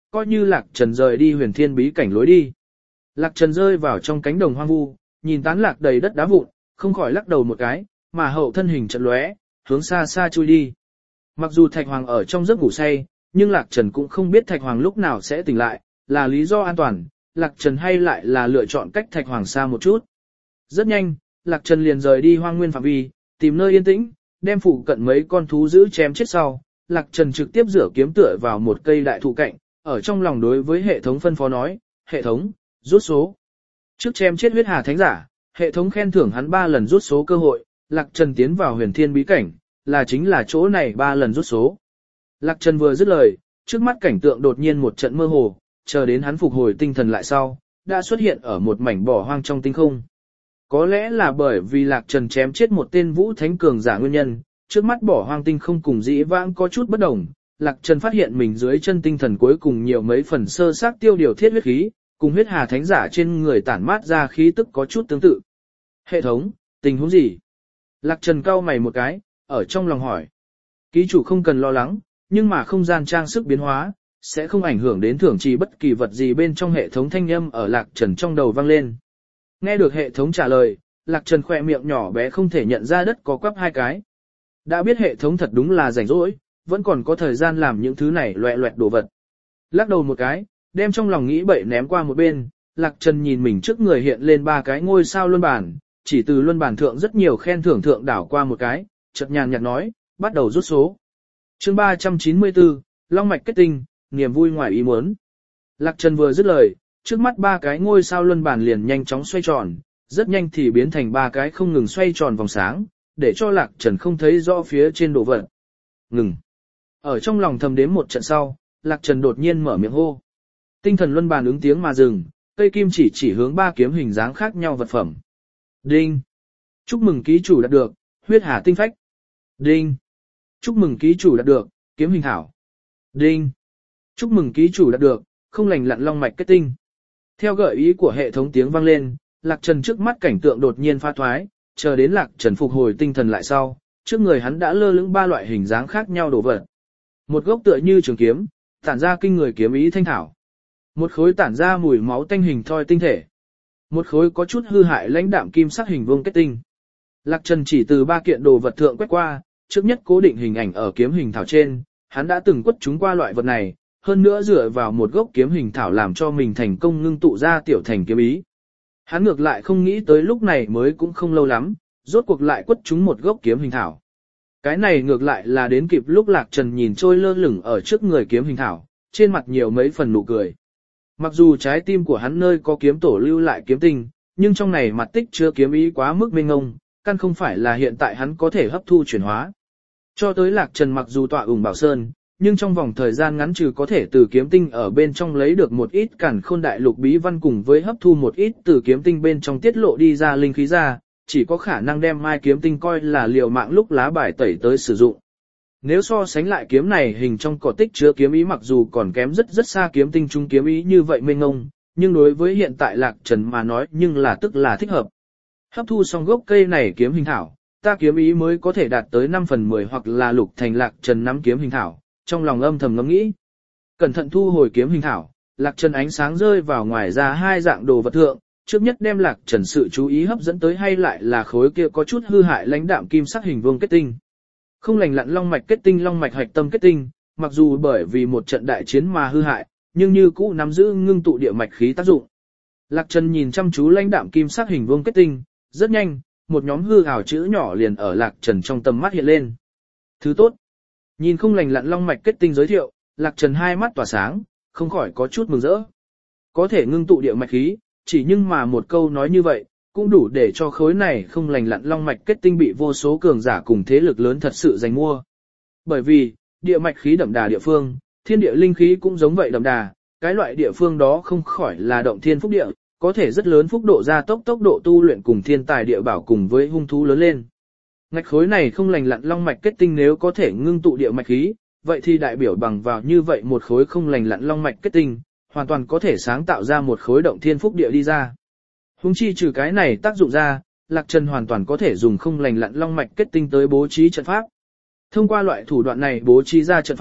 coi như Lạc Trần rời đi huyền thiên bí cảnh lối đi. Lạc Trần rơi vào trong cánh đồng hoang vu, nhìn tán lạc đầy đất đá vụn, không khỏi lắc đầu một cái, mà hậu thân hình chợt lóe, hướng xa xa chui đi. Mặc dù Thạch Hoàng ở trong giấc ngủ say, nhưng Lạc Trần cũng không biết Thạch Hoàng lúc nào sẽ tỉnh lại, là lý do an toàn, Lạc Trần hay lại là lựa chọn cách Thạch Hoàng xa một chút. Rất nhanh, Lạc Trần liền rời đi hoang nguyên phạm vi, tìm nơi yên tĩnh, đem phụ cận mấy con thú giữ chém chết sau, Lạc Trần trực tiếp rửa kiếm tựa vào một cây đại thụ cạnh, ở trong lòng đối với hệ thống phân phó nói, hệ thống, rút số. Trước chém chết huyết hà thánh giả, hệ thống khen thưởng hắn ba lần rút số cơ hội, Lạc Trần tiến vào huyền thiên bí cảnh, là chính là chỗ này ba lần rút số. Lạc Trần vừa dứt lời, trước mắt cảnh tượng đột nhiên một trận mơ hồ, chờ đến hắn phục hồi tinh thần lại sau, đã xuất hiện ở một mảnh bỏ hoang trong tinh không. Có lẽ là bởi vì Lạc Trần chém chết một tên vũ thánh cường giả nguyên nhân, trước mắt bỏ hoang tinh không cùng dĩ vãng có chút bất đồng, Lạc Trần phát hiện mình dưới chân tinh thần cuối cùng nhiều mấy phần sơ xác tiêu điều thiết huyết khí, cùng huyết hà thánh giả trên người tản mát ra khí tức có chút tương tự. Hệ thống, tình huống gì? Lạc Trần cau mày một cái, ở trong lòng hỏi. Ký chủ không cần lo lắng, nhưng mà không gian trang sức biến hóa, sẽ không ảnh hưởng đến thưởng trì bất kỳ vật gì bên trong hệ thống thanh âm ở Lạc Trần trong đầu vang lên. Nghe được hệ thống trả lời, Lạc Trần khỏe miệng nhỏ bé không thể nhận ra đất có quắp hai cái. Đã biết hệ thống thật đúng là rảnh rỗi, vẫn còn có thời gian làm những thứ này loẹ loẹt đồ vật. Lắc đầu một cái, đem trong lòng nghĩ bậy ném qua một bên, Lạc Trần nhìn mình trước người hiện lên ba cái ngôi sao luân bản, chỉ từ luân bản thượng rất nhiều khen thưởng thượng đảo qua một cái, chợt nhàn nhạt nói, bắt đầu rút số. Chương ba trăm chín mươi tư, Long mạch kết tinh, niềm vui ngoài ý muốn. Lạc Trần vừa dứt lời, trước mắt ba cái ngôi sao luân bản liền nhanh chóng xoay tròn, rất nhanh thì biến thành ba cái không ngừng xoay tròn vòng sáng, để cho Lạc Trần không thấy rõ phía trên đồ vật. Ngừng. Ở trong lòng thầm đếm một trận sau, Lạc Trần đột nhiên mở miệng hô. Tinh thần luân bàn ứng tiếng mà dừng, cây kim chỉ chỉ hướng ba kiếm hình dáng khác nhau vật phẩm. Đinh. Chúc mừng ký chủ đạt được, huyết hà tinh phách. Đinh. Chúc mừng ký chủ đạt được, kiếm hình thảo. Đinh. Chúc mừng ký chủ đạt được, không lành lặn long mạch kết tinh. Theo gợi ý của hệ thống tiếng vang lên, Lạc Trần trước mắt cảnh tượng đột nhiên pha thoái, chờ đến Lạc Trần phục hồi tinh thần lại sau, trước người hắn đã lơ lửng ba loại hình dáng khác nhau đồ vật. Một gốc tựa như trường kiếm, tản ra kinh người kiếm ý thanh thảo. Một khối tản ra mùi máu tanh hình thoi tinh thể. Một khối có chút hư hại lãnh đạm kim sắc hình vuông kết tinh. Lạc Trần chỉ từ ba kiện đồ vật thượng quét qua, trước nhất cố định hình ảnh ở kiếm hình thảo trên, hắn đã từng quất chúng qua loại vật này, hơn nữa dựa vào một gốc kiếm hình thảo làm cho mình thành công ngưng tụ ra tiểu thành kiếm ý. Hắn ngược lại không nghĩ tới lúc này mới cũng không lâu lắm, rốt cuộc lại quất chúng một gốc kiếm hình thảo. Cái này ngược lại là đến kịp lúc Lạc Trần nhìn trôi lơ lửng ở trước người kiếm hình thảo, trên mặt nhiều mấy phần nụ cười. Mặc dù trái tim của hắn nơi có kiếm tổ lưu lại kiếm tinh, nhưng trong này mặt tích chứa kiếm ý quá mức mênh ngông, căn không phải là hiện tại hắn có thể hấp thu chuyển hóa. Cho tới Lạc Trần mặc dù tọa ủng bảo sơn, nhưng trong vòng thời gian ngắn trừ có thể từ kiếm tinh ở bên trong lấy được một ít cản khôn đại lục bí văn cùng với hấp thu một ít từ kiếm tinh bên trong tiết lộ đi ra linh khí ra, chỉ có khả năng đem mai kiếm tinh coi là liều mạng lúc lá bài tẩy tới sử dụng. Nếu so sánh lại kiếm này hình trong cỏ tích chứa kiếm ý mặc dù còn kém rất rất xa kiếm tinh trung kiếm ý như vậy mênh ngông, nhưng đối với hiện tại Lạc Trần mà nói nhưng là tức là thích hợp. Hấp thu xong gốc cây này kiếm hình thảo, ta kiếm ý mới có thể đạt tới năm phần mười hoặc là lục thành Lạc Trần nắm kiếm hình thảo, trong lòng âm thầm ngẫm nghĩ. Cẩn thận thu hồi kiếm hình thảo, Lạc Trần ánh sáng rơi vào ngoài ra hai dạng đồ vật thượng, trước nhất đem Lạc Trần sự chú ý hấp dẫn tới hay lại là khối kia có chút hư hại lãnh đạm kim sắc hình vuông kết tinh. Không lành lặn long mạch kết tinh long mạch hạch tâm kết tinh, mặc dù bởi vì một trận đại chiến mà hư hại, nhưng như cũ nắm giữ ngưng tụ địa mạch khí tác dụng. Lạc Trần nhìn chăm chú lãnh đạm kim sắc hình vuông kết tinh, rất nhanh, một nhóm hư ảo chữ nhỏ liền ở Lạc Trần trong tầm mắt hiện lên. Thứ tốt. Nhìn không lành lặn long mạch kết tinh giới thiệu, Lạc Trần hai mắt tỏa sáng, không khỏi có chút mừng rỡ. Có thể ngưng tụ địa mạch khí, chỉ nhưng mà một câu nói như vậy, cũng đủ để cho khối này không lành lặn long mạch kết tinh bị vô số cường giả cùng thế lực lớn thật sự giành mua. Bởi vì, địa mạch khí đậm đà địa phương, thiên địa linh khí cũng giống vậy đậm đà, cái loại địa phương đó không khỏi là động thiên phúc địa, có thể rất lớn phúc độ gia tốc tốc độ tu luyện cùng thiên tài địa bảo cùng với hung thú lớn lên. Ngạch khối này không lành lặn long mạch kết tinh nếu có thể ngưng tụ địa mạch khí, vậy thì đại biểu bằng vào như vậy một khối không lành lặn long mạch kết tinh, hoàn toàn có thể sáng tạo ra một khối động thiên phúc địa đi ra. Hùng chi trừ cái này tác dụng ra, Lạc Trần hoàn toàn có thể dùng không lành lặn long mạch kết tinh tới bố trí trận pháp. Thông qua loại thủ đoạn này bố trí ra trận pháp,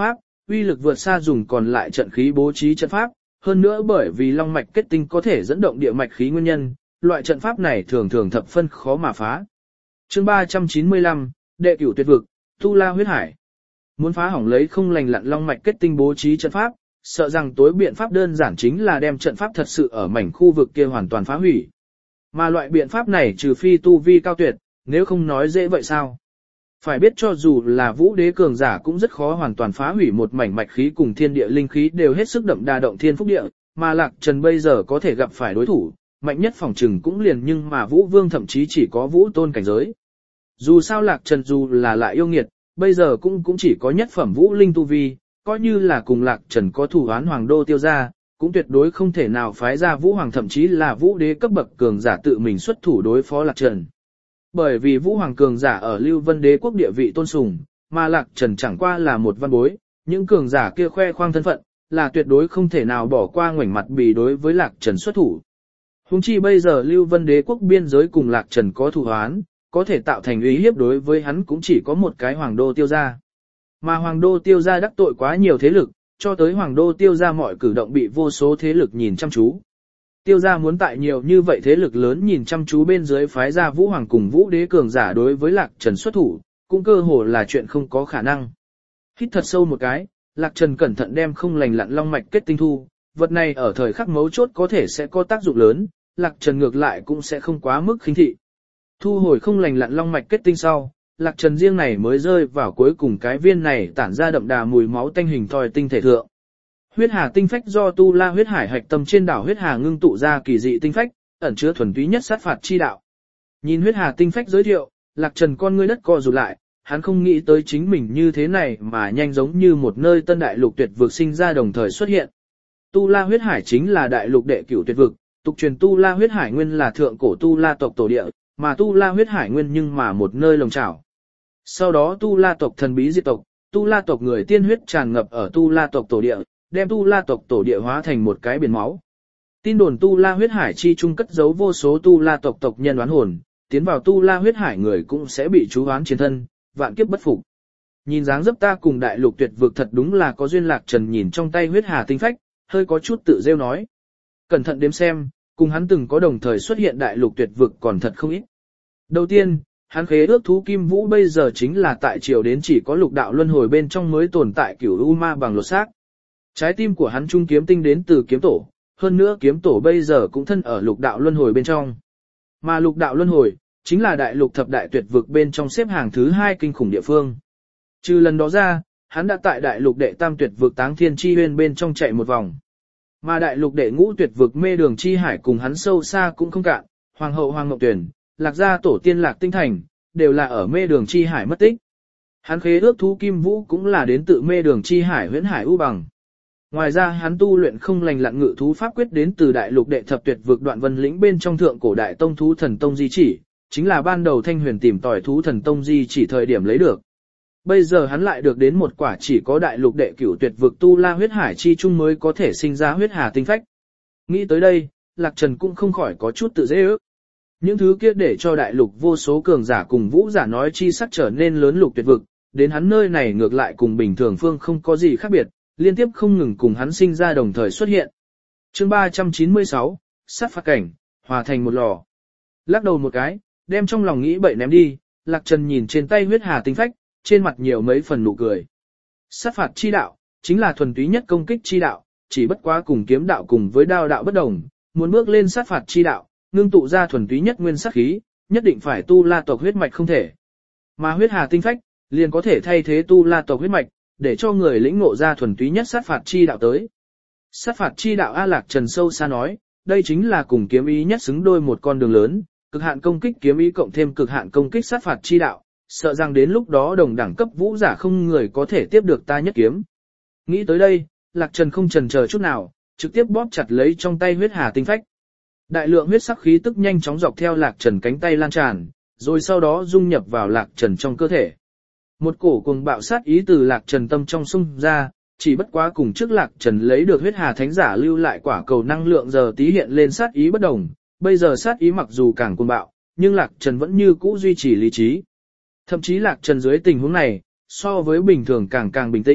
uy lực vượt xa dùng còn lại trận khí bố trí trận pháp, hơn nữa bởi vì long mạch kết tinh có thể dẫn động địa mạch khí nguyên nhân, loại trận pháp này thường thường thập phân khó mà phá. Chương ba trăm chín mươi lăm, Đệ Cửu Tuyệt Vực, Tu La Huyết Hải. Muốn phá hỏng lấy không lành lặn long mạch kết tinh bố trí trận pháp, sợ rằng tối biện pháp đơn giản chính là đem trận pháp thật sự ở mảnh khu vực kia hoàn toàn phá hủy. Mà loại biện pháp này trừ phi tu vi cao tuyệt, nếu không nói dễ vậy sao? Phải biết cho dù là vũ đế cường giả cũng rất khó hoàn toàn phá hủy một mảnh mạch khí cùng thiên địa linh khí đều hết sức đậm đà động thiên phúc địa, mà Lạc Trần bây giờ có thể gặp phải đối thủ, mạnh nhất phòng trừng cũng liền nhưng mà Vũ Vương thậm chí chỉ có Vũ Tôn cảnh giới. Dù sao Lạc Trần dù là lại yêu nghiệt, bây giờ cũng cũng chỉ có nhất phẩm Vũ Linh tu vi, coi như là cùng Lạc Trần có thủ án Hoàng Đô Tiêu gia, cũng tuyệt đối không thể nào phái ra Vũ Hoàng thậm chí là Vũ Đế cấp bậc cường giả tự mình xuất thủ đối phó Lạc Trần. Bởi vì Vũ Hoàng cường giả ở Lưu Vân Đế quốc địa vị tôn sùng, mà Lạc Trần chẳng qua là một văn bối, những cường giả kia khoe khoang thân phận, là tuyệt đối không thể nào bỏ qua ngoảnh mặt bì đối với Lạc Trần xuất thủ. Huống chi bây giờ Lưu Vân Đế quốc biên giới cùng Lạc Trần có thù oán, có thể tạo thành uy hiếp đối với hắn cũng chỉ có một cái Hoàng Đô Tiêu gia. Mà Hoàng Đô Tiêu gia đắc tội quá nhiều thế lực, cho tới Hoàng Đô Tiêu gia mọi cử động bị vô số thế lực nhìn chăm chú. Tiêu gia muốn tại nhiều như vậy thế lực lớn nhìn chăm chú bên dưới phái ra Vũ Hoàng cùng Vũ Đế cường giả đối với Lạc Trần xuất thủ, cũng cơ hồ là chuyện không có khả năng. Hít thật sâu một cái, Lạc Trần cẩn thận đem không lành lặn long mạch kết tinh thu, vật này ở thời khắc mấu chốt có thể sẽ có tác dụng lớn, Lạc Trần ngược lại cũng sẽ không quá mức khinh thị. Thu hồi không lành lặn long mạch kết tinh sau, Lạc Trần riêng này mới rơi vào cuối cùng cái viên này tản ra đậm đà mùi máu tanh hình thoi tinh thể thượng. Huyết Hà tinh phách do Tu La huyết hải hạch tâm trên đảo huyết hà ngưng tụ ra kỳ dị tinh phách, ẩn chứa thuần túy nhất sát phạt chi đạo. Nhìn huyết hà tinh phách giới thiệu, Lạc Trần con ngươi đất co rụt lại, hắn không nghĩ tới chính mình như thế này mà nhanh giống như một nơi tân đại lục tuyệt vực sinh ra đồng thời xuất hiện. Tu La huyết hải chính là đại lục đệ cửu tuyệt vực, tục truyền Tu La huyết hải nguyên là thượng cổ Tu La tộc tổ địa, mà Tu La huyết hải nguyên nhưng mà một nơi lồng chảo. Sau đó Tu La tộc thần bí diệt tộc, Tu La tộc người tiên huyết tràn ngập ở Tu La tộc tổ địa, đem Tu La tộc tổ địa hóa thành một cái biển máu. Tin đồn Tu La huyết hải chi trung cất giấu vô số Tu La tộc tộc nhân oán hồn, tiến vào Tu La huyết hải người cũng sẽ bị chú oán chiến thân, vạn kiếp bất phục. Nhìn dáng dấp ta cùng đại lục tuyệt vực thật đúng là có duyên. Lạc Trần nhìn trong tay huyết hà tinh phách, hơi có chút tự rêu nói. Cẩn thận đếm xem, cùng hắn từng có đồng thời xuất hiện đại lục tuyệt vực còn thật không ít. Đầu tiên, hắn khế ước thú kim vũ bây giờ chính là tại triều đến chỉ có lục đạo luân hồi bên trong mới tồn tại cửu u ma bằng lột xác. Trái tim của hắn trung kiếm tinh đến từ kiếm tổ, hơn nữa kiếm tổ bây giờ cũng thân ở lục đạo luân hồi bên trong. Mà lục đạo luân hồi, chính là đại lục thập đại tuyệt vực bên trong xếp hàng thứ hai kinh khủng địa phương. Trừ lần đó ra, hắn đã tại đại lục đệ tam tuyệt vực Táng Thiên Chi Huyên bên trong chạy một vòng. Mà đại lục đệ ngũ tuyệt vực Mê Đường Chi Hải cùng hắn sâu xa cũng không cạn, Hoàng hậu Hoàng Ngọc Tuyển, Lạc gia tổ tiên Lạc Tinh Thành, đều là ở Mê Đường Chi Hải mất tích. Hắn khế ước thú kim vũ cũng là đến tự Mê Đường Chi Hải huyễn hải u bằng. Ngoài ra hắn tu luyện không lành lặn ngự thú pháp quyết đến từ đại lục đệ thập tuyệt vực Đoạn Vân lĩnh bên trong thượng cổ đại tông thú thần tông di chỉ, chính là ban đầu Thanh Huyền tìm tòi thú thần tông di chỉ thời điểm lấy được. Bây giờ hắn lại được đến một quả chỉ có đại lục đệ cửu tuyệt vực Tu La huyết hải chi trung mới có thể sinh ra huyết hà tinh phách. Nghĩ tới đây, Lạc Trần cũng không khỏi có chút tự dễ ước. Những thứ kia để cho đại lục vô số cường giả cùng vũ giả nói chi sắc trở nên lớn lục tuyệt vực, đến hắn nơi này ngược lại cùng bình thường phương không có gì khác biệt, liên tiếp không ngừng cùng hắn sinh ra đồng thời xuất hiện. Chương ba trăm chín mươi sáu, sát phạt cảnh, hòa thành một lò. Lắc đầu một cái, đem trong lòng nghĩ bậy ném đi, Lạc Trần nhìn trên tay huyết hà tinh phách, trên mặt nhiều mấy phần nụ cười. Sát phạt chi đạo, chính là thuần túy nhất công kích chi đạo, chỉ bất quá cùng kiếm đạo cùng với đao đạo bất đồng, muốn bước lên sát phạt chi đạo, ngưng tụ ra thuần túy nhất nguyên sát khí, nhất định phải tu La tộc huyết mạch không thể. Mà huyết hà tinh phách, liền có thể thay thế tu La tộc huyết mạch, để cho người lĩnh ngộ ra thuần túy nhất sát phạt chi đạo tới. Sát phạt chi đạo A Lạc Trần sâu xa nói, đây chính là cùng kiếm ý nhất xứng đôi một con đường lớn, cực hạn công kích kiếm ý cộng thêm cực hạn công kích sát phạt chi đạo, sợ rằng đến lúc đó đồng đẳng cấp vũ giả không người có thể tiếp được ta nhất kiếm. Nghĩ tới đây, Lạc Trần không chần chờ chút nào, trực tiếp bóp chặt lấy trong tay huyết hà tinh phách. Đại lượng huyết sắc khí tức nhanh chóng dọc theo Lạc Trần cánh tay lan tràn, rồi sau đó dung nhập vào Lạc Trần trong cơ thể. Một cổ cuồng bạo sát ý từ Lạc Trần tâm trong xung ra, chỉ bất quá cùng trước Lạc Trần lấy được huyết hà thánh giả lưu lại quả cầu năng lượng giờ tí hiện lên sát ý bất đồng, bây giờ sát ý mặc dù càng cuồng bạo, nhưng Lạc Trần vẫn như cũ duy trì lý trí. Thậm chí Lạc Trần dưới tình huống này, so với bình thường càng càng bình tĩnh,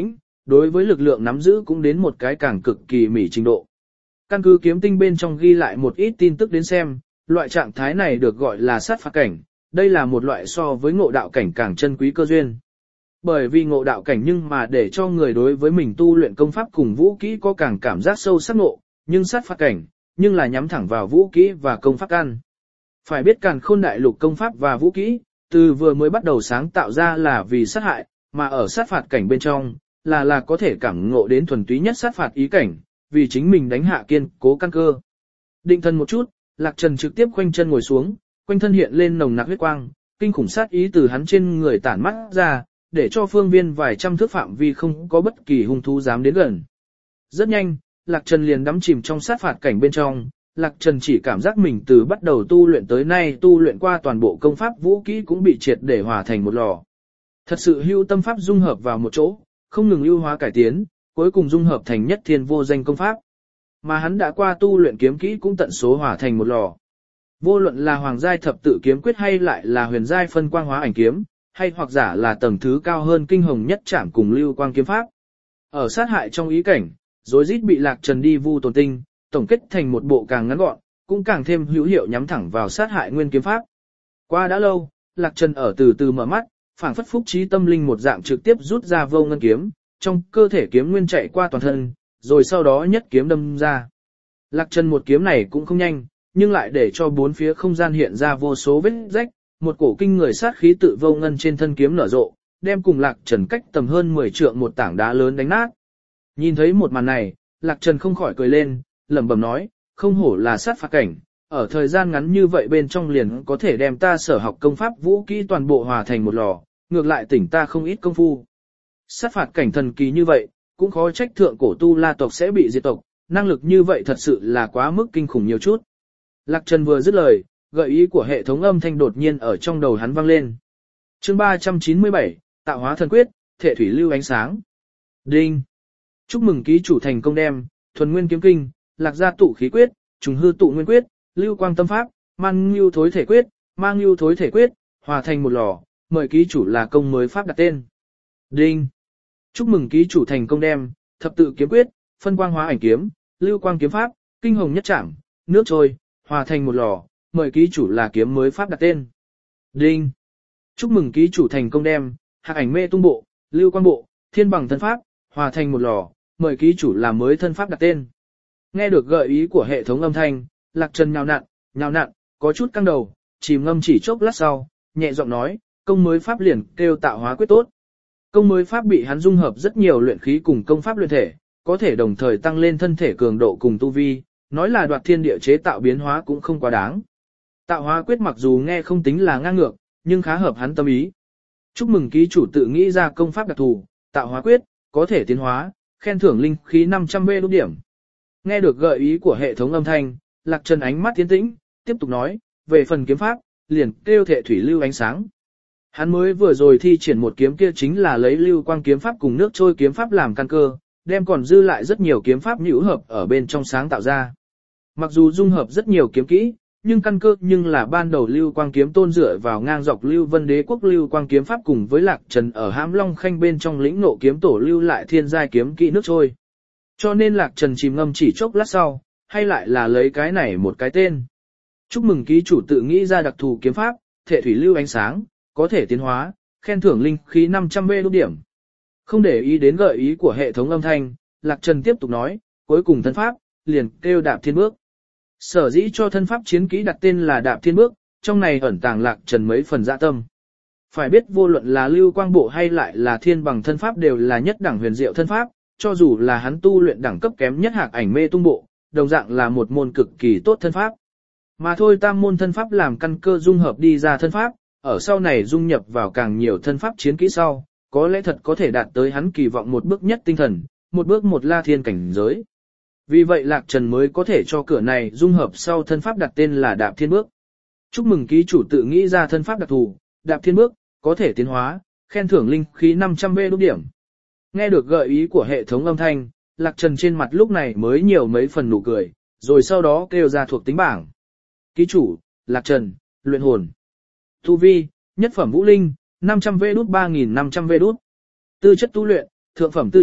đối với lực lượng nắm giữ cũng đến một cái càng cực kỳ mỉ trình độ. Căn cứ kiếm tinh bên trong ghi lại một ít tin tức đến xem, loại trạng thái này được gọi là sát phạt cảnh, đây là một loại so với ngộ đạo cảnh càng chân quý cơ duyên. Bởi vì ngộ đạo cảnh nhưng mà để cho người đối với mình tu luyện công pháp cùng vũ kỹ có càng cảm giác sâu sắc ngộ, nhưng sát phạt cảnh, nhưng là nhắm thẳng vào vũ kỹ và công pháp căn. Phải biết Càn Khôn Đại Lục công pháp và vũ kỹ, từ vừa mới bắt đầu sáng tạo ra là vì sát hại, mà ở sát phạt cảnh bên trong, là là có thể cảm ngộ đến thuần túy nhất sát phạt ý cảnh, vì chính mình đánh hạ kiên cố căn cơ. Định thân một chút, Lạc Trần trực tiếp khoanh chân ngồi xuống, quanh thân hiện lên nồng nặc huyết quang, kinh khủng sát ý từ hắn trên người tản mắt ra, để cho phương viên vài trăm thước phạm vi không có bất kỳ hung thú dám đến gần. Rất nhanh, Lạc Trần liền đắm chìm trong sát phạt cảnh bên trong, Lạc Trần chỉ cảm giác mình từ bắt đầu tu luyện tới nay tu luyện qua toàn bộ công pháp vũ kỹ cũng bị triệt để hòa thành một lò. Thật sự hưu tâm pháp dung hợp vào một chỗ, không ngừng ưu hóa cải tiến, cuối cùng dung hợp thành nhất thiên vô danh công pháp. Mà hắn đã qua tu luyện kiếm kỹ cũng tận số hòa thành một lò. Vô luận là hoàng giai thập tự kiếm quyết hay lại là huyền giai phân quang hóa ảnh kiếm, hay hoặc giả là tầng thứ cao hơn kinh hồng nhất trảm cùng lưu quang kiếm pháp. Ở sát hại trong ý cảnh, rối rít bị Lạc Trần đi vu tồn tinh, tổng kết thành một bộ càng ngắn gọn, cũng càng thêm hữu hiệu nhắm thẳng vào sát hại nguyên kiếm pháp. Qua đã lâu, Lạc Trần ở từ từ mở mắt, phảng phất phúc trí tâm linh một dạng trực tiếp rút ra vô ngân kiếm, trong cơ thể kiếm nguyên chạy qua toàn thân, rồi sau đó nhất kiếm đâm ra. Lạc Trần một kiếm này cũng không nhanh, nhưng lại để cho bốn phía không gian hiện ra vô số vết rách, một cổ kinh người sát khí tự vô ngân trên thân kiếm nở rộ, đem cùng Lạc Trần cách tầm hơn mười trượng một tảng đá lớn đánh nát. Nhìn thấy một màn này, Lạc Trần không khỏi cười lên, lẩm bẩm nói, không hổ là sát phạt cảnh, ở thời gian ngắn như vậy bên trong liền có thể đem ta sở học công pháp vũ kỹ toàn bộ hòa thành một lò, ngược lại tỉnh ta không ít công phu. Sát phạt cảnh thần kỳ như vậy, cũng khó trách thượng cổ tu la tộc sẽ bị diệt tộc, năng lực như vậy thật sự là quá mức kinh khủng nhiều chút. Lạc Trần vừa dứt lời, gợi ý của hệ thống âm thanh đột nhiên ở trong đầu hắn vang lên. Chương ba trăm chín mươi bảy, Tạo hóa thần quyết, thể thủy lưu ánh sáng. Đinh. Chúc mừng ký chủ thành công đem Thuần Nguyên kiếm kinh, Lạc gia tụ khí quyết, Trùng hư tụ nguyên quyết, Lưu quang tâm pháp, Man Nhu thối thể quyết, Mang Nhu thối thể quyết, hòa thành một lò, mời ký chủ là công mới pháp đặt tên. Đinh. Chúc mừng ký chủ thành công đem Thập tự kiếm quyết, Phân quang hóa ảnh kiếm, Lưu quang kiếm pháp, Kinh hồng nhất trảm, nước trôi, hòa thành một lò, mời ký chủ là kiếm mới pháp đặt tên. Đinh. Chúc mừng ký chủ thành công đem Hạc ảnh mê tung bộ, Lưu quang bộ, Thiên bằng thân pháp, hòa thành một lò, mời ký chủ là mới thân pháp đặt tên. Nghe được gợi ý của hệ thống âm thanh, Lạc Trần nhào nặn, nhào nặn, có chút căng đầu, chìm ngâm chỉ chốc lát sau, nhẹ giọng nói, công mới pháp liền kêu tạo hóa quyết tốt. Công mới pháp bị hắn dung hợp rất nhiều luyện khí cùng công pháp luyện thể, có thể đồng thời tăng lên thân thể cường độ cùng tu vi, nói là đoạt thiên địa chế tạo biến hóa cũng không quá đáng. Tạo hóa quyết mặc dù nghe không tính là ngang ngược, nhưng khá hợp hắn tâm ý. Chúc mừng ký chủ tự nghĩ ra công pháp đặc thù, tạo hóa quyết, có thể tiến hóa, khen thưởng linh khí năm trăm bê đốt điểm. Nghe được gợi ý của hệ thống âm thanh, Lạc Trần ánh mắt tiến tĩnh, tiếp tục nói, về phần kiếm pháp, liền kêu thể thủy lưu ánh sáng. Hắn mới vừa rồi thi triển một kiếm kia chính là lấy lưu quang kiếm pháp cùng nước trôi kiếm pháp làm căn cơ, đem còn dư lại rất nhiều kiếm pháp nhũ hợp ở bên trong sáng tạo ra. Mặc dù dung hợp rất nhiều kiếm kỹ, nhưng căn cơ nhưng là ban đầu lưu quang kiếm tôn dựa vào ngang dọc lưu vân đế quốc lưu quang kiếm pháp cùng với Lạc Trần ở Hãm Long Khanh bên trong lĩnh nộ kiếm tổ lưu lại thiên giai kiếm kỹ nước trôi. Cho nên Lạc Trần chìm ngâm chỉ chốc lát sau, hay lại là lấy cái này một cái tên. Chúc mừng ký chủ tự nghĩ ra đặc thù kiếm pháp, thể thủy lưu ánh sáng, có thể tiến hóa, khen thưởng linh khí năm trăm bê đốt điểm. Không để ý đến gợi ý của hệ thống âm thanh, Lạc Trần tiếp tục nói, cuối cùng thân pháp, liền kêu đạp thiên bước. Sở dĩ cho thân pháp chiến kỹ đặt tên là đạp thiên bước, trong này ẩn tàng Lạc Trần mấy phần dạ tâm. Phải biết vô luận là lưu quang bộ hay lại là thiên bằng thân pháp đều là nhất đẳng huyền diệu thân pháp, cho dù là hắn tu luyện đẳng cấp kém nhất Hạc ảnh mê tung bộ, đồng dạng là một môn cực kỳ tốt thân pháp. Mà thôi tam môn thân pháp làm căn cơ dung hợp đi ra thân pháp, ở sau này dung nhập vào càng nhiều thân pháp chiến kỹ sau, có lẽ thật có thể đạt tới hắn kỳ vọng một bước nhất tinh thần, một bước một la thiên cảnh giới. Vì vậy Lạc Trần mới có thể cho cửa này dung hợp sau thân pháp đặt tên là đạp thiên bước. Chúc mừng ký chủ tự nghĩ ra thân pháp đặc thù, đạp thiên bước, có thể tiến hóa, khen thưởng linh khí năm trăm bê đốt điểm. Nghe được gợi ý của hệ thống âm thanh, Lạc Trần trên mặt lúc này mới nhiều mấy phần nụ cười, rồi sau đó kêu ra thuộc tính bảng. Ký chủ, Lạc Trần, luyện hồn. Tu vi, nhất phẩm vũ linh, năm trăm vê đút ba nghìn năm trăm vê đút. Tư chất tu luyện, thượng phẩm tư chất,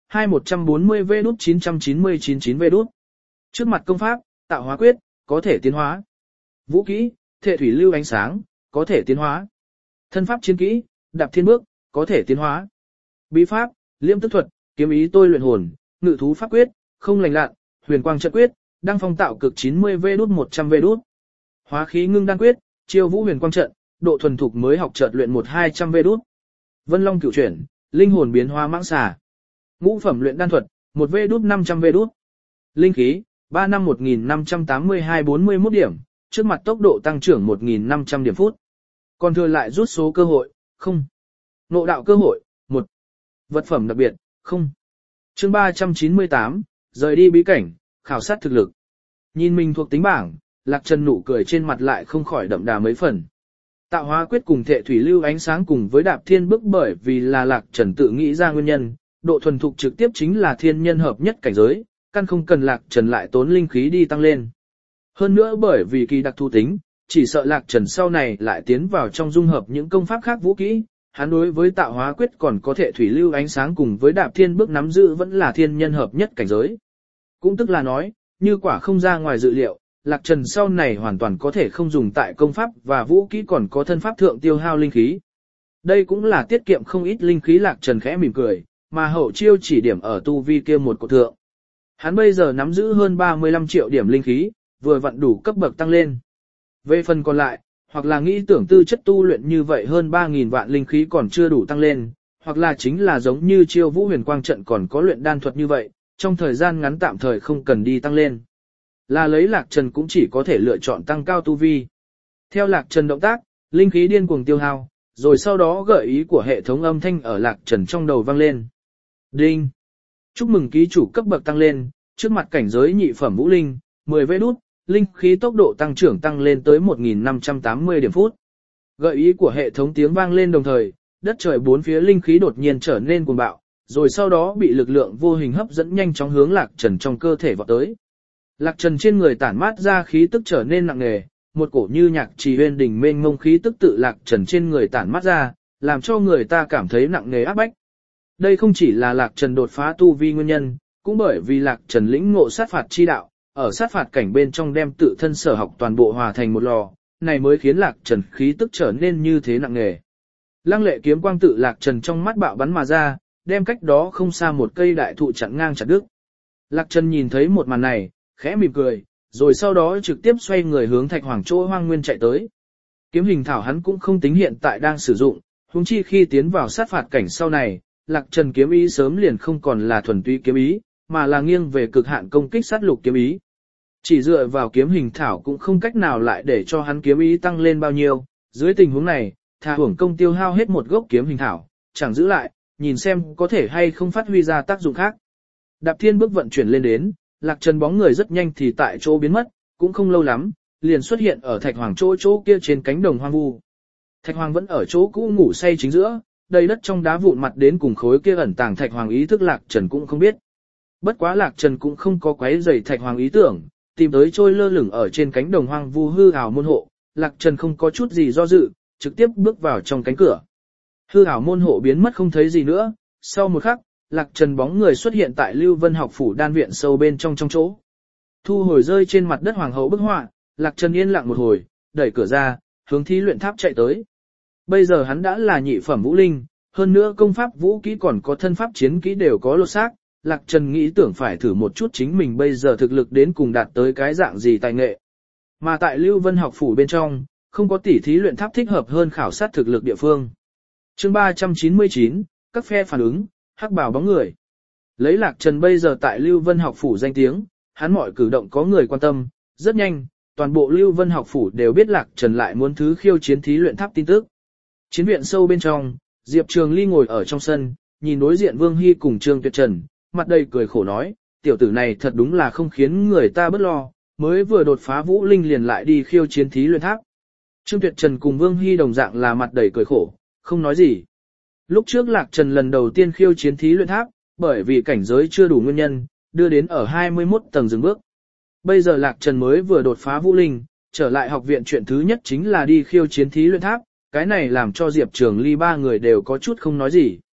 hai một bốn mươi V đút chín chín chín chín chín V đút. Trước mặt công pháp, tạo hóa quyết, có thể tiến hóa. Vũ kỹ, thệ thủy lưu ánh sáng, có thể tiến hóa. Thân pháp chiến kỹ, đạp thiên bước, có thể tiến hóa. Bí pháp, liêm tức thuật, kiếm ý tôi luyện hồn, ngự thú pháp quyết, không lành lạn, huyền quang trận quyết, đăng phong tạo cực chín mươi V đút một trăm V đút. Hóa khí ngưng đan quyết, chiêu vũ huyền quang trận, độ thuần thục mới học chợt luyện một hai trăm V đút. Vân Long cửu chuyển, linh hồn biến hóa mãng xà. Ngũ phẩm luyện đan thuật, một V đút năm trăm V đút. Linh khí, ba năm một nghìn năm trăm tám mươi hai bốn mươi mốt điểm, trước mặt tốc độ tăng trưởng một nghìn năm trăm điểm phút. Còn thừa lại rút số cơ hội, không. Ngộ đạo cơ hội, một. Vật phẩm đặc biệt, không. Chương ba trăm chín mươi tám, rời đi bí cảnh, khảo sát thực lực. Nhìn mình thuộc tính bảng, Lạc Trần nụ cười trên mặt lại không khỏi đậm đà mấy phần. Tạo hóa quyết cùng thệ thủy lưu ánh sáng cùng với đạp thiên bước bởi vì là Lạc Trần tự nghĩ ra nguyên nhân, độ thuần thục trực tiếp chính là thiên nhân hợp nhất cảnh giới, căn không cần Lạc Trần lại tốn linh khí đi tăng lên. Hơn nữa bởi vì kỳ đặc thu tính, chỉ sợ Lạc Trần sau này lại tiến vào trong dung hợp những công pháp khác vũ kỹ, hắn đối với tạo hóa quyết còn có thể thủy lưu ánh sáng cùng với đạp thiên bước nắm giữ vẫn là thiên nhân hợp nhất cảnh giới. Cũng tức là nói, như quả không ra ngoài dự liệu, Lạc Trần sau này hoàn toàn có thể không dùng tại công pháp và vũ kỹ còn có thân pháp thượng tiêu hao linh khí. Đây cũng là tiết kiệm không ít linh khí. Lạc Trần khẽ mỉm cười, mà hậu chiêu chỉ điểm ở tu vi kia một cột thượng. Hắn bây giờ nắm giữ hơn ba mươi lăm triệu điểm linh khí, vừa vặn đủ cấp bậc tăng lên. Về phần còn lại, hoặc là nghĩ tưởng tư chất tu luyện như vậy hơn ba nghìn vạn linh khí còn chưa đủ tăng lên, hoặc là chính là giống như chiêu vũ huyền quang trận còn có luyện đan thuật như vậy, trong thời gian ngắn tạm thời không cần đi tăng lên. Là lấy Lạc Trần cũng chỉ có thể lựa chọn tăng cao tu vi. Theo Lạc Trần động tác, linh khí điên cuồng tiêu hao, rồi sau đó gợi ý của hệ thống âm thanh ở Lạc Trần trong đầu vang lên. Đinh! Chúc mừng ký chủ cấp bậc tăng lên, trước mặt cảnh giới nhị phẩm vũ linh, mười vê đút, linh khí tốc độ tăng trưởng tăng lên tới một nghìn năm trăm tám mươi điểm phút. Gợi ý của hệ thống tiếng vang lên đồng thời, đất trời bốn phía linh khí đột nhiên trở nên cuồng bạo, rồi sau đó bị lực lượng vô hình hấp dẫn nhanh chóng hướng Lạc Trần trong cơ thể vọt tới. Lạc Trần trên người tản mát ra khí tức trở nên nặng nề, một cổ như nhạc trì huyên đỉnh mênh mông khí tức tự Lạc Trần trên người tản mát ra, làm cho người ta cảm thấy nặng nề áp bách. Đây không chỉ là Lạc Trần đột phá tu vi nguyên nhân, cũng bởi vì Lạc Trần lĩnh ngộ sát phạt chi đạo, ở sát phạt cảnh bên trong đem tự thân sở học toàn bộ hòa thành một lò, này mới khiến Lạc Trần khí tức trở nên như thế nặng nề. Lăng lệ kiếm quang tự Lạc Trần trong mắt bạo bắn mà ra, đem cách đó không xa một cây đại thụ chặn ngang chặt đứt. Lạc Trần nhìn thấy một màn này, khẽ mỉm cười, rồi sau đó trực tiếp xoay người hướng Thạch Hoàng chỗ hoang nguyên chạy tới. Kiếm hình thảo hắn cũng không tính hiện tại đang sử dụng, huống chi khi tiến vào sát phạt cảnh sau này, Lạc Trần kiếm ý sớm liền không còn là thuần túy kiếm ý, mà là nghiêng về cực hạn công kích sát lục kiếm ý. Chỉ dựa vào kiếm hình thảo cũng không cách nào lại để cho hắn kiếm ý tăng lên bao nhiêu, dưới tình huống này, thà hưởng công tiêu hao hết một gốc kiếm hình thảo, chẳng giữ lại, nhìn xem có thể hay không phát huy ra tác dụng khác. Đạp thiên bước vận chuyển lên đến, Lạc Trần bóng người rất nhanh thì tại chỗ biến mất, cũng không lâu lắm, liền xuất hiện ở Thạch Hoàng chỗ chỗ kia trên cánh đồng hoang vu. Thạch Hoàng vẫn ở chỗ cũ ngủ say chính giữa, đầy đất trong đá vụn mặt đến cùng khối kia ẩn tàng Thạch Hoàng ý thức Lạc Trần cũng không biết. Bất quá Lạc Trần cũng không có quấy rầy Thạch Hoàng ý tưởng, tìm tới trôi lơ lửng ở trên cánh đồng hoang vu hư ảo môn hộ, Lạc Trần không có chút gì do dự, trực tiếp bước vào trong cánh cửa. Hư ảo môn hộ biến mất không thấy gì nữa, sau một khắc, Lạc Trần bóng người xuất hiện tại Lưu Vân học phủ đan viện sâu bên trong trong chỗ. Thu hồi rơi trên mặt đất hoàng hậu bức họa, Lạc Trần yên lặng một hồi, đẩy cửa ra, hướng thí luyện tháp chạy tới. Bây giờ hắn đã là nhị phẩm vũ linh, hơn nữa công pháp vũ kỹ còn có thân pháp chiến kỹ đều có lột xác, Lạc Trần nghĩ tưởng phải thử một chút chính mình bây giờ thực lực đến cùng đạt tới cái dạng gì tài nghệ. Mà tại Lưu Vân học phủ bên trong, không có tỉ thí luyện tháp thích hợp hơn khảo sát thực lực địa phương. Chương ba trăm chín mươi chín, các phe phản ứng, hắc bào bóng người. Lấy Lạc Trần bây giờ tại Lưu Vân học phủ danh tiếng, hắn mọi cử động có người quan tâm, rất nhanh, toàn bộ Lưu Vân học phủ đều biết Lạc Trần lại muốn thứ khiêu chiến thí luyện tháp tin tức. Chiến viện sâu bên trong, Diệp Trường Ly ngồi ở trong sân, nhìn đối diện Vương Hy cùng Trương Tuyệt Trần, mặt đầy cười khổ nói, tiểu tử này thật đúng là không khiến người ta bất lo, mới vừa đột phá vũ linh liền lại đi khiêu chiến thí luyện tháp. Trương Tuyệt Trần cùng Vương Hy đồng dạng là mặt đầy cười khổ, không nói gì. Lúc trước Lạc Trần lần đầu tiên khiêu chiến thí luyện tháp, bởi vì cảnh giới chưa đủ nguyên nhân, đưa đến ở hai mươi mốt tầng dừng bước. Bây giờ Lạc Trần mới vừa đột phá vũ linh, trở lại học viện chuyện thứ nhất chính là đi khiêu chiến thí luyện tháp, cái này làm cho Diệp Trường Ly ba người đều có chút không nói gì.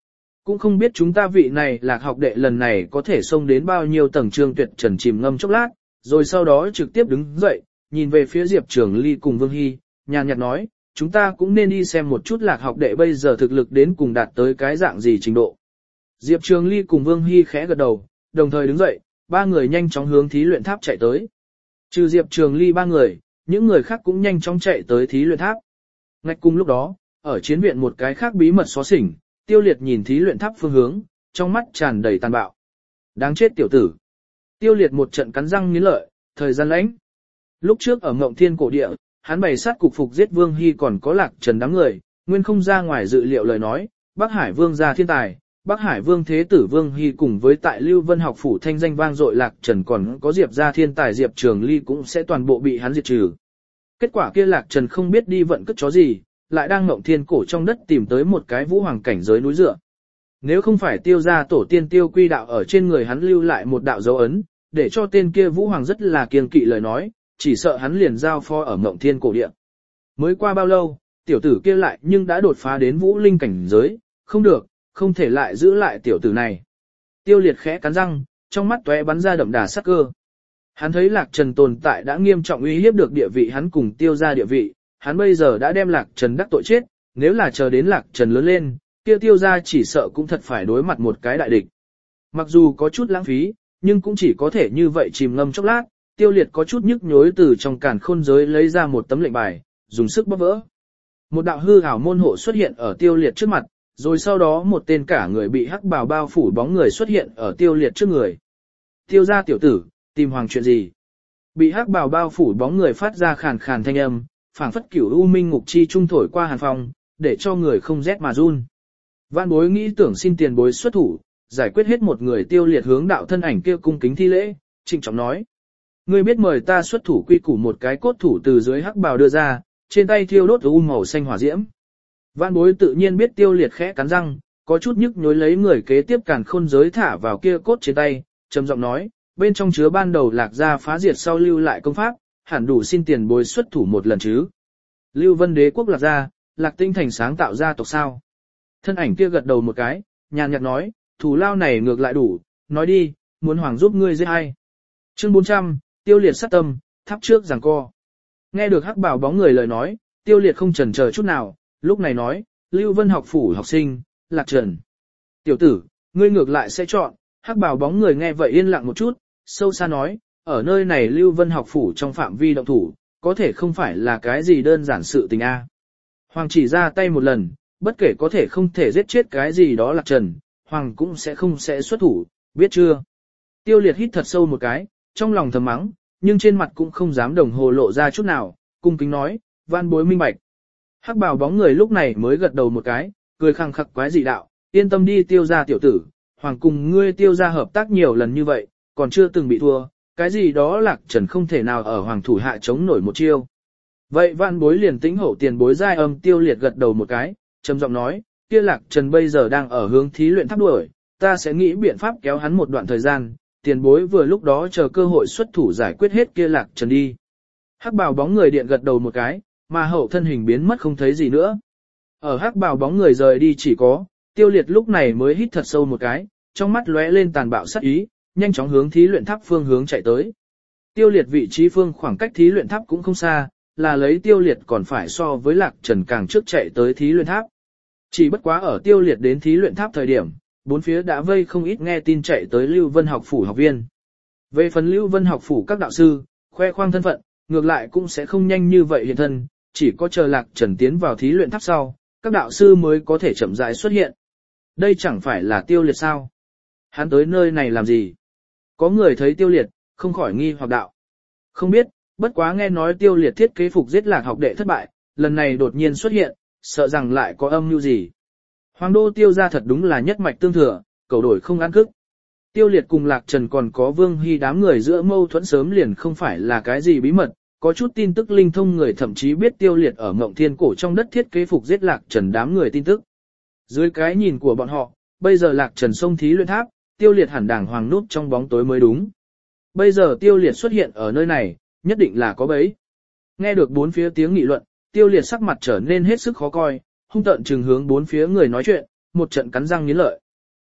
cũng không biết chúng ta vị này lạc học đệ lần này có thể xông đến bao nhiêu tầng. Trương Tuyệt Trần chìm ngâm chốc lát, rồi sau đó trực tiếp đứng dậy, nhìn về phía Diệp Trường Ly cùng Vương Hy, nhàn nhạt nói, chúng ta cũng nên đi xem một chút lạc học đệ bây giờ thực lực đến cùng đạt tới cái dạng gì trình độ. Diệp Trường Ly cùng Vương Hy khẽ gật đầu, đồng thời đứng dậy, ba người nhanh chóng hướng thí luyện tháp chạy tới. Trừ Diệp Trường Ly ba người, những người khác cũng nhanh chóng chạy tới thí luyện tháp. Ngạch cùng lúc đó, ở chiến viện một cái khác bí mật xóa xỉnh, Tiêu Liệt nhìn thí luyện tháp phương hướng, trong mắt tràn đầy tàn bạo. Đáng chết tiểu tử. Tiêu Liệt một trận cắn răng nghiến lợi, thời gian lãnh. Lúc trước ở Ngộng Thiên cổ địa, hắn bày sát cục phục giết Vương Hy còn có Lạc Trần đám người, nguyên không ra ngoài dự liệu lời nói, Bắc Hải Vương gia thiên tài, Bắc Hải Vương thế tử Vương Hy cùng với tại Lưu Vân học phủ thanh danh vang dội Lạc Trần còn có Diệp gia thiên tài Diệp Trường Ly cũng sẽ toàn bộ bị hắn diệt trừ. Kết quả kia Lạc Trần không biết đi vận cất chó gì, lại đang Ngộng Thiên cổ trong đất tìm tới một cái vũ hoàng cảnh giới núi dựa. Nếu không phải Tiêu gia tổ tiên Tiêu Quy đạo ở trên người hắn lưu lại một đạo dấu ấn, để cho tên kia vũ hoàng rất là kiêng kỵ lời nói, chỉ sợ hắn liền giao phó ở Ngộng Thiên cổ địa. Mới qua bao lâu, tiểu tử kia lại nhưng đã đột phá đến vũ linh cảnh giới, không được, không thể lại giữ lại tiểu tử này. Tiêu Liệt khẽ cắn răng, trong mắt tóe bắn ra đậm đà sắc cơ. Hắn thấy Lạc Trần tồn tại đã nghiêm trọng uy hiếp được địa vị hắn cùng Tiêu gia địa vị, hắn bây giờ đã đem Lạc Trần đắc tội chết, nếu là chờ đến Lạc Trần lớn lên, kia Tiêu gia chỉ sợ cũng thật phải đối mặt một cái đại địch. Mặc dù có chút lãng phí, nhưng cũng chỉ có thể như vậy chìm ngâm chốc lát, Tiêu Liệt có chút nhức nhối từ trong càn khôn giới lấy ra một tấm lệnh bài, dùng sức bóp vỡ. Một đạo hư ảo môn hộ xuất hiện ở Tiêu Liệt trước mặt, rồi sau đó một tên cả người bị hắc bào bao phủ bóng người xuất hiện ở Tiêu Liệt trước người. Tiêu gia tiểu tử, tìm hoàng chuyện gì? Bị hắc bào bao phủ bóng người phát ra khàn khàn thanh âm, phảng phất cửu u minh ngục chi trung thổi qua hàn phong, để cho người không rét mà run. Vạn Bối nghĩ tưởng xin tiền bối xuất thủ, giải quyết hết một người. Tiêu Liệt hướng đạo thân ảnh kia cung kính thi lễ, trịnh trọng nói: ngươi biết mời ta xuất thủ quy củ. Một cái cốt thủ từ dưới hắc bào đưa ra, trên tay thiêu đốt u màu xanh hỏa diễm. Vạn Bối tự nhiên biết. Tiêu Liệt khẽ cắn răng, có chút nhức nhối lấy người kế tiếp càn khôn giới thả vào kia cốt trên tay, trầm giọng nói: bên trong chứa ban đầu Lạc gia phá diệt sau lưu lại công pháp, hẳn đủ xin tiền bối xuất thủ một lần chứ. Lưu Vân đế quốc Lạc gia, Lạc Tinh thành sáng tạo gia tộc sao? Thân ảnh kia gật đầu một cái, nhàn nhạt nói: thủ lao này ngược lại đủ, nói đi, muốn hoàng giúp ngươi giết ai? Chương bốn trăm, Tiêu Liệt sát tâm, tháp trước giằng co. Nghe được hắc bảo bóng người lời nói, Tiêu Liệt không chần chờ chút nào, lúc này nói: Lưu Vân học phủ học sinh, Lạc Trần. Tiểu tử, ngươi ngược lại sẽ chọn. Hắc bảo bóng người nghe vậy yên lặng một chút, sâu xa nói: ở nơi này Lưu Vân học phủ trong phạm vi động thủ, có thể không phải là cái gì đơn giản sự tình a. Hoàng chỉ ra tay một lần, bất kể có thể không thể giết chết cái gì đó Lạc Trần, Hoàng cũng sẽ không sẽ xuất thủ, biết chưa? Tiêu Liệt hít thật sâu một cái, trong lòng thầm mắng, nhưng trên mặt cũng không dám đồng hồ lộ ra chút nào, cung kính nói: Van Bối minh bạch. Hắc bào bóng người lúc này mới gật đầu một cái, cười khăng khặc quái dị đạo: yên tâm đi Tiêu gia tiểu tử, Hoàng cùng ngươi Tiêu gia hợp tác nhiều lần như vậy, còn chưa từng bị thua, cái gì đó Lạc Trần không thể nào ở Hoàng thủ hạ chống nổi một chiêu. Vậy Van Bối liền tĩnh hậu tiền bối giai âm. Tiêu Liệt gật đầu một cái, trầm giọng nói: kia Lạc Trần bây giờ đang ở hướng thí luyện tháp đuổi, ta sẽ nghĩ biện pháp kéo hắn một đoạn thời gian, tiền bối vừa lúc đó chờ cơ hội xuất thủ giải quyết hết kia Lạc Trần đi. Hắc bào bóng người điện gật đầu một cái, mà hậu thân hình biến mất không thấy gì nữa. Ở hắc bào bóng người rời đi chỉ có, Tiêu Liệt lúc này mới hít thật sâu một cái, trong mắt lóe lên tàn bạo sát ý, nhanh chóng hướng thí luyện tháp phương hướng chạy tới. Tiêu Liệt vị trí phương khoảng cách thí luyện tháp cũng không xa, là lấy Tiêu Liệt còn phải so với Lạc Trần càng trước chạy tới thí luyện tháp. Chỉ bất quá ở Tiêu Liệt đến thí luyện tháp thời điểm, bốn phía đã vây không ít nghe tin chạy tới Lưu Vân học phủ học viên. Về phần Lưu Vân học phủ các đạo sư, khoe khoang thân phận, ngược lại cũng sẽ không nhanh như vậy hiện thân, chỉ có chờ Lạc Trần tiến vào thí luyện tháp sau, các đạo sư mới có thể chậm rãi xuất hiện. Đây chẳng phải là Tiêu Liệt sao? Hắn tới nơi này làm gì? Có người thấy Tiêu Liệt, không khỏi nghi hoặc đạo. Không biết, bất quá nghe nói Tiêu Liệt thiết kế phục giết Lạc học đệ thất bại, lần này đột nhiên xuất hiện, sợ rằng lại có âm mưu gì. Hoàng đô Tiêu gia thật đúng là nhất mạch tương thừa, cầu đổi không ăn cức. Tiêu Liệt cùng Lạc Trần còn có Vương Hy đám người giữa mâu thuẫn sớm liền không phải là cái gì bí mật, có chút tin tức linh thông người thậm chí biết Tiêu Liệt ở Ngộng Thiên cổ trong đất thiết kế phục giết Lạc Trần đám người tin tức. Dưới cái nhìn của bọn họ, bây giờ Lạc Trần xông thí luyện tháp, Tiêu Liệt hẳn đàng hoàng núp trong bóng tối mới đúng. Bây giờ Tiêu Liệt xuất hiện ở nơi này, nhất định là có bẫy. Nghe được bốn phía tiếng nghị luận, Tiêu Liệt sắc mặt trở nên hết sức khó coi, hung tợn trừng hướng bốn phía người nói chuyện, một trận cắn răng nghiến lợi.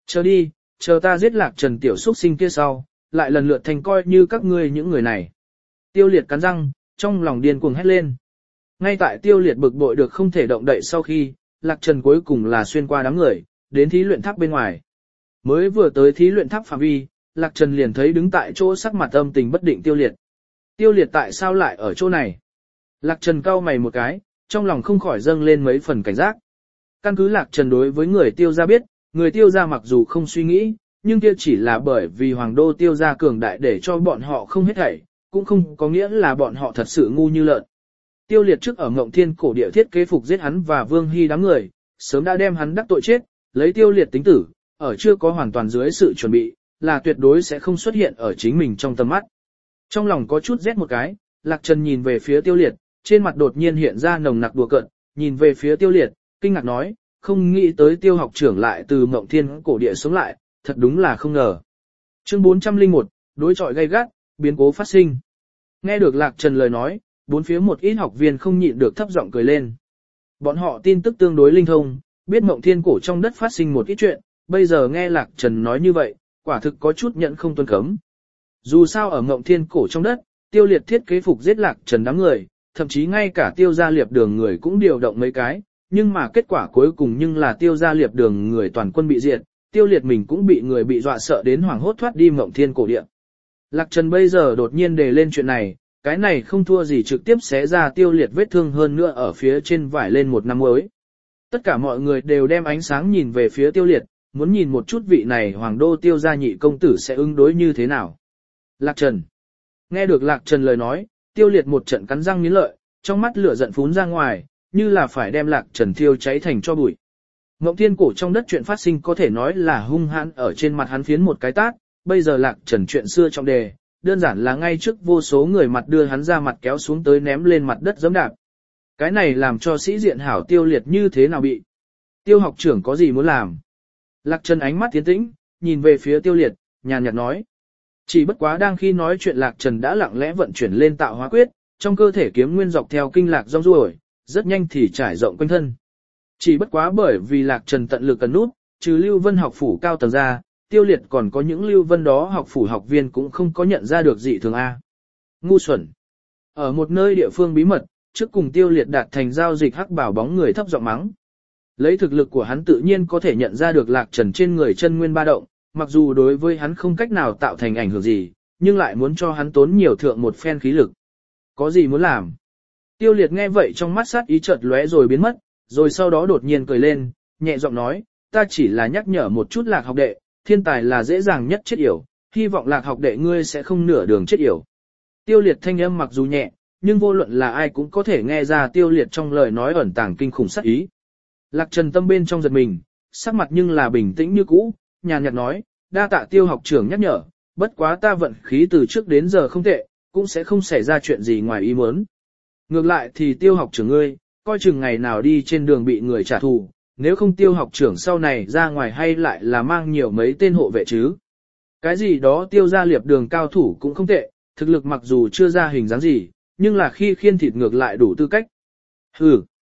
Chờ đi, chờ ta giết Lạc Trần tiểu xuất sinh kia sau, lại lần lượt thành coi như các ngươi những người này. Tiêu Liệt cắn răng, trong lòng điên cuồng hét lên. Ngay tại Tiêu Liệt bực bội được không thể động đậy sau khi, Lạc Trần cuối cùng là xuyên qua đám người, đến thí luyện tháp bên ngoài. Mới vừa tới thí luyện tháp phạm vi, Lạc Trần liền thấy đứng tại chỗ sắc mặt âm tình bất định Tiêu Liệt. Tiêu Liệt tại sao lại ở chỗ này? Lạc Trần cau mày một cái, trong lòng không khỏi dâng lên mấy phần cảnh giác. Căn cứ Lạc Trần đối với người Tiêu gia biết, người Tiêu gia mặc dù không suy nghĩ, nhưng kia chỉ là bởi vì Hoàng đô Tiêu gia cường đại để cho bọn họ không hết thảy, cũng không có nghĩa là bọn họ thật sự ngu như lợn. Tiêu Liệt trước ở Ngộng Thiên cổ địa thiết kế phục giết hắn và Vương Hy đám người, sớm đã đem hắn đắc tội chết, lấy Tiêu Liệt tính tử, ở chưa có hoàn toàn dưới sự chuẩn bị, là tuyệt đối sẽ không xuất hiện ở chính mình trong tầm mắt. Trong lòng có chút rét một cái, Lạc Trần nhìn về phía Tiêu Liệt, trên mặt đột nhiên hiện ra nồng nặc đùa cợt, nhìn về phía Tiêu Liệt, kinh ngạc nói, không nghĩ tới Tiêu học trưởng lại từ Ngộng Thiên cổ địa sống lại, thật đúng là không ngờ. Chương bốn trăm lẻ một, đối chọi gay gắt, biến cố phát sinh. Nghe được Lạc Trần lời nói, bốn phía một ít học viên không nhịn được thấp giọng cười lên. Bọn họ tin tức tương đối linh thông, biết Ngộng Thiên cổ trong đất phát sinh một ít chuyện, bây giờ nghe Lạc Trần nói như vậy, quả thực có chút nhận không tuân cấm. Dù sao ở Ngộng Thiên cổ trong đất, Tiêu Liệt thiết kế phục giết Lạc Trần đám người, thậm chí ngay cả Tiêu gia liệp đường người cũng điều động mấy cái, nhưng mà kết quả cuối cùng nhưng là Tiêu gia liệp đường người toàn quân bị diệt, Tiêu Liệt mình cũng bị người bị dọa sợ đến hoảng hốt thoát đi Ngộng Thiên cổ địa. Lạc Trần bây giờ đột nhiên đề lên chuyện này, cái này không thua gì trực tiếp xé ra Tiêu Liệt vết thương hơn nữa ở phía trên vải lên một năm mới. Tất cả mọi người đều đem ánh sáng nhìn về phía Tiêu Liệt, muốn nhìn một chút vị này Hoàng đô Tiêu gia nhị công tử sẽ ứng đối như thế nào. Lạc Trần. Nghe được Lạc Trần lời nói, Tiêu Liệt một trận cắn răng nghiến lợi, trong mắt lửa giận phún ra ngoài, như là phải đem Lạc Trần thiêu cháy thành tro bụi. Ngộng Thiên cổ trong đất chuyện phát sinh có thể nói là hung hãn ở trên mặt hắn phiến một cái tát, bây giờ Lạc Trần chuyện xưa trong đề, đơn giản là ngay trước vô số người mặt đưa hắn ra mặt kéo xuống tới ném lên mặt đất giẫm đạp. Cái này làm cho sĩ diện hảo Tiêu Liệt như thế nào bị. Tiêu học trưởng có gì muốn làm? Lạc Trần ánh mắt tiến tĩnh, nhìn về phía Tiêu Liệt, nhàn nhạt nói. Chỉ bất quá đang khi nói chuyện Lạc Trần đã lặng lẽ vận chuyển lên tạo hóa quyết, trong cơ thể kiếm nguyên dọc theo kinh lạc rong ruổi, rất nhanh thì trải rộng quanh thân. Chỉ bất quá bởi vì Lạc Trần tận lực cần nút, trừ Lưu Vân học phủ cao tầng ra, Tiêu Liệt còn có những Lưu Vân đó học phủ học viên cũng không có nhận ra được dị thường A. Ngu xuẩn. Ở một nơi địa phương bí mật, trước cùng Tiêu Liệt đạt thành giao dịch hắc bảo bóng người thấp giọng mắng. Lấy thực lực của hắn tự nhiên có thể nhận ra được Lạc Trần trên người chân nguyên ba động, mặc dù đối với hắn không cách nào tạo thành ảnh hưởng gì, nhưng lại muốn cho hắn tốn nhiều thượng một phen khí lực. Có gì muốn làm? Tiêu Liệt nghe vậy trong mắt sát ý chợt lóe rồi biến mất, rồi sau đó đột nhiên cười lên, nhẹ giọng nói, ta chỉ là nhắc nhở một chút Lạc học đệ, thiên tài là dễ dàng nhất chết yểu, hy vọng Lạc học đệ ngươi sẽ không nửa đường chết yểu. Tiêu Liệt thanh âm mặc dù nhẹ, nhưng vô luận là ai cũng có thể nghe ra Tiêu Liệt trong lời nói ẩn tàng kinh khủng sát ý. Lạc Trần tâm bên trong giật mình, sắc mặt nhưng là bình tĩnh như cũ, nhàn nhạt nói, đa tạ Tiêu học trưởng nhắc nhở, bất quá ta vận khí từ trước đến giờ không tệ, cũng sẽ không xảy ra chuyện gì ngoài ý muốn. Ngược lại thì Tiêu học trưởng ngươi, coi chừng ngày nào đi trên đường bị người trả thù, nếu không Tiêu học trưởng sau này ra ngoài hay lại là mang nhiều mấy tên hộ vệ chứ. Cái gì đó Tiêu gia liệp đường cao thủ cũng không tệ, thực lực mặc dù chưa ra hình dáng gì, nhưng là khi khiên thịt ngược lại đủ tư cách. Hừ,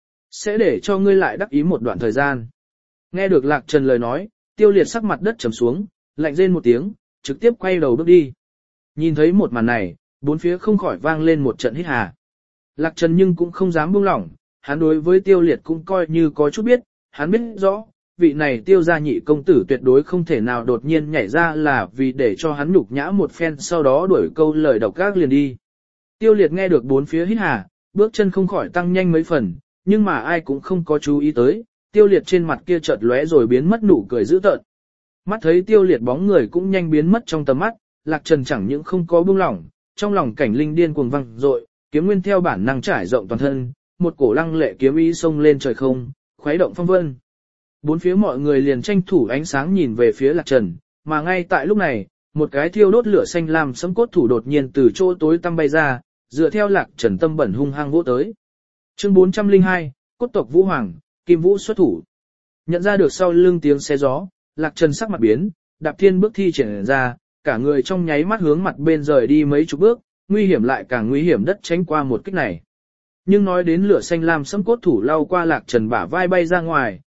sẽ để cho ngươi lại đắc ý một đoạn thời gian. Nghe được Lạc Trần lời nói, Tiêu Liệt sắc mặt đất trầm xuống, lạnh rên một tiếng, trực tiếp quay đầu bước đi. Nhìn thấy một màn này, bốn phía không khỏi vang lên một trận hít hà. Lạc Trần nhưng cũng không dám buông lỏng, hắn đối với Tiêu Liệt cũng coi như có chút biết, hắn biết rõ, vị này Tiêu gia nhị công tử tuyệt đối không thể nào đột nhiên nhảy ra là vì để cho hắn nhục nhã một phen sau đó đuổi câu lời độc ác liền đi. Tiêu Liệt nghe được bốn phía hít hà, bước chân không khỏi tăng nhanh mấy phần, nhưng mà ai cũng không có chú ý tới, Tiêu Liệt trên mặt kia chợt lóe rồi biến mất nụ cười dữ tợn. Mắt thấy Tiêu Liệt bóng người cũng nhanh biến mất trong tầm mắt, Lạc Trần chẳng những không có buông lỏng, trong lòng cảnh linh điên cuồng vang dội, kiếm nguyên theo bản năng trải rộng toàn thân, một cổ lăng lệ kiếm ý xông lên trời không, khuấy động phong vân. Bốn phía mọi người liền tranh thủ ánh sáng nhìn về phía Lạc Trần, mà ngay tại lúc này, một cái thiêu đốt lửa xanh lam sấm cốt thủ đột nhiên từ chỗ tối tăm bay ra, dựa theo Lạc Trần tâm bẩn hung hăng vỗ tới. Chương bốn trăm lẻ hai, cốt tộc Vũ Hoàng, Kim Vũ xuất thủ. Nhận ra được sau lưng tiếng xe gió, Lạc Trần sắc mặt biến, đạp thiên bước thi triển ra, cả người trong nháy mắt hướng mặt bên rời đi mấy chục bước, nguy hiểm lại càng nguy hiểm đất tránh qua một kích này. Nhưng nói đến lửa xanh lam sấm cốt thủ lao qua Lạc Trần bả vai bay ra ngoài,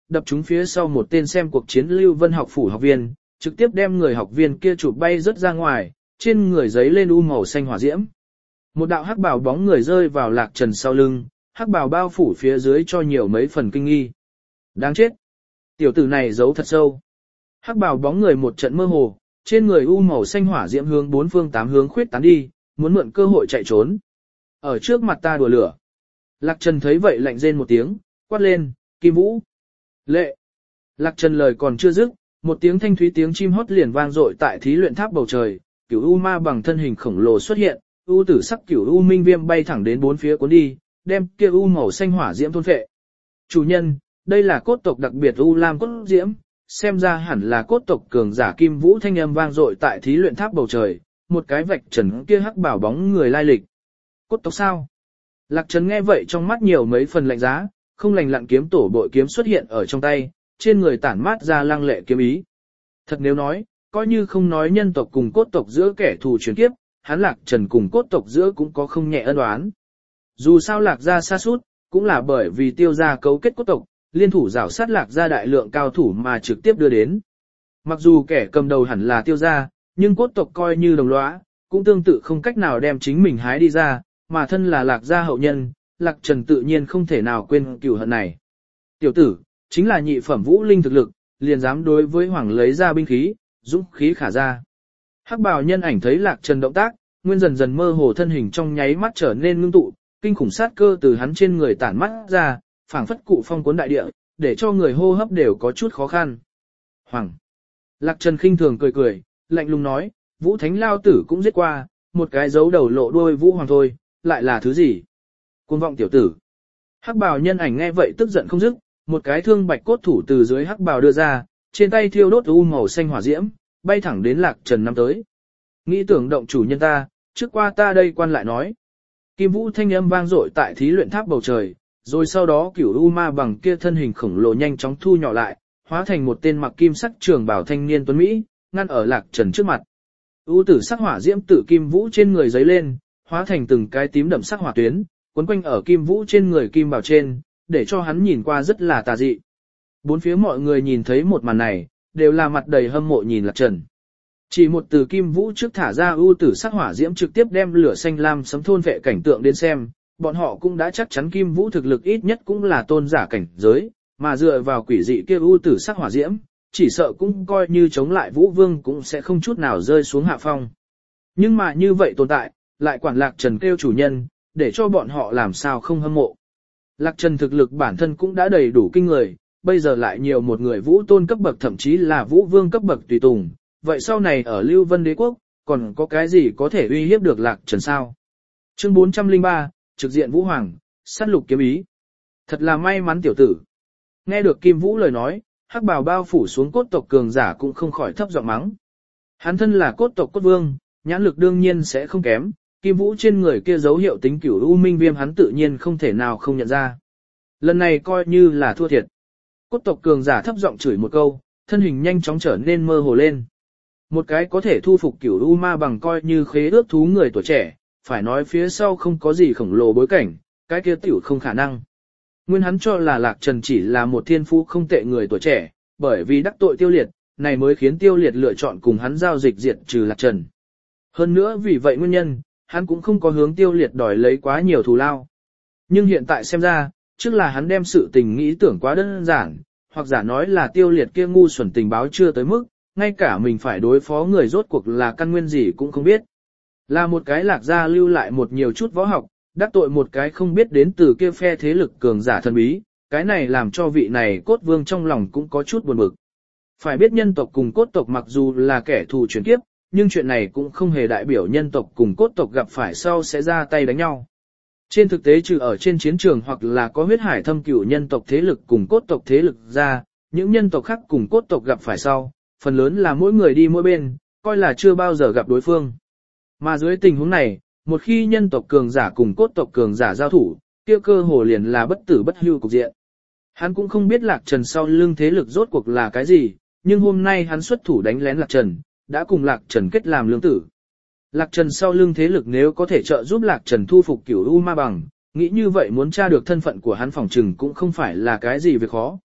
đập trúng phía sau một tên xem cuộc chiến Lưu Vân học phủ học viên, trực tiếp đem người học viên kia chụp bay rất ra ngoài, trên người giấy lên u màu xanh hỏa diễm. Một đạo hắc bào bóng người rơi vào Lạc Trần sau lưng, hắc bào bao phủ phía dưới cho nhiều mấy phần kinh nghi. Đáng chết! Tiểu tử này giấu thật sâu. Hắc bào bóng người một trận mơ hồ, trên người u màu xanh hỏa diễm hướng bốn phương tám hướng khuyết tán đi, muốn mượn cơ hội chạy trốn. Ở trước mặt ta đùa lửa. Lạc Trần thấy vậy lạnh rên một tiếng, quát lên, Kim Vũ. Lệ. Lạc Trần lời còn chưa dứt, một tiếng thanh thúy tiếng chim hót liền vang dội tại thí luyện tháp bầu trời, cửu u ma bằng thân hình khổng lồ xuất hiện, u tử sắc cửu u minh viêm bay thẳng đến bốn phía cuốn đi, đem kia u màu xanh hỏa diễm thôn phệ. Chủ nhân, đây là cốt tộc đặc biệt u lam cốt diễm, xem ra hẳn là cốt tộc cường giả Kim Vũ thanh âm vang dội tại thí luyện tháp bầu trời, một cái vạch trần kia hắc bảo bóng người lai lịch. Cốt tộc sao? Lạc Trần nghe vậy trong mắt nhiều mấy phần lạnh giá, không lành lặn kiếm tổ bội kiếm xuất hiện ở trong tay, trên người tản mát ra lăng lệ kiếm ý. Thật nếu nói, coi như không nói nhân tộc cùng cốt tộc giữa kẻ thù chuyển kiếp, hắn Lạc Trần cùng cốt tộc giữa cũng có không nhẹ ân oán. Dù sao Lạc gia sa sút, cũng là bởi vì tiêu gia cấu kết cốt tộc, liên thủ rảo sát Lạc gia đại lượng cao thủ mà trực tiếp đưa đến. Mặc dù kẻ cầm đầu hẳn là tiêu gia, nhưng cốt tộc coi như đồng lõa, cũng tương tự không cách nào đem chính mình hái đi ra, mà thân là Lạc gia hậu nhân, Lạc Trần tự nhiên không thể nào quên cừu hận này. Tiểu tử, chính là nhị phẩm vũ linh thực lực, liền dám đối với hoàng lấy ra binh khí, dũng khí khả ra. Hắc bào nhân ảnh thấy Lạc Trần động tác, nguyên dần dần mơ hồ thân hình trong nháy mắt trở nên ngưng tụ, kinh khủng sát cơ từ hắn trên người tản mắt ra, phảng phất cụ phong cuốn đại địa, để cho người hô hấp đều có chút khó khăn. Hoàng. Lạc Trần khinh thường cười cười, lạnh lùng nói, Vũ Thánh lao tử cũng giết qua, một cái dấu đầu lộ đuôi Vũ Hoàng thôi, lại là thứ gì? Cuồng vọng tiểu tử. Hắc bào nhân ảnh nghe vậy tức giận không dứt, một cái thương bạch cốt thủ từ dưới hắc bào đưa ra, trên tay thiêu đốt u màu xanh hỏa diễm, bay thẳng đến Lạc Trần năm tới. Nghĩ tưởng động chủ nhân ta, trước qua ta đây quan lại nói. Kim Vũ thanh âm vang dội tại thí luyện tháp bầu trời, rồi sau đó cửu u ma bằng kia thân hình khổng lồ nhanh chóng thu nhỏ lại, hóa thành một tên mặc kim sắc trường bào thanh niên tuấn mỹ, ngăn ở Lạc Trần trước mặt. U tử sắc hỏa diễm tự Kim Vũ trên người giấy lên, hóa thành từng cái tím đậm sắc hỏa tuyến, quấn quanh ở Kim Vũ trên người kim bào trên, để cho hắn nhìn qua rất là tà dị. Bốn phía mọi người nhìn thấy một màn này, đều là mặt đầy hâm mộ nhìn Lạc Trần. Chỉ một từ Kim Vũ trước thả ra ưu tử sắc hỏa diễm trực tiếp đem lửa xanh lam sấm thôn vệ cảnh tượng đến xem, bọn họ cũng đã chắc chắn Kim Vũ thực lực ít nhất cũng là tôn giả cảnh giới, mà dựa vào quỷ dị kia ưu tử sắc hỏa diễm, chỉ sợ cũng coi như chống lại Vũ Vương cũng sẽ không chút nào rơi xuống hạ phong. Nhưng mà như vậy tồn tại, lại quản Lạc Trần kêu chủ nhân, để cho bọn họ làm sao không hâm mộ. Lạc Trần thực lực bản thân cũng đã đầy đủ kinh người, bây giờ lại nhiều một người vũ tôn cấp bậc thậm chí là vũ vương cấp bậc tùy tùng, vậy sau này ở Lưu Vân Đế Quốc, còn có cái gì có thể uy hiếp được Lạc Trần sao? Chương bốn trăm lẻ ba, trực diện Vũ Hoàng, sát lục kiếm ý. Thật là may mắn tiểu tử. Nghe được Kim Vũ lời nói, hắc bào bao phủ xuống cốt tộc cường giả cũng không khỏi thấp giọng mắng. Hắn thân là cốt tộc cốt vương, nhãn lực đương nhiên sẽ không kém, Kim Vũ trên người kia dấu hiệu tính cửu u minh viêm hắn tự nhiên không thể nào không nhận ra. Lần này coi như là thua thiệt. Cốt tộc cường giả thấp giọng chửi một câu, thân hình nhanh chóng trở nên mơ hồ lên. Một cái có thể thu phục cửu u ma bằng coi như khế ước thú người tuổi trẻ, phải nói phía sau không có gì khổng lồ bối cảnh, cái kia tiểu không khả năng. Nguyên hắn cho là Lạc Trần chỉ là một thiên phú không tệ người tuổi trẻ, bởi vì đắc tội Tiêu Liệt, này mới khiến Tiêu Liệt lựa chọn cùng hắn giao dịch diệt trừ Lạc Trần. Hơn nữa vì vậy nguyên nhân, hắn cũng không có hướng Tiêu Liệt đòi lấy quá nhiều thù lao. Nhưng hiện tại xem ra, trước là hắn đem sự tình nghĩ tưởng quá đơn giản, hoặc giả nói là Tiêu Liệt kia ngu xuẩn tình báo chưa tới mức, ngay cả mình phải đối phó người rốt cuộc là căn nguyên gì cũng không biết. Là một cái Lạc gia lưu lại một nhiều chút võ học, đắc tội một cái không biết đến từ kia phe thế lực cường giả thần bí, cái này làm cho vị này cốt vương trong lòng cũng có chút buồn bực. Phải biết nhân tộc cùng cốt tộc mặc dù là kẻ thù chuyển kiếp, nhưng chuyện này cũng không hề đại biểu nhân tộc cùng cốt tộc gặp phải sau sẽ ra tay đánh nhau. Trên thực tế trừ ở trên chiến trường hoặc là có huyết hải thâm cửu nhân tộc thế lực cùng cốt tộc thế lực ra, những nhân tộc khác cùng cốt tộc gặp phải sau, phần lớn là mỗi người đi mỗi bên, coi là chưa bao giờ gặp đối phương. Mà dưới tình huống này, một khi nhân tộc cường giả cùng cốt tộc cường giả giao thủ, kia cơ hồ liền là bất tử bất hưu cục diện. Hắn cũng không biết Lạc Trần sau lưng thế lực rốt cuộc là cái gì, nhưng hôm nay hắn xuất thủ đánh lén Lạc Trần, đã cùng Lạc Trần kết làm lương tử. Lạc Trần sau lưng thế lực nếu có thể trợ giúp Lạc Trần thu phục cửu u ma bằng, nghĩ như vậy muốn tra được thân phận của hắn phỏng chừng cũng không phải là cái gì việc khó.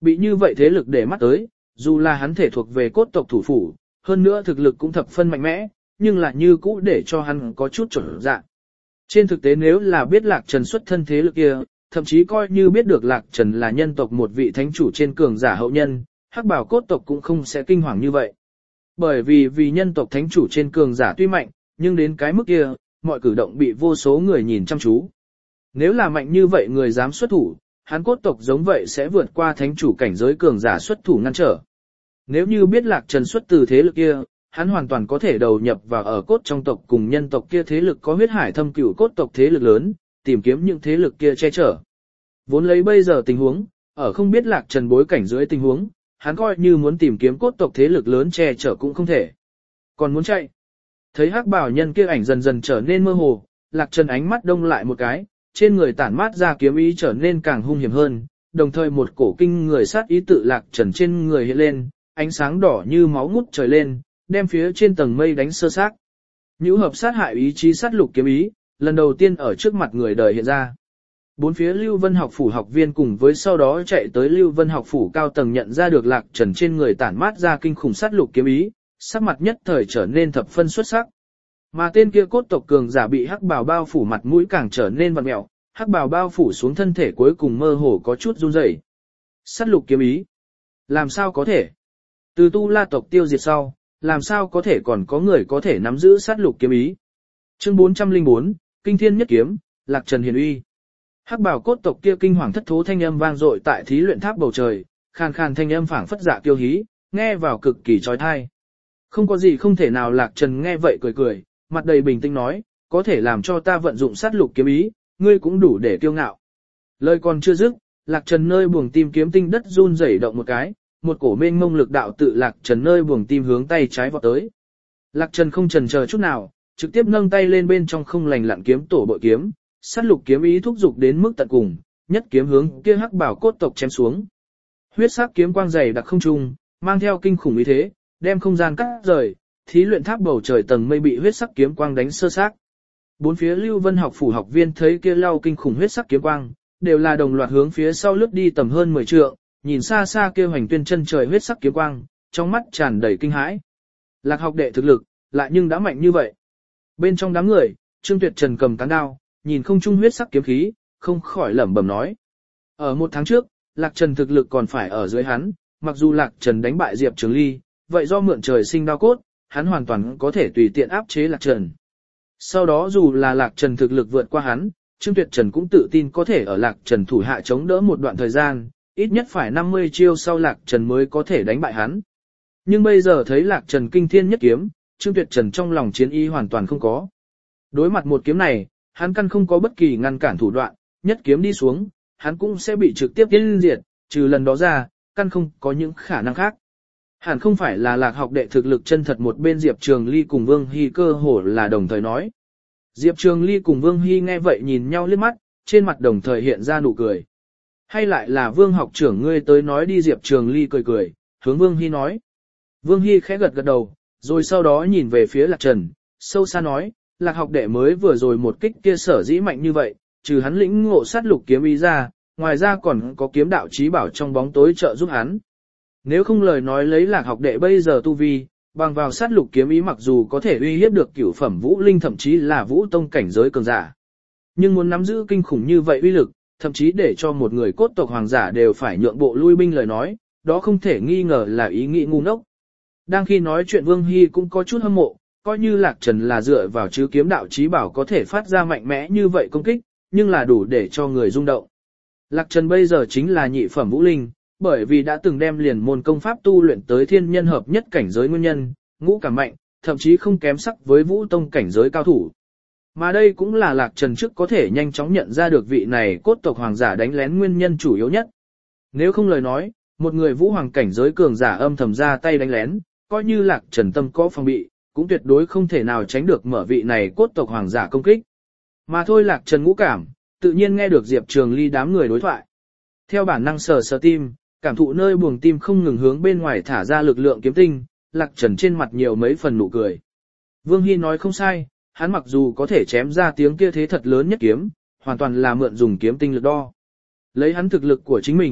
Bị như vậy thế lực để mắt tới, dù là hắn thể thuộc về cốt tộc thủ phủ, hơn nữa thực lực cũng thập phân mạnh mẽ, nhưng lại như cũ để cho hắn có chút trở dạng. Trên thực tế nếu là biết Lạc Trần xuất thân thế lực kia, thậm chí coi như biết được Lạc Trần là nhân tộc một vị thánh chủ trên cường giả hậu nhân, hắc bảo cốt tộc cũng không sẽ kinh hoàng như vậy. Bởi vì vì nhân tộc thánh chủ trên cường giả tuy mạnh, nhưng đến cái mức kia, mọi cử động bị vô số người nhìn chăm chú. Nếu là mạnh như vậy người dám xuất thủ, hắn cốt tộc giống vậy sẽ vượt qua thánh chủ cảnh giới cường giả xuất thủ ngăn trở. Nếu như biết Lạc Trần xuất từ thế lực kia, hắn hoàn toàn có thể đầu nhập vào ở cốt trong tộc cùng nhân tộc kia thế lực có huyết hải thâm cửu cốt tộc thế lực lớn, tìm kiếm những thế lực kia che chở. Vốn lấy bây giờ tình huống, ở không biết Lạc Trần bối cảnh dưới tình huống, hắn coi như muốn tìm kiếm cốt tộc thế lực lớn che chở cũng không thể. Còn muốn chạy. Thấy hắc bảo nhân kia ảnh dần dần trở nên mơ hồ, Lạc Trần ánh mắt đông lại một cái, trên người tản mát ra kiếm ý trở nên càng hung hiểm hơn, đồng thời một cổ kinh người sát ý tự Lạc Trần trên người hiện lên, ánh sáng đỏ như máu ngút trời lên, đem phía trên tầng mây đánh sơ xác. Nhũ hợp sát hại ý chí sát lục kiếm ý, lần đầu tiên ở trước mặt người đời hiện ra. Bốn phía Lưu Vân học phủ học viên cùng với sau đó chạy tới Lưu Vân học phủ cao tầng nhận ra được Lạc Trần trên người tản mát ra kinh khủng sát lục kiếm ý, sắc mặt nhất thời trở nên thập phân xuất sắc. Mà tên kia cốt tộc cường giả bị hắc bào bao phủ mặt mũi càng trở nên vặn mẹo, hắc bào bao phủ xuống thân thể cuối cùng mơ hồ có chút run rẩy. Sát lục kiếm ý, làm sao có thể? Từ Tu La tộc tiêu diệt sau, làm sao có thể còn có người có thể nắm giữ sát lục kiếm ý? Chương bốn trăm lẻ bốn, Kinh Thiên Nhất Kiếm, Lạc Trần hiển uy. Hắc bào cốt tộc kia kinh hoàng thất thố thanh âm vang dội tại thí luyện tháp bầu trời, khàn khàn thanh âm phảng phất dạ kiêu hí, nghe vào cực kỳ chói tai. Không có gì không thể nào. Lạc Trần nghe vậy cười cười, mặt đầy bình tĩnh nói, có thể làm cho ta vận dụng sát lục kiếm ý, ngươi cũng đủ để kiêu ngạo. Lời còn chưa dứt, Lạc Trần nơi buồng tim kiếm tinh đất run rẩy động một cái, một cổ mênh mông lực đạo tự Lạc Trần nơi buồng tim hướng tay trái vọt tới. Lạc Trần không chần chờ chút nào, trực tiếp nâng tay lên bên trong không lành lặn kiếm tổ bội kiếm, sát lục kiếm ý thúc dục đến mức tận cùng, nhất kiếm hướng kia hắc bảo cốt tộc chém xuống. Huyết sắc kiếm quang dày đặc không trung, mang theo kinh khủng ý thế, đem không gian cắt rời, thí luyện tháp bầu trời tầng mây bị huyết sắc kiếm quang đánh sơ xác. Bốn phía Lưu Vân học phủ học viên thấy kia lao kinh khủng huyết sắc kiếm quang, đều là đồng loạt hướng phía sau lướt đi tầm hơn mười trượng, nhìn xa xa kia hoành tuyên chân trời huyết sắc kiếm quang, trong mắt tràn đầy kinh hãi. Lạc học đệ thực lực, lại nhưng đã mạnh như vậy. Bên trong đám người, Trương Tuyệt Trần cầm cán đao, nhìn không trung huyết sắc kiếm khí, không khỏi lẩm bẩm nói. Ở một tháng trước, Lạc Trần thực lực còn phải ở dưới hắn, mặc dù Lạc Trần đánh bại Diệp Trường Ly, vậy do mượn trời sinh đao cốt, hắn hoàn toàn có thể tùy tiện áp chế Lạc Trần. Sau đó dù là Lạc Trần thực lực vượt qua hắn, Trương Tuyệt Trần cũng tự tin có thể ở Lạc Trần thủ hạ chống đỡ một đoạn thời gian, ít nhất phải năm mươi chiêu sau Lạc Trần mới có thể đánh bại hắn. Nhưng bây giờ thấy Lạc Trần kinh thiên nhất kiếm, Trương Tuyệt Trần trong lòng chiến ý hoàn toàn không có. Đối mặt một kiếm này, hắn căn không có bất kỳ ngăn cản thủ đoạn, nhất kiếm đi xuống, hắn cũng sẽ bị trực tiếp tiêu diệt, trừ lần đó ra, căn không có những khả năng khác. Hẳn không phải là Lạc học đệ thực lực chân thật. Một bên Diệp Trường Ly cùng Vương Hy cơ hồ là đồng thời nói. Diệp Trường Ly cùng Vương Hy nghe vậy nhìn nhau liếc mắt, trên mặt đồng thời hiện ra nụ cười. Hay lại là Vương học trưởng ngươi tới nói đi. Diệp Trường Ly cười cười, hướng Vương Hy nói. Vương Hy khẽ gật gật đầu, rồi sau đó nhìn về phía Lạc Trần, sâu xa nói, Lạc học đệ mới vừa rồi một kích kia sở dĩ mạnh như vậy, trừ hắn lĩnh ngộ sát lục kiếm ý ra, ngoài ra còn có kiếm đạo chí bảo trong bóng tối trợ giúp hắn. Nếu không lời nói lấy Lạc học đệ bây giờ tu vi, bằng vào sát lục kiếm ý mặc dù có thể uy hiếp được cửu phẩm vũ linh thậm chí là vũ tông cảnh giới cường giả. Nhưng muốn nắm giữ kinh khủng như vậy uy lực, thậm chí để cho một người cốt tộc hoàng giả đều phải nhượng bộ lui binh lời nói, đó không thể nghi ngờ là ý nghĩ ngu ngốc. Đang khi nói chuyện Vương Hy cũng có chút hâm mộ, coi như Lạc Trần là dựa vào chứ kiếm đạo chí bảo có thể phát ra mạnh mẽ như vậy công kích, nhưng là đủ để cho người rung động. Lạc Trần bây giờ chính là nhị phẩm vũ linh, bởi vì đã từng đem liền môn công pháp tu luyện tới thiên nhân hợp nhất cảnh giới nguyên nhân, ngũ cảm mạnh, thậm chí không kém sắc với vũ tông cảnh giới cao thủ. Mà đây cũng là Lạc Trần trước có thể nhanh chóng nhận ra được vị này cốt tộc hoàng giả đánh lén nguyên nhân chủ yếu nhất. Nếu không lời nói, một người vũ hoàng cảnh giới cường giả âm thầm ra tay đánh lén, coi như Lạc Trần tâm có phòng bị, cũng tuyệt đối không thể nào tránh được mở vị này cốt tộc hoàng giả công kích. Mà thôi Lạc Trần ngũ cảm, tự nhiên nghe được Diệp Trường Ly đám người đối thoại. Theo bản năng sờ sờ tim, cảm thụ nơi buồng tim không ngừng hướng bên ngoài thả ra lực lượng kiếm tinh, Lạc Trần trên mặt nhiều mấy phần nụ cười. Vương Hy nói không sai, hắn mặc dù có thể chém ra tiếng kia thế thật lớn nhất kiếm, hoàn toàn là mượn dùng kiếm tinh lực đo. Lấy hắn thực lực của chính mình,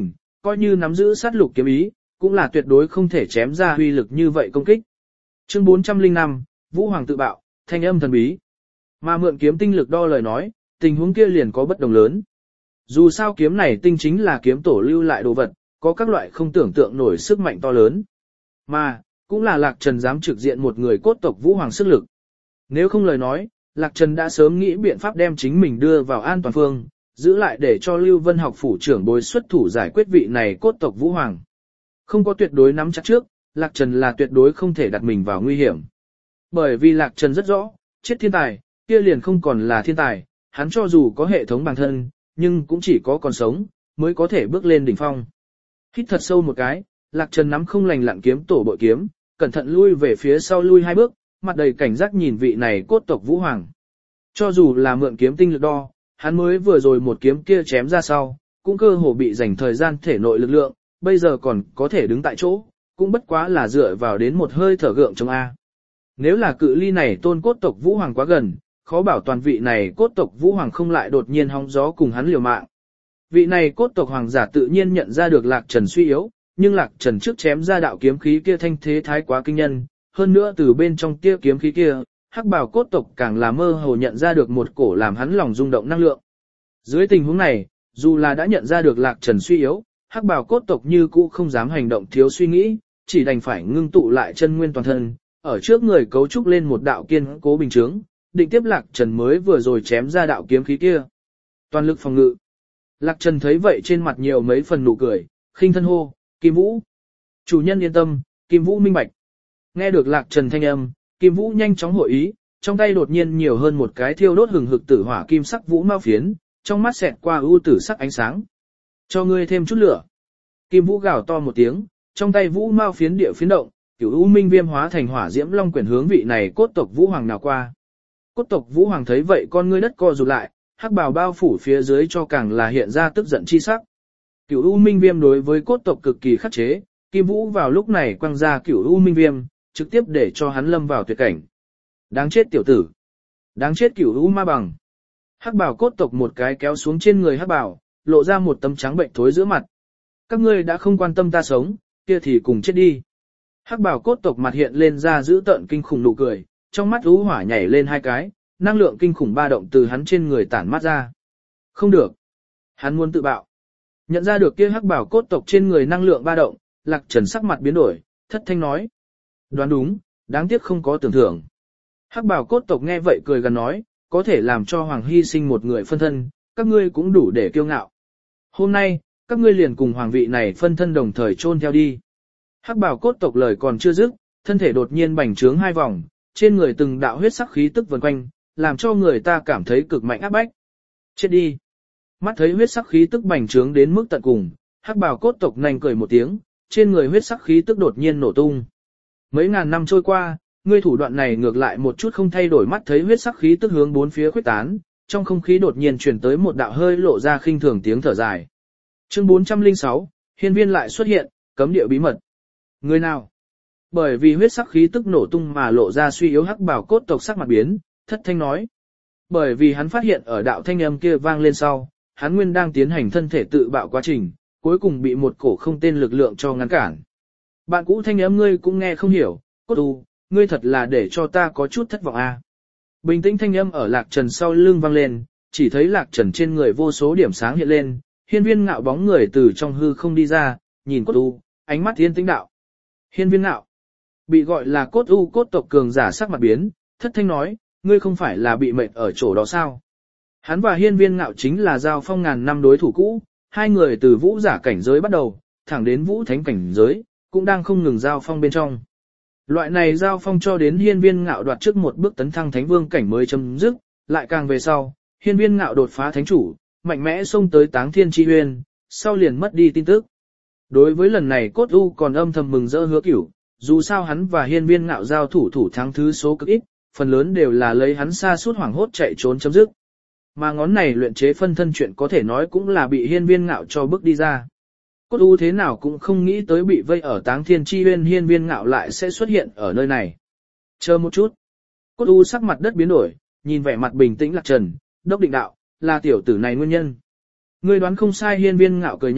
coi như nắm giữ sát lục kiếm ý, cũng là tuyệt đối không thể chém ra uy lực như vậy công kích. Chương bốn trăm lẻ năm, Vũ Hoàng tự bạo, thanh âm thần bí. Mà mượn kiếm tinh lực đo lời nói, tình huống kia liền có bất đồng lớn. Dù sao kiếm này tinh chính là kiếm tổ lưu lại đồ vật, có các loại không tưởng tượng nổi sức mạnh to lớn. Mà, cũng là Lạc Trần dám trực diện một người cốt tộc Vũ Hoàng sức lực. Nếu không lời nói, Lạc Trần đã sớm nghĩ biện pháp đem chính mình đưa vào an toàn phương, giữ lại để cho Lưu Vân học phủ trưởng bồi xuất thủ giải quyết vị này cốt tộc Vũ Hoàng. Không có tuyệt đối nắm chắc trước, Lạc Trần là tuyệt đối không thể đặt mình vào nguy hiểm. Bởi vì Lạc Trần rất rõ, chết thiên tài, kia liền không còn là thiên tài, hắn cho dù có hệ thống bản thân, nhưng cũng chỉ có còn sống, mới có thể bước lên đỉnh phong. Hít thật sâu một cái, Lạc Trần nắm không lành lặn kiếm tổ bội kiếm, cẩn thận lui về phía sau lui hai bước, mặt đầy cảnh giác nhìn vị này cốt tộc Vũ Hoàng. Cho dù là mượn kiếm tinh lực đo, hắn mới vừa rồi một kiếm kia chém ra sau, cũng cơ hồ bị dành thời gian thể nội lực lượng, bây giờ còn có thể đứng tại chỗ, cũng bất quá là dựa vào đến một hơi thở gượng trong A. Nếu là cự ly này tôn cốt tộc Vũ Hoàng quá gần, khó bảo toàn vị này cốt tộc Vũ Hoàng không lại đột nhiên hóng gió cùng hắn liều mạng. Vị này cốt tộc hoàng giả tự nhiên nhận ra được Lạc Trần suy yếu, nhưng Lạc Trần trước chém ra đạo kiếm khí kia thanh thế thái quá kinh nhân, hơn nữa từ bên trong kia kiếm khí kia, hắc bào cốt tộc càng là mơ hồ nhận ra được một cổ làm hắn lòng rung động năng lượng. Dưới tình huống này, dù là đã nhận ra được Lạc Trần suy yếu, hắc bào cốt tộc như cũ không dám hành động thiếu suy nghĩ, chỉ đành phải ngưng tụ lại chân nguyên toàn thân, ở trước người cấu trúc lên một đạo kiên cố bình chướng, định tiếp Lạc Trần mới vừa rồi chém ra đạo kiếm khí kia. Toàn lực phòng ngự. Lạc Trần thấy vậy trên mặt nhiều mấy phần nụ cười, khinh thân hô, Kim Vũ. Chủ nhân yên tâm, Kim Vũ minh bạch. Nghe được Lạc Trần thanh âm, Kim Vũ nhanh chóng hội ý, trong tay đột nhiên nhiều hơn một cái thiêu đốt hừng hực tử hỏa kim sắc vũ mao phiến, trong mắt xẹt qua ưu tử sắc ánh sáng. Cho ngươi thêm chút lửa. Kim Vũ gào to một tiếng, trong tay vũ mao phiến địa phiến động, cửu u minh viêm hóa thành hỏa diễm long quyển hướng vị này cốt tộc Vũ Hoàng nào qua. Cốt tộc Vũ Hoàng thấy vậy con ngươi đất co rụt lại, hắc bào bao phủ phía dưới cho càng là hiện ra tức giận chi sắc. Cửu u minh viêm đối với cốt tộc cực kỳ khắc chế, Kim Vũ vào lúc này quăng ra cửu u minh viêm, trực tiếp để cho hắn lâm vào tuyệt cảnh. Đáng chết tiểu tử. Đáng chết cửu u ma bằng. Hắc bào cốt tộc một cái kéo xuống trên người hắc bào, lộ ra một tấm trắng bệnh thối giữa mặt. Các ngươi đã không quan tâm ta sống, kia thì cùng chết đi. Hắc bào cốt tộc mặt hiện lên ra giữ tợn kinh khủng nụ cười, trong mắt u hỏa nhảy lên hai cái, năng lượng kinh khủng ba động từ hắn trên người tản mát ra. Không được. Hắn muốn tự bạo. Nhận ra được kia hắc bào cốt tộc trên người năng lượng ba động, Lạc Trần sắc mặt biến đổi, thất thanh nói. Đoán đúng, đáng tiếc không có tưởng thưởng. Hắc bào cốt tộc nghe vậy cười gần nói, có thể làm cho Hoàng hy sinh một người phân thân, các ngươi cũng đủ để kiêu ngạo. Hôm nay, các ngươi liền cùng hoàng vị này phân thân đồng thời chôn theo đi. Hắc bào cốt tộc lời còn chưa dứt, thân thể đột nhiên bành trướng hai vòng, trên người từng đạo huyết sắc khí tức vần quanh, làm cho người ta cảm thấy cực mạnh áp bách. Chết đi. Mắt thấy huyết sắc khí tức bành trướng đến mức tận cùng, hắc bào cốt tộc nhanh cười một tiếng, trên người huyết sắc khí tức đột nhiên nổ tung. Mấy ngàn năm trôi qua, ngươi thủ đoạn này ngược lại một chút không thay đổi, mắt thấy huyết sắc khí tức hướng bốn phía khuếch tán, trong không khí đột nhiên truyền tới một đạo hơi lộ ra khinh thường tiếng thở dài. Chương bốn trăm lẻ sáu, hiên viên lại xuất hiện, cấm địa bí mật. Người nào? Bởi vì huyết sắc khí tức nổ tung mà lộ ra suy yếu hắc bào cốt tộc sắc mặt biến, thất thanh nói. Bởi vì hắn phát hiện ở đạo thanh âm kia vang lên sau, hắn nguyên đang tiến hành thân thể tự bạo quá trình, cuối cùng bị một cổ không tên lực lượng cho ngăn cản. Bạn cũ thanh âm ngươi cũng nghe không hiểu, cốt u, ngươi thật là để cho ta có chút thất vọng a. À. Bình tĩnh thanh âm ở Lạc Trần sau lưng vang lên, chỉ thấy Lạc Trần trên người vô số điểm sáng hiện lên, hiên viên ngạo bóng người từ trong hư không đi ra, nhìn cốt u, ánh mắt thiên tĩnh đạo. Hiên viên ngạo, bị gọi là cốt u cốt tộc cường giả sắc mặt biến, thất thanh nói, ngươi không phải là bị mệt ở chỗ đó sao? Hắn và hiên viên ngạo chính là giao phong ngàn năm đối thủ cũ, hai người từ vũ giả cảnh giới bắt đầu, thẳng đến vũ thánh cảnh giới, cũng đang không ngừng giao phong bên trong. Loại này giao phong cho đến hiên viên ngạo đoạt trước một bước tấn thăng thánh vương cảnh mới chấm dứt, lại càng về sau, hiên viên ngạo đột phá thánh chủ, mạnh mẽ xông tới táng thiên chi huyên, sau liền mất đi tin tức. Đối với lần này cốt u còn âm thầm mừng rỡ hứa cửu, dù sao hắn và hiên viên ngạo giao thủ thủ thắng thứ số cực ít, phần lớn đều là lấy hắn xa suốt hoảng hốt chạy trốn chấm dứt. Mà ngón này luyện chế phân thân chuyện có thể nói cũng là bị hiên viên ngạo cho bước đi ra. Cốt u thế nào cũng không nghĩ tới bị vây ở táng thiên chi huyên hiên viên ngạo lại sẽ xuất hiện ở nơi này. Chờ một chút. Cốt u sắc mặt đất biến đổi, nhìn vẻ mặt bình tĩnh Lạc Trần, đốc định đạo, là tiểu tử này nguyên nhân. Ngươi đoán không sai hiên viên ngạo cười nhạt,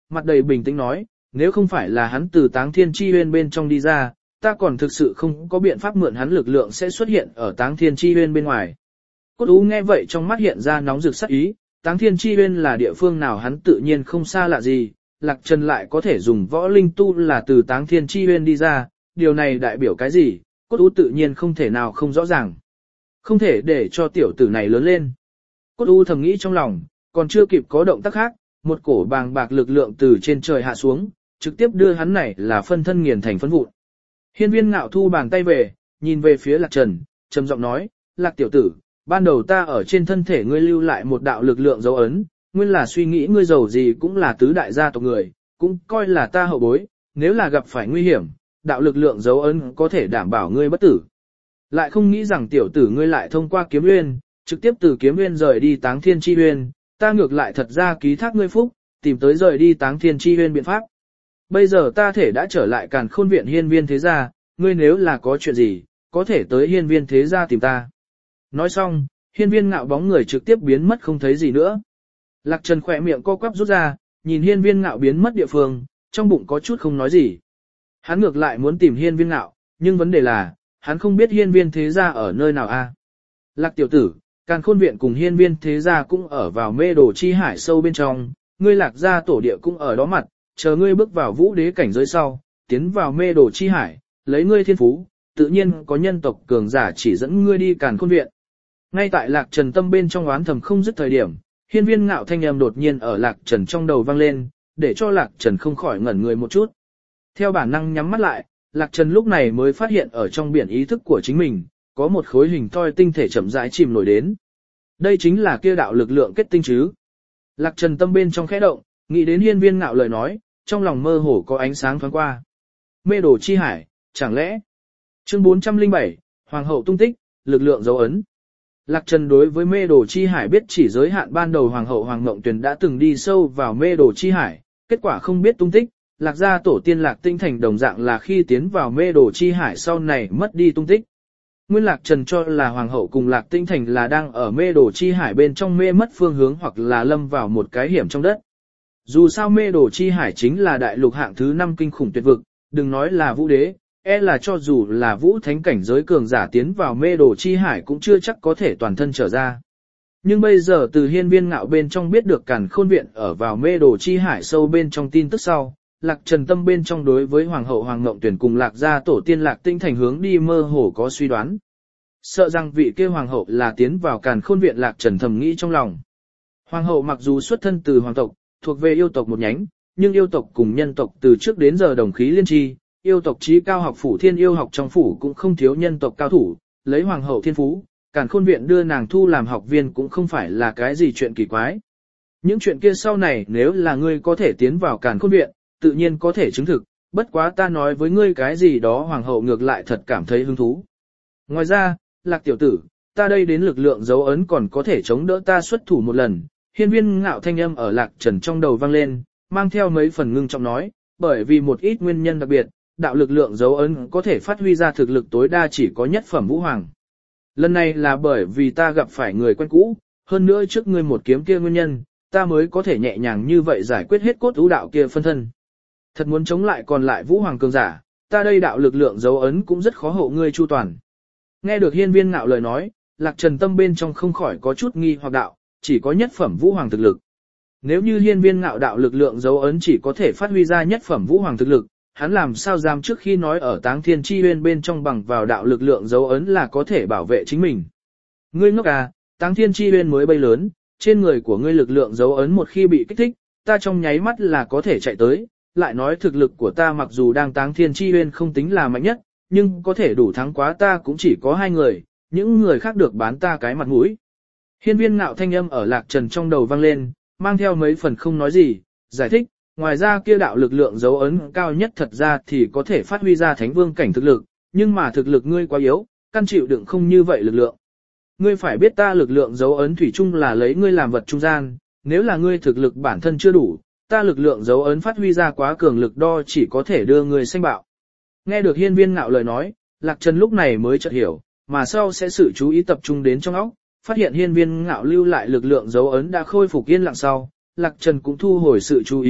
mặt đầy bình tĩnh nói, nếu không phải là hắn từ Táng Thiên Chi Huyên bên trong đi ra, ta còn thực sự không có biện pháp mượn hắn lực lượng sẽ xuất hiện ở Táng Thiên Chi Huyên bên ngoài. Cốt Ú nghe vậy trong mắt hiện ra nóng rực sắc ý, Táng Thiên Chi Huyên là địa phương nào hắn tự nhiên không xa lạ gì, Lạc Trần lại có thể dùng võ linh tu là từ Táng Thiên Chi Huyên đi ra, điều này đại biểu cái gì, Cốt Ú tự nhiên không thể nào không rõ ràng. Không thể để cho tiểu tử này lớn lên. Cốt Ú thầm nghĩ trong lòng, còn chưa kịp có động tác khác, một cổ bàng bạc lực lượng từ trên trời hạ xuống, trực tiếp đưa hắn này là phân thân nghiền thành phân vụn. Hiên Viên Ngạo thu bàn tay về, nhìn về phía Lạc Trần, trầm giọng nói, Lạc tiểu tử, ban đầu ta ở trên thân thể ngươi lưu lại một đạo lực lượng dấu ấn, nguyên là suy nghĩ ngươi giàu gì cũng là tứ đại gia tộc người, cũng coi là ta hậu bối, nếu là gặp phải nguy hiểm, đạo lực lượng dấu ấn có thể đảm bảo ngươi bất tử. Lại không nghĩ rằng tiểu tử ngươi lại thông qua kiếm uyên, trực tiếp từ kiếm uyên rời đi Táng Thiên Chi Uyên, ta ngược lại thật ra ký thác ngươi phúc, tìm tới rời đi Táng Thiên Chi Uyên biện pháp. Bây giờ ta thể đã trở lại Càn Khôn viện Hiên Viên thế gia, ngươi nếu là có chuyện gì, có thể tới Hiên Viên thế gia tìm ta. Nói xong, Hiên Viên Ngạo bóng người trực tiếp biến mất không thấy gì nữa. Lạc Trần khỏe miệng co quắp rút ra, nhìn Hiên Viên Ngạo biến mất địa phương, trong bụng có chút không nói gì. Hắn ngược lại muốn tìm Hiên Viên Ngạo, nhưng vấn đề là, hắn không biết Hiên Viên thế gia ở nơi nào a. Lạc tiểu tử, Càn Khôn viện cùng Hiên Viên thế gia cũng ở vào mê đồ chi hải sâu bên trong, ngươi Lạc gia tổ địa cũng ở đó mặt, chờ ngươi bước vào vũ đế cảnh giới sau, tiến vào mê đồ chi hải, lấy ngươi thiên phú, tự nhiên có nhân tộc cường giả chỉ dẫn ngươi đi Càn Khôn viện. Ngay tại Lạc Trần tâm bên trong oán thầm không dứt thời điểm, Hiên Viên Ngạo thanh âm đột nhiên ở Lạc Trần trong đầu vang lên, để cho Lạc Trần không khỏi ngẩn người một chút. Theo bản năng nhắm mắt lại, Lạc Trần lúc này mới phát hiện ở trong biển ý thức của chính mình, có một khối hình thoi tinh thể chậm rãi chìm nổi đến. Đây chính là kia đạo lực lượng kết tinh chứ. Lạc Trần tâm bên trong khẽ động, nghĩ đến Hiên Viên Ngạo lời nói, trong lòng mơ hồ có ánh sáng thoáng qua. Mê đồ chi hải, chẳng lẽ? Chương bốn trăm lẻ bảy, Hoàng hậu tung tích, lực lượng dấu ấn. Lạc Trần đối với mê đồ chi hải biết chỉ giới hạn ban đầu Hoàng hậu Hoàng Ngộng Tuyền đã từng đi sâu vào mê đồ chi hải, kết quả không biết tung tích, Lạc gia tổ tiên Lạc Tinh Thành đồng dạng là khi tiến vào mê đồ chi hải sau này mất đi tung tích. Nguyên Lạc Trần cho là Hoàng hậu cùng Lạc Tinh Thành là đang ở mê đồ chi hải bên trong mê mất phương hướng hoặc là lâm vào một cái hiểm trong đất. Dù sao mê đồ chi hải chính là đại lục hạng thứ năm kinh khủng tuyệt vực, đừng nói là vũ đế, e là cho dù là vũ thánh cảnh giới cường giả tiến vào mê đồ chi hải cũng chưa chắc có thể toàn thân trở ra. Nhưng bây giờ từ Hiên Viên Ngạo bên trong biết được Càn Khôn viện ở vào mê đồ chi hải sâu bên trong tin tức sau, Lạc Trần tâm bên trong đối với Hoàng hậu Hoàng Ngộng Tuyển cùng Lạc gia tổ tiên Lạc Tinh Thành hướng đi mơ hồ có suy đoán. Sợ rằng vị kia Hoàng hậu là tiến vào Càn Khôn viện, Lạc Trần thầm nghĩ trong lòng. Hoàng hậu mặc dù xuất thân từ hoàng tộc, thuộc về yêu tộc một nhánh, nhưng yêu tộc cùng nhân tộc từ trước đến giờ đồng khí liên tri, yêu tộc trí cao học phủ Thiên Yêu học trong phủ cũng không thiếu nhân tộc cao thủ, lấy Hoàng hậu thiên phú, Càn Khôn viện đưa nàng thu làm học viên cũng không phải là cái gì chuyện kỳ quái. Những chuyện kia sau này nếu là ngươi có thể tiến vào Càn Khôn viện, tự nhiên có thể chứng thực, bất quá ta nói với ngươi cái gì đó Hoàng hậu ngược lại thật cảm thấy hứng thú. Ngoài ra, Lạc tiểu tử, ta đây đến lực lượng dấu ấn còn có thể chống đỡ ta xuất thủ một lần. Hiên Viên Ngạo thanh âm ở Lạc Trần trong đầu vang lên, mang theo mấy phần ngưng trọng nói, bởi vì một ít nguyên nhân đặc biệt, đạo lực lượng dấu ấn có thể phát huy ra thực lực tối đa chỉ có nhất phẩm vũ hoàng. Lần này là bởi vì ta gặp phải người quen cũ, hơn nữa trước ngươi một kiếm kia nguyên nhân, ta mới có thể nhẹ nhàng như vậy giải quyết hết cốt ưu đạo kia phân thân. Thật muốn chống lại còn lại vũ hoàng cường giả, ta đây đạo lực lượng dấu ấn cũng rất khó hộ ngươi chu toàn. Nghe được Hiên Viên Ngạo lời nói, Lạc Trần tâm bên trong không khỏi có chút nghi hoặc đạo, chỉ có nhất phẩm vũ hoàng thực lực. Nếu như Hiên Viên Ngạo đạo lực lượng dấu ấn chỉ có thể phát huy ra nhất phẩm vũ hoàng thực lực, hắn làm sao dám trước khi nói ở Táng Thiên Chi Uyên bên trong bằng vào đạo lực lượng dấu ấn là có thể bảo vệ chính mình. Ngươi ngốc à, Táng Thiên Chi Uyên mới bay lớn, trên người của ngươi lực lượng dấu ấn một khi bị kích thích, ta trong nháy mắt là có thể chạy tới, lại nói thực lực của ta mặc dù đang Táng Thiên Chi Uyên không tính là mạnh nhất, nhưng có thể đủ thắng quá ta cũng chỉ có hai người, những người khác được bán ta cái mặt mũi. Hiên Viên Ngạo thanh âm ở Lạc Trần trong đầu vang lên, mang theo mấy phần không nói gì, giải thích, ngoài ra kia đạo lực lượng dấu ấn cao nhất thật ra thì có thể phát huy ra thánh vương cảnh thực lực, nhưng mà thực lực ngươi quá yếu, căn chịu đựng không như vậy lực lượng. Ngươi phải biết ta lực lượng dấu ấn thủy chung là lấy ngươi làm vật trung gian, nếu là ngươi thực lực bản thân chưa đủ, ta lực lượng dấu ấn phát huy ra quá cường lực đo chỉ có thể đưa ngươi sanh bạo. Nghe được Hiên Viên Ngạo lời nói, Lạc Trần lúc này mới chợt hiểu, mà sau sẽ sự chú ý tập trung đến trong óc, phát hiện Hiên Viên Ngạo lưu lại lực lượng dấu ấn đã khôi phục yên lặng sau, Lạc Trần cũng thu hồi sự chú ý,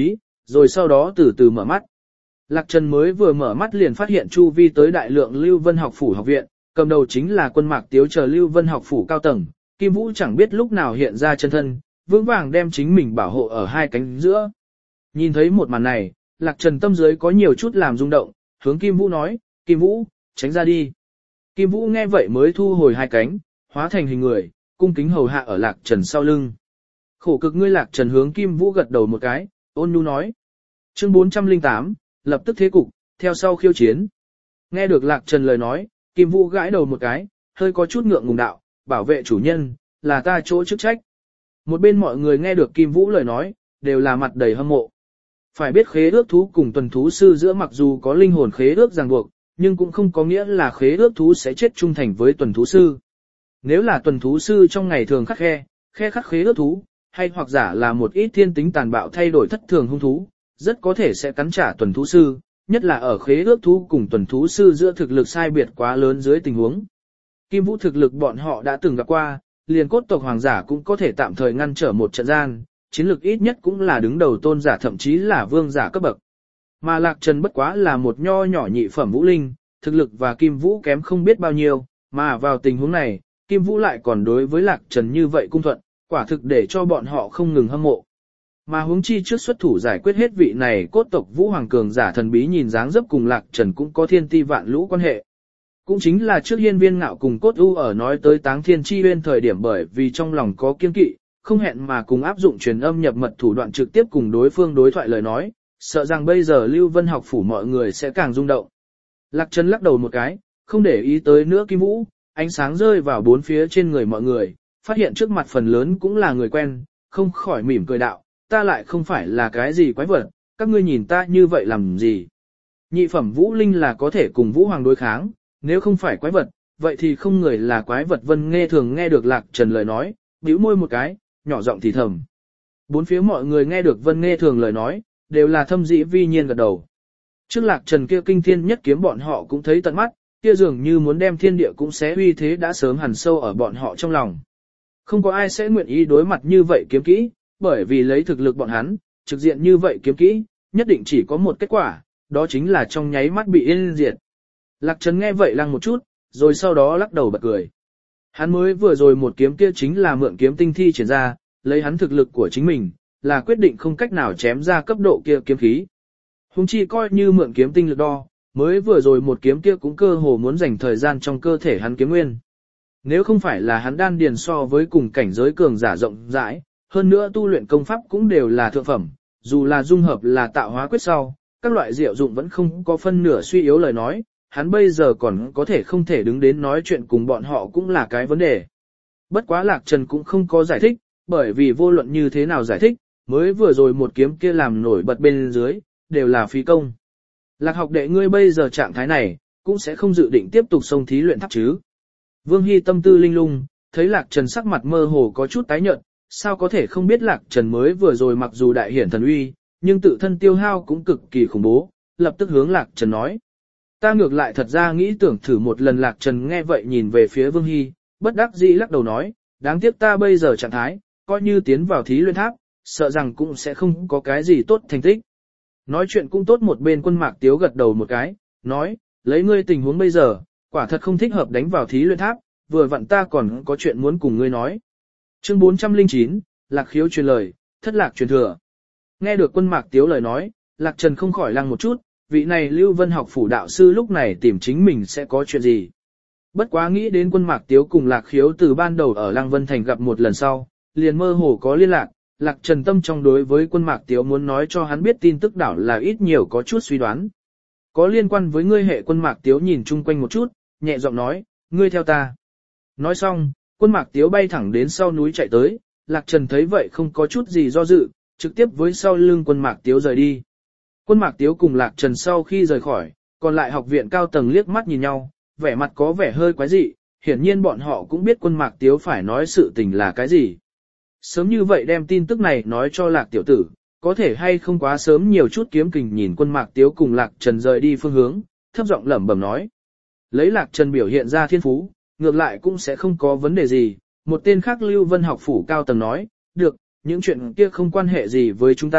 rồi sau đó từ từ mở mắt. Lạc Trần mới vừa mở mắt liền phát hiện chu vi tới đại lượng Lưu Vân học phủ học viện, cầm đầu chính là Quân Mạc Tiếu chờ Lưu Vân học phủ cao tầng, Kim Vũ chẳng biết lúc nào hiện ra chân thân, vững vàng đem chính mình bảo hộ ở hai cánh giữa. Nhìn thấy một màn này, Lạc Trần tâm dưới có nhiều chút làm rung động, hướng Kim Vũ nói, Kim Vũ, tránh ra đi. Kim Vũ nghe vậy mới thu hồi hai cánh, hóa thành hình người, cung kính hầu hạ ở Lạc Trần sau lưng. Khổ cực ngươi. Lạc Trần hướng Kim Vũ gật đầu một cái, ôn nhu nói. Chương bốn trăm lẻ tám, lập tức thế cục, theo sau khiêu chiến. Nghe được Lạc Trần lời nói, Kim Vũ gãi đầu một cái, hơi có chút ngượng ngùng đạo, bảo vệ chủ nhân, là ta chỗ chức trách. Một bên mọi người nghe được Kim Vũ lời nói, đều là mặt đầy hâm mộ. Phải biết khế ước thú cùng tuần thú sư giữa mặc dù có linh hồn khế ước ràng buộc, nhưng cũng không có nghĩa là khế ước thú sẽ chết trung thành với tuần thú sư. Nếu là tuần thú sư trong ngày thường khắc khe, khe khắc khế ước thú, hay hoặc giả là một ít thiên tính tàn bạo thay đổi thất thường hung thú, rất có thể sẽ cắn trả tuần thú sư, nhất là ở khế ước thú cùng tuần thú sư giữa thực lực sai biệt quá lớn dưới tình huống. Kim Vũ thực lực bọn họ đã từng gặp qua, liền cốt tộc hoàng giả cũng có thể tạm thời ngăn trở một trận gian, chiến lược ít nhất cũng là đứng đầu tôn giả thậm chí là vương giả cấp bậc. Mà Lạc Trần bất quá là một nho nhỏ nhị phẩm vũ linh, thực lực và Kim Vũ kém không biết bao nhiêu, mà vào tình huống này, Kim Vũ lại còn đối với Lạc Trần như vậy cung thuận, quả thực để cho bọn họ không ngừng hâm mộ. Mà huống chi trước xuất thủ giải quyết hết vị này cốt tộc Vũ Hoàng cường giả thần bí nhìn dáng dấp cùng Lạc Trần cũng có thiên ti vạn lũ quan hệ. Cũng chính là trước Hiên Viên Ngạo cùng Cốt U ở nói tới Táng Thiên Chi Uyên thời điểm bởi vì trong lòng có kiêng kỵ, không hẹn mà cùng áp dụng truyền âm nhập mật thủ đoạn trực tiếp cùng đối phương đối thoại lời nói, sợ rằng bây giờ Lưu Vân học phủ mọi người sẽ càng rung động. Lạc Trần lắc đầu một cái, không để ý tới nữa Kim Vũ, ánh sáng rơi vào bốn phía trên người mọi người, phát hiện trước mặt phần lớn cũng là người quen, không khỏi mỉm cười đạo, ta lại không phải là cái gì quái vật, các ngươi nhìn ta như vậy làm gì. Nhị phẩm Vũ Linh là có thể cùng Vũ Hoàng đối kháng, nếu không phải quái vật, vậy thì không người là quái vật. Vân Nghe thường nghe được Lạc Trần lời nói, bĩu môi một cái, nhỏ giọng thì thầm. Bốn phía mọi người nghe được Vân Nghe thường lời nói, đều là thâm dĩ vi nhiên gật đầu. Trước Lạc Trần kia kinh thiên nhất kiếm bọn họ cũng thấy tận mắt, kia dường như muốn đem thiên địa cũng xé uy thế đã sớm hằn sâu ở bọn họ trong lòng. Không có ai sẽ nguyện ý đối mặt như vậy kiếm kỹ, bởi vì lấy thực lực bọn hắn, trực diện như vậy kiếm kỹ, nhất định chỉ có một kết quả, đó chính là trong nháy mắt bị yên diệt. Lạc Trần nghe vậy lăng một chút, rồi sau đó lắc đầu bật cười. Hắn mới vừa rồi một kiếm kia chính là mượn kiếm tinh thi triển ra, lấy hắn thực lực của chính mình, là quyết định không cách nào chém ra cấp độ kia kiếm khí. Hùng chi coi như mượn kiếm tinh lực đo, mới vừa rồi một kiếm kia cũng cơ hồ muốn dành thời gian trong cơ thể hắn kiếm nguyên. Nếu không phải là hắn đan điền so với cùng cảnh giới cường giả rộng rãi, hơn nữa tu luyện công pháp cũng đều là thượng phẩm, dù là dung hợp là tạo hóa quyết sau, các loại diệu dụng vẫn không có phân nửa suy yếu lời nói, hắn bây giờ còn có thể không thể đứng đến nói chuyện cùng bọn họ cũng là cái vấn đề. Bất quá Lạc Trần cũng không có giải thích, bởi vì vô luận như thế nào giải thích, mới vừa rồi một kiếm kia làm nổi bật bên dưới, đều là phí công. Lạc học đệ ngươi bây giờ trạng thái này, cũng sẽ không dự định tiếp tục xông thí luyện tháp chứ. Vương Hy tâm tư linh lung, thấy Lạc Trần sắc mặt mơ hồ có chút tái nhợt, sao có thể không biết Lạc Trần mới vừa rồi mặc dù đại hiển thần uy, nhưng tự thân tiêu hao cũng cực kỳ khủng bố, lập tức hướng Lạc Trần nói. Ta ngược lại thật ra nghĩ tưởng thử một lần. Lạc Trần nghe vậy nhìn về phía Vương Hy, bất đắc dĩ lắc đầu nói, đáng tiếc ta bây giờ trạng thái, coi như tiến vào thí luyện tháp, sợ rằng cũng sẽ không có cái gì tốt thành tích. Nói chuyện cũng tốt. Một bên Quân Mạc Tiếu gật đầu một cái, nói, lấy ngươi tình huống bây giờ, quả thật không thích hợp đánh vào thí luyện tháp, vừa vặn ta còn có chuyện muốn cùng ngươi nói. Chương bốn trăm lẻ chín, Lạc Khiếu truyền lời, thất lạc truyền thừa. Nghe được Quân Mạc Tiếu lời nói, Lạc Trần không khỏi lăng một chút, vị này Lưu Vân học phủ đạo sư lúc này tìm chính mình sẽ có chuyện gì. Bất quá nghĩ đến Quân Mạc Tiếu cùng Lạc Khiếu từ ban đầu ở Lăng Vân Thành gặp một lần sau, liền mơ hồ có liên lạc, Lạc Trần tâm trong đối với Quân Mạc Tiếu muốn nói cho hắn biết tin tức đảo là ít nhiều có chút suy đoán. Có liên quan với ngươi hệ. Quân Mạc Tiếu nhìn chung quanh một chút, nhẹ giọng nói, ngươi theo ta. Nói xong, Quân Mạc Tiếu bay thẳng đến sau núi chạy tới, Lạc Trần thấy vậy không có chút gì do dự, trực tiếp với sau lưng Quân Mạc Tiếu rời đi. Quân Mạc Tiếu cùng Lạc Trần sau khi rời khỏi, còn lại học viện cao tầng liếc mắt nhìn nhau, vẻ mặt có vẻ hơi quái dị, hiển nhiên bọn họ cũng biết Quân Mạc Tiếu phải nói sự tình là cái gì. Sớm như vậy đem tin tức này nói cho Lạc tiểu tử, có thể hay không quá sớm. Nhiều chút kiếm kình nhìn Quân Mạc Tiếu cùng Lạc Trần rời đi phương hướng, thấp giọng lẩm bẩm nói. Lấy Lạc Trần biểu hiện ra thiên phú, ngược lại cũng sẽ không có vấn đề gì. Một tên khác Lưu Vân học phủ cao tầng nói, được, những chuyện kia không quan hệ gì với chúng ta,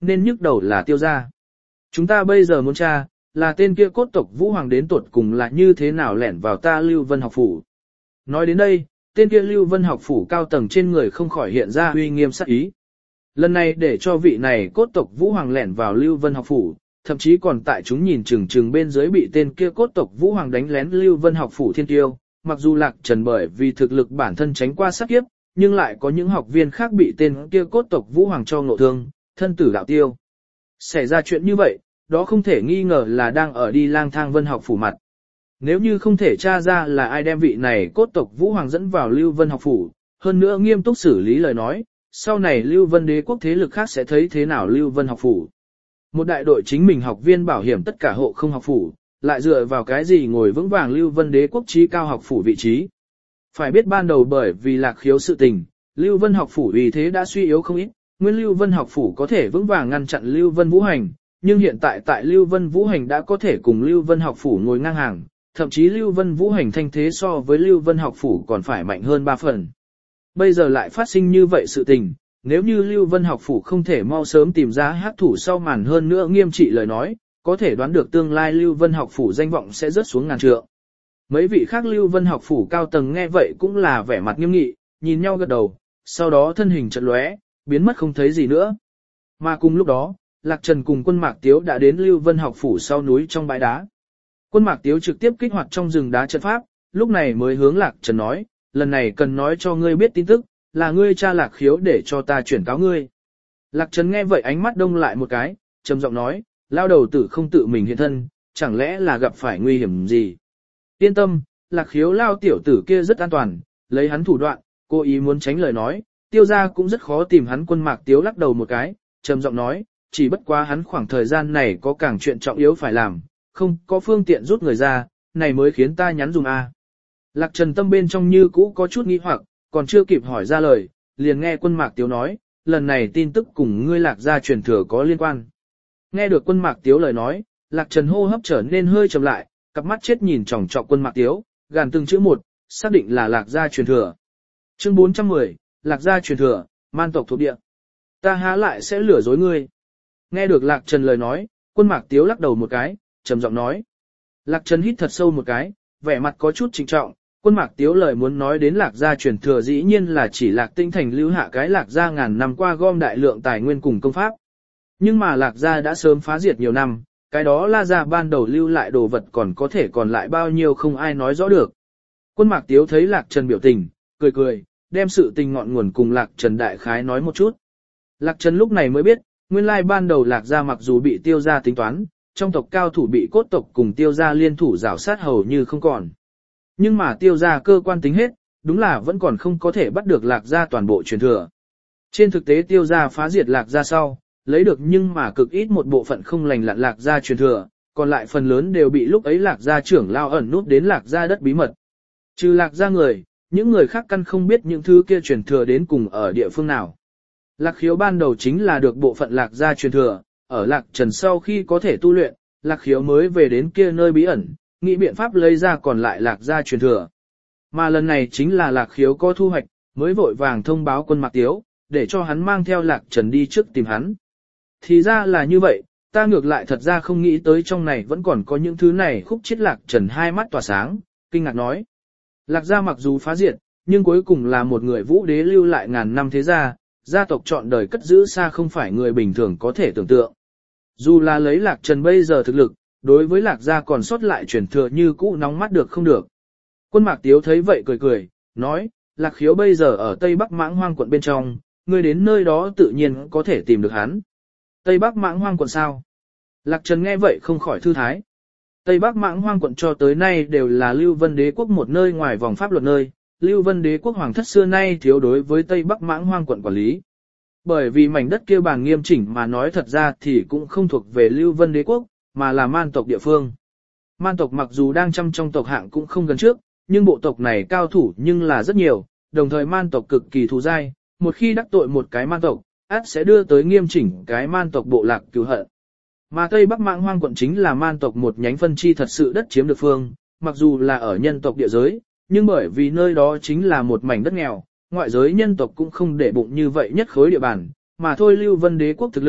nên nhức đầu là Tiêu gia. Chúng ta bây giờ muốn tra, là tên kia cốt tộc Vũ Hoàng đến tuột cùng là như thế nào lẻn vào ta Lưu Vân học phủ. Nói đến đây, tên kia Lưu Vân học phủ cao tầng trên người không khỏi hiện ra uy nghiêm sắc ý. Lần này để cho vị này cốt tộc Vũ Hoàng lẻn vào Lưu Vân học phủ, thậm chí còn tại chúng nhìn chừng chừng bên dưới bị tên kia cốt tộc Vũ Hoàng đánh lén Lưu Vân học phủ thiên tiêu, mặc dù Lạc Trần bởi vì thực lực bản thân tránh qua sát kiếp, nhưng lại có những học viên khác bị tên kia cốt tộc Vũ Hoàng cho ngộ thương, thân tử đạo tiêu. Xảy ra chuyện như vậy, đó không thể nghi ngờ là đang ở đi lang thang Vân học phủ mặt. Nếu như không thể tra ra là ai đem vị này cốt tộc Vũ Hoàng dẫn vào Lưu Vân học phủ, hơn nữa nghiêm túc xử lý lời nói, sau này Lưu Vân đế quốc thế lực khác sẽ thấy thế nào Lưu Vân học phủ. Một đại đội chính mình học viên bảo hiểm tất cả hộ không học phủ, lại dựa vào cái gì ngồi vững vàng Lưu Vân đế quốc trí cao học phủ vị trí. Phải biết ban đầu bởi vì Lạc Khiếu sự tình, Lưu Vân học phủ vì thế đã suy yếu không ít, nguyên Lưu Vân học phủ có thể vững vàng ngăn chặn Lưu Vân Vũ Hành, nhưng hiện tại tại Lưu Vân Vũ Hành đã có thể cùng Lưu Vân học phủ ngồi ngang hàng, thậm chí Lưu Vân Vũ Hành thanh thế so với Lưu Vân học phủ còn phải mạnh hơn ba phần. Bây giờ lại phát sinh như vậy sự tình, nếu như Lưu Vân học phủ không thể mau sớm tìm ra hắc thủ sau màn hơn nữa nghiêm trị lời nói, có thể đoán được tương lai Lưu Vân học phủ danh vọng sẽ rớt xuống ngàn trượng. Mấy vị khác Lưu Vân học phủ cao tầng nghe vậy cũng là vẻ mặt nghiêm nghị, nhìn nhau gật đầu, sau đó thân hình chợt lóe, biến mất không thấy gì nữa. Mà cùng lúc đó, Lạc Trần cùng Quân Mạc Tiếu đã đến Lưu Vân học phủ sau núi trong bãi đá. Quân Mạc Tiếu trực tiếp kích hoạt trong rừng đá trận pháp, lúc này mới hướng Lạc Trần nói, lần này cần nói cho ngươi biết tin tức, là ngươi cha Lạc Khiếu để cho ta chuyển cáo ngươi. Lạc Trần nghe vậy ánh mắt đông lại một cái, trầm giọng nói, lao đầu tử không tự mình hiện thân, chẳng lẽ là gặp phải nguy hiểm gì. Yên tâm, Lạc Khiếu lao tiểu tử kia rất an toàn, lấy hắn thủ đoạn, cố ý muốn tránh lời nói, Tiêu gia cũng rất khó tìm hắn. Quân Mạc Tiếu lắc đầu một cái, trầm giọng nói, chỉ bất quá hắn khoảng thời gian này có càng chuyện trọng yếu phải làm, không có phương tiện rút người ra, này mới khiến ta nhắn dùng A. Lạc Trần tâm bên trong như cũ có chút nghi hoặc, còn chưa kịp hỏi ra lời, liền nghe Quân Mạc Tiếu nói, lần này tin tức cùng ngươi Lạc gia truyền thừa có liên quan. Nghe được Quân Mạc Tiếu lời nói, Lạc Trần hô hấp trở nên hơi trầm lại, cặp mắt chết nhìn chòng chọc Quân Mạc Tiếu, gàn từng chữ một, xác định là Lạc gia truyền thừa. Chương bốn trăm mười, Lạc gia truyền thừa, man tộc thuộc địa. Ta há lại sẽ lừa dối ngươi. Nghe được Lạc Trần lời nói, Quân Mạc Tiếu lắc đầu một cái, trầm giọng nói. Lạc Trần hít thật sâu một cái, vẻ mặt có chút trịnh trọng. Quân Mạc Tiếu lời muốn nói đến Lạc gia truyền thừa dĩ nhiên là chỉ Lạc Tinh Thành lưu hạ cái Lạc gia ngàn năm qua gom đại lượng tài nguyên cùng công pháp. Nhưng mà Lạc gia đã sớm phá diệt nhiều năm, cái đó La gia ban đầu lưu lại đồ vật còn có thể còn lại bao nhiêu không ai nói rõ được. Quân Mạc Tiếu thấy Lạc Trần biểu tình, cười cười, đem sự tình ngọn nguồn cùng Lạc Trần đại khái nói một chút. Lạc Trần lúc này mới biết, nguyên lai ban đầu Lạc gia mặc dù bị Tiêu gia tính toán, trong tộc cao thủ bị cốt tộc cùng Tiêu gia liên thủ rào sát hầu như không còn. Nhưng mà Tiêu gia cơ quan tính hết, đúng là vẫn còn không có thể bắt được Lạc gia toàn bộ truyền thừa. Trên thực tế Tiêu gia phá diệt Lạc gia sau, lấy được nhưng mà cực ít một bộ phận không lành lặn Lạc gia truyền thừa, còn lại phần lớn đều bị lúc ấy Lạc gia trưởng lao ẩn nút đến Lạc gia đất bí mật. Trừ Lạc gia người, những người khác căn không biết những thứ kia truyền thừa đến cùng ở địa phương nào. Lạc Khiếu ban đầu chính là được bộ phận Lạc gia truyền thừa, ở Lạc Trần sau khi có thể tu luyện, Lạc Khiếu mới về đến kia nơi bí ẩn, nghĩ biện pháp lấy ra còn lại Lạc gia truyền thừa. Mà lần này chính là Lạc Khiếu có thu hoạch, mới vội vàng thông báo Quân Mạc Tiếu, để cho hắn mang theo Lạc Trần đi trước tìm hắn. Thì ra là như vậy, ta ngược lại thật ra không nghĩ tới trong này vẫn còn có những thứ này. Khúc Chiết Lạc Trần hai mắt tỏa sáng, kinh ngạc nói. Lạc gia mặc dù phá diệt, nhưng cuối cùng là một người vũ đế lưu lại ngàn năm thế gia, gia tộc trọn đời cất giữ xa không phải người bình thường có thể tưởng tượng. Dù là lấy Lạc Trần bây giờ thực lực, đối với Lạc gia còn sót lại truyền thừa như cũ nóng mắt được không được. Quân Mạc Tiếu thấy vậy cười cười, nói, Lạc Khiếu bây giờ ở Tây Bắc Mãng Hoang quận bên trong, ngươi đến nơi đó tự nhiên có thể tìm được hắn. Tây Bắc Mãng Hoang quận sao? Lạc Trần nghe vậy không khỏi thư thái. Tây Bắc Mãng Hoang quận cho tới nay đều là Lưu Vân đế quốc một nơi ngoài vòng pháp luật nơi, Lưu Vân đế quốc hoàng thất xưa nay thiếu đối với Tây Bắc Mãng Hoang quận quản lý. Bởi vì mảnh đất kia bàn nghiêm chỉnh mà nói thật ra thì cũng không thuộc về Lưu Vân đế quốc, mà là man tộc địa phương. Man tộc mặc dù đang chăm trong tộc hạng cũng không gần trước, nhưng bộ tộc này cao thủ nhưng là rất nhiều, đồng thời man tộc cực kỳ thù dai, một khi đắc tội một cái man tộc, ắt sẽ đưa tới nghiêm chỉnh cái man tộc bộ lạc cứu hận. Mà Tây Bắc Mãng Hoang quận chính là man tộc một nhánh phân chi thật sự đất chiếm được phương, mặc dù là ở nhân tộc địa giới, nhưng bởi vì nơi đó chính là một mảnh đất nghèo, ngoại giới nhân tộc cũng không để bụng như vậy nhất khối địa bàn, mà thôi Lưu Vân đế quốc thực lực,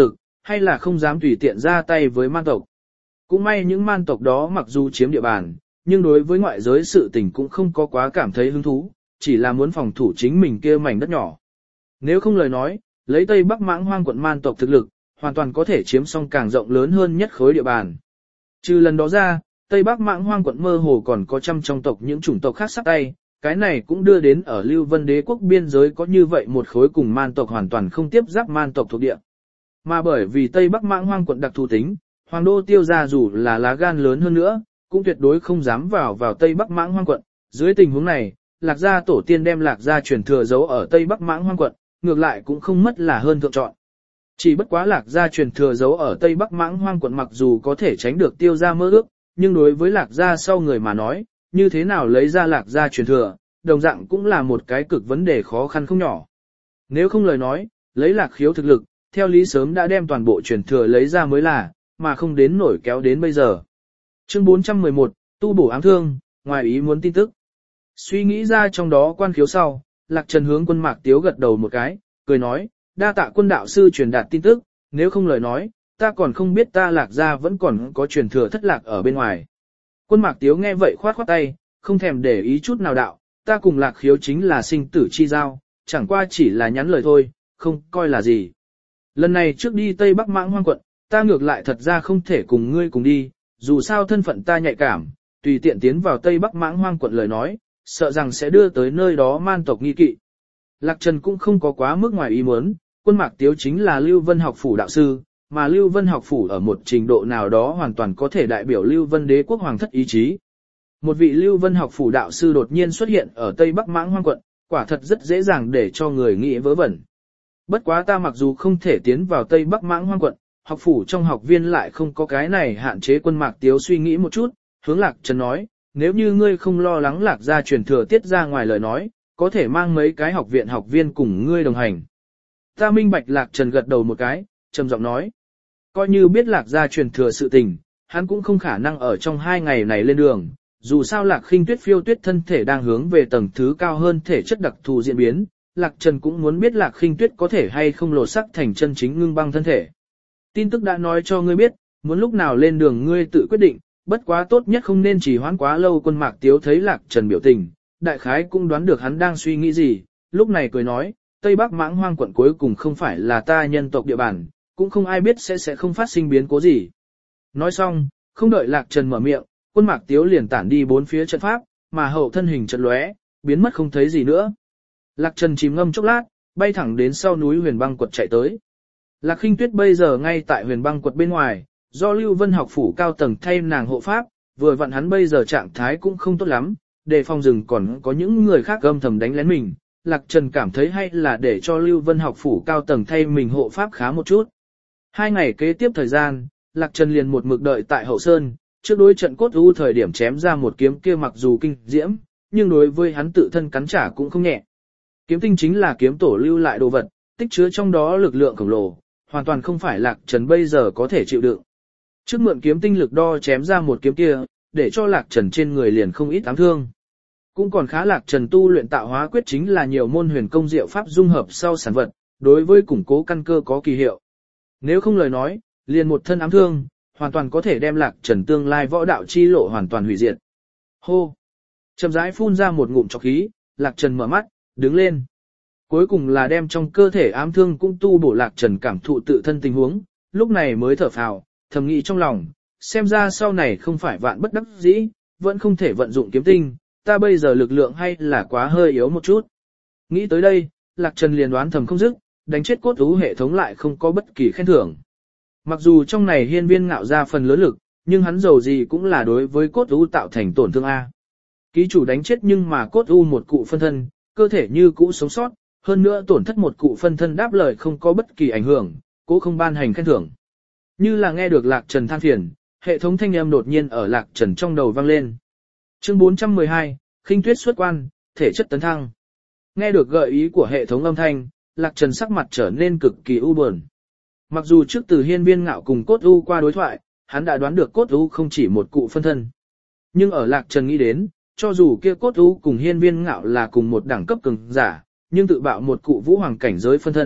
hay là không dám tùy tiện ra tay với man tộc. Cũng may những man tộc đó mặc dù chiếm địa bàn, nhưng đối với ngoại giới sự tình cũng không có quá cảm thấy hứng thú, chỉ là muốn phòng thủ chính mình kia mảnh đất nhỏ. Nếu không lời nói, lấy Tây Bắc Mãng Hoang quận man tộc thực lực, hoàn toàn có thể chiếm xong càng rộng lớn hơn nhất khối địa bàn. Trừ lần đó ra, Tây Bắc Mãng Hoang quận mơ hồ còn có trăm trong tộc những chủng tộc khác sắp tay, cái này cũng đưa đến ở Lưu Vân Đế quốc biên giới có như vậy một khối cùng man tộc hoàn toàn không tiếp giáp man tộc thuộc địa. Mà bởi vì Tây Bắc Mãng Hoang quận đặc thù tính, Hoàng đô Tiêu gia dù là lá gan lớn hơn nữa, cũng tuyệt đối không dám vào vào Tây Bắc Mãng Hoang quận. Dưới tình huống này, Lạc gia tổ tiên đem Lạc gia truyền thừa giấu ở Tây Bắc Mãng Hoang quận, ngược lại cũng không mất là hơn thượng chọn. Chỉ bất quá Lạc gia truyền thừa giấu ở Tây Bắc Mãng Hoang quận mặc dù có thể tránh được Tiêu gia mơ ước, nhưng đối với Lạc gia sau người mà nói, như thế nào lấy ra Lạc gia truyền thừa, đồng dạng cũng là một cái cực vấn đề khó khăn không nhỏ. Nếu không lời nói, lấy Lạc Khiếu thực lực, theo lý sớm đã đem toàn bộ truyền thừa lấy ra mới là, mà không đến nổi kéo đến bây giờ. Chương bốn trăm mười một, tu bổ ám thương, ngoài ý muốn tin tức. Suy nghĩ ra trong đó quan khiếu sau, Lạc Trần hướng Quân Mạc Tiếu gật đầu một cái, cười nói, đa tạ Quân đạo sư truyền đạt tin tức, nếu không lời nói, ta còn không biết ta Lạc gia vẫn còn có truyền thừa thất lạc ở bên ngoài. Quân Mạc Tiếu nghe vậy khoát khoát tay, không thèm để ý chút nào đạo, ta cùng Lạc Khiếu chính là sinh tử chi giao, chẳng qua chỉ là nhắn lời thôi, không coi là gì. Lần này trước đi Tây Bắc Mãng Hoang quận, ta ngược lại thật ra không thể cùng ngươi cùng đi, dù sao thân phận ta nhạy cảm, tùy tiện tiến vào Tây Bắc Mãng Hoang quận lời nói, sợ rằng sẽ đưa tới nơi đó man tộc nghi kỵ. Lạc Trần cũng không có quá mức ngoài ý muốn, Quân Mạc Tiếu chính là Lưu Vân học phủ đạo sư, mà Lưu Vân học phủ ở một trình độ nào đó hoàn toàn có thể đại biểu Lưu Vân đế quốc hoàng thất ý chí. Một vị Lưu Vân học phủ đạo sư đột nhiên xuất hiện ở Tây Bắc Mãng Hoang quận, quả thật rất dễ dàng để cho người nghĩ vớ vẩn. Bất quá ta mặc dù không thể tiến vào Tây Bắc Mãng Hoang quận, học phủ trong học viên lại không có cái này hạn chế. Quân Mạc Tiếu suy nghĩ một chút, hướng Lạc Trần nói, nếu như ngươi không lo lắng Lạc gia truyền thừa tiết ra ngoài lời nói, có thể mang mấy cái học viện học viên cùng ngươi đồng hành. Ta minh bạch. Lạc Trần gật đầu một cái, trầm giọng nói, coi như biết Lạc gia truyền thừa sự tình, hắn cũng không khả năng ở trong hai ngày này lên đường, dù sao Lạc Khinh Tuyết phiêu tuyết thân thể đang hướng về tầng thứ cao hơn thể chất đặc thù diễn biến, Lạc Trần cũng muốn biết Lạc Khinh Tuyết có thể hay không lột sắc thành chân chính ngưng băng thân thể. Tin tức đã nói cho ngươi biết, muốn lúc nào lên đường ngươi tự quyết định, bất quá tốt nhất không nên trì hoãn quá lâu. Quân Mạc Tiếu thấy Lạc Trần biểu tình, đại khái cũng đoán được hắn đang suy nghĩ gì, lúc này cười nói, Tây Bắc Mãng Hoang quận cuối cùng không phải là ta nhân tộc địa bàn, cũng không ai biết sẽ sẽ không phát sinh biến cố gì. Nói xong, không đợi Lạc Trần mở miệng, Quân Mạc Tiếu liền tản đi bốn phía trận pháp, mà hậu thân hình chợt lóe, biến mất không thấy gì nữa. Lạc Trần chìm ngâm chốc lát, bay thẳng đến sau núi Huyền Băng quật chạy tới. Lạc Khinh Tuyết bây giờ ngay tại Huyền Băng quật bên ngoài, do Lưu Vân học phủ cao tầng thay nàng hộ pháp, vừa vặn hắn bây giờ trạng thái cũng không tốt lắm, đề phòng rừng còn có những người khác âm thầm đánh lén mình. Lạc Trần cảm thấy hay là để cho Lưu Vân học phủ cao tầng thay mình hộ pháp khá một chút. Hai ngày kế tiếp thời gian, Lạc Trần liền một mực đợi tại hậu sơn, trước đối trận cốt u thời điểm chém ra một kiếm kia mặc dù kinh diễm, nhưng đối với hắn tự thân cắn trả cũng không nhẹ. Kiếm tinh chính là kiếm tổ lưu lại đồ vật, tích chứa trong đó lực lượng khổng lồ, hoàn toàn không phải Lạc Trần bây giờ có thể chịu đựng. Trước mượn kiếm tinh lực đo chém ra một kiếm kia, để cho Lạc Trần trên người liền không ít ám thương. Cũng còn khá Lạc Trần tu luyện tạo hóa quyết chính là nhiều môn huyền công diệu pháp dung hợp sau sản vật, đối với củng cố căn cơ có kỳ hiệu. Nếu không lời nói, liền một thân ám thương, hoàn toàn có thể đem Lạc Trần tương lai võ đạo chi lộ hoàn toàn hủy diệt. Hô! Chậm rãi phun ra một ngụm trọc khí, Lạc Trần mở mắt, đứng lên. Cuối cùng là đem trong cơ thể ám thương cũng tu bổ. Lạc Trần cảm thụ tự thân tình huống, lúc này mới thở phào, thầm nghĩ trong lòng, xem ra sau này không phải vạn bất đắc dĩ, vẫn không thể vận dụng kiếm tinh, ta bây giờ lực lượng hay là quá hơi yếu một chút. Nghĩ tới đây, Lạc Trần liền đoán thầm không dứt, đánh chết cốt thú hệ thống lại không có bất kỳ khen thưởng. Mặc dù trong này Hiên Viên Ngạo ra phần lớn lực, nhưng hắn dầu gì cũng là đối với cốt thú tạo thành tổn thương A. Ký chủ đánh chết nhưng mà cốt thú một cụ phân thân, cơ thể như cũ sống sót, hơn nữa tổn thất một cụ phân thân đáp lời không có bất kỳ ảnh hưởng, cố không ban hành khen thưởng. Như là nghe được Lạc Trần than phiền, hệ thống thanh âm đột nhiên ở Lạc Trần trong đầu vang lên. Chương bốn trăm mười hai, Khinh Tuyết xuất quan, thể chất tấn thăng. Nghe được gợi ý của hệ thống âm thanh, Lạc Trần sắc mặt trở nên cực kỳ u buồn. Mặc dù trước từ Hiên Viên Ngạo cùng cốt u qua đối thoại, hắn đã đoán được cốt u không chỉ một cụ phân thân. Nhưng ở Lạc Trần nghĩ đến, cho dù kia cốt u cùng Hiên Viên Ngạo là cùng một đẳng cấp cường giả, nhưng tự bạo một cụ vũ hoàng cảnh giới phân thân,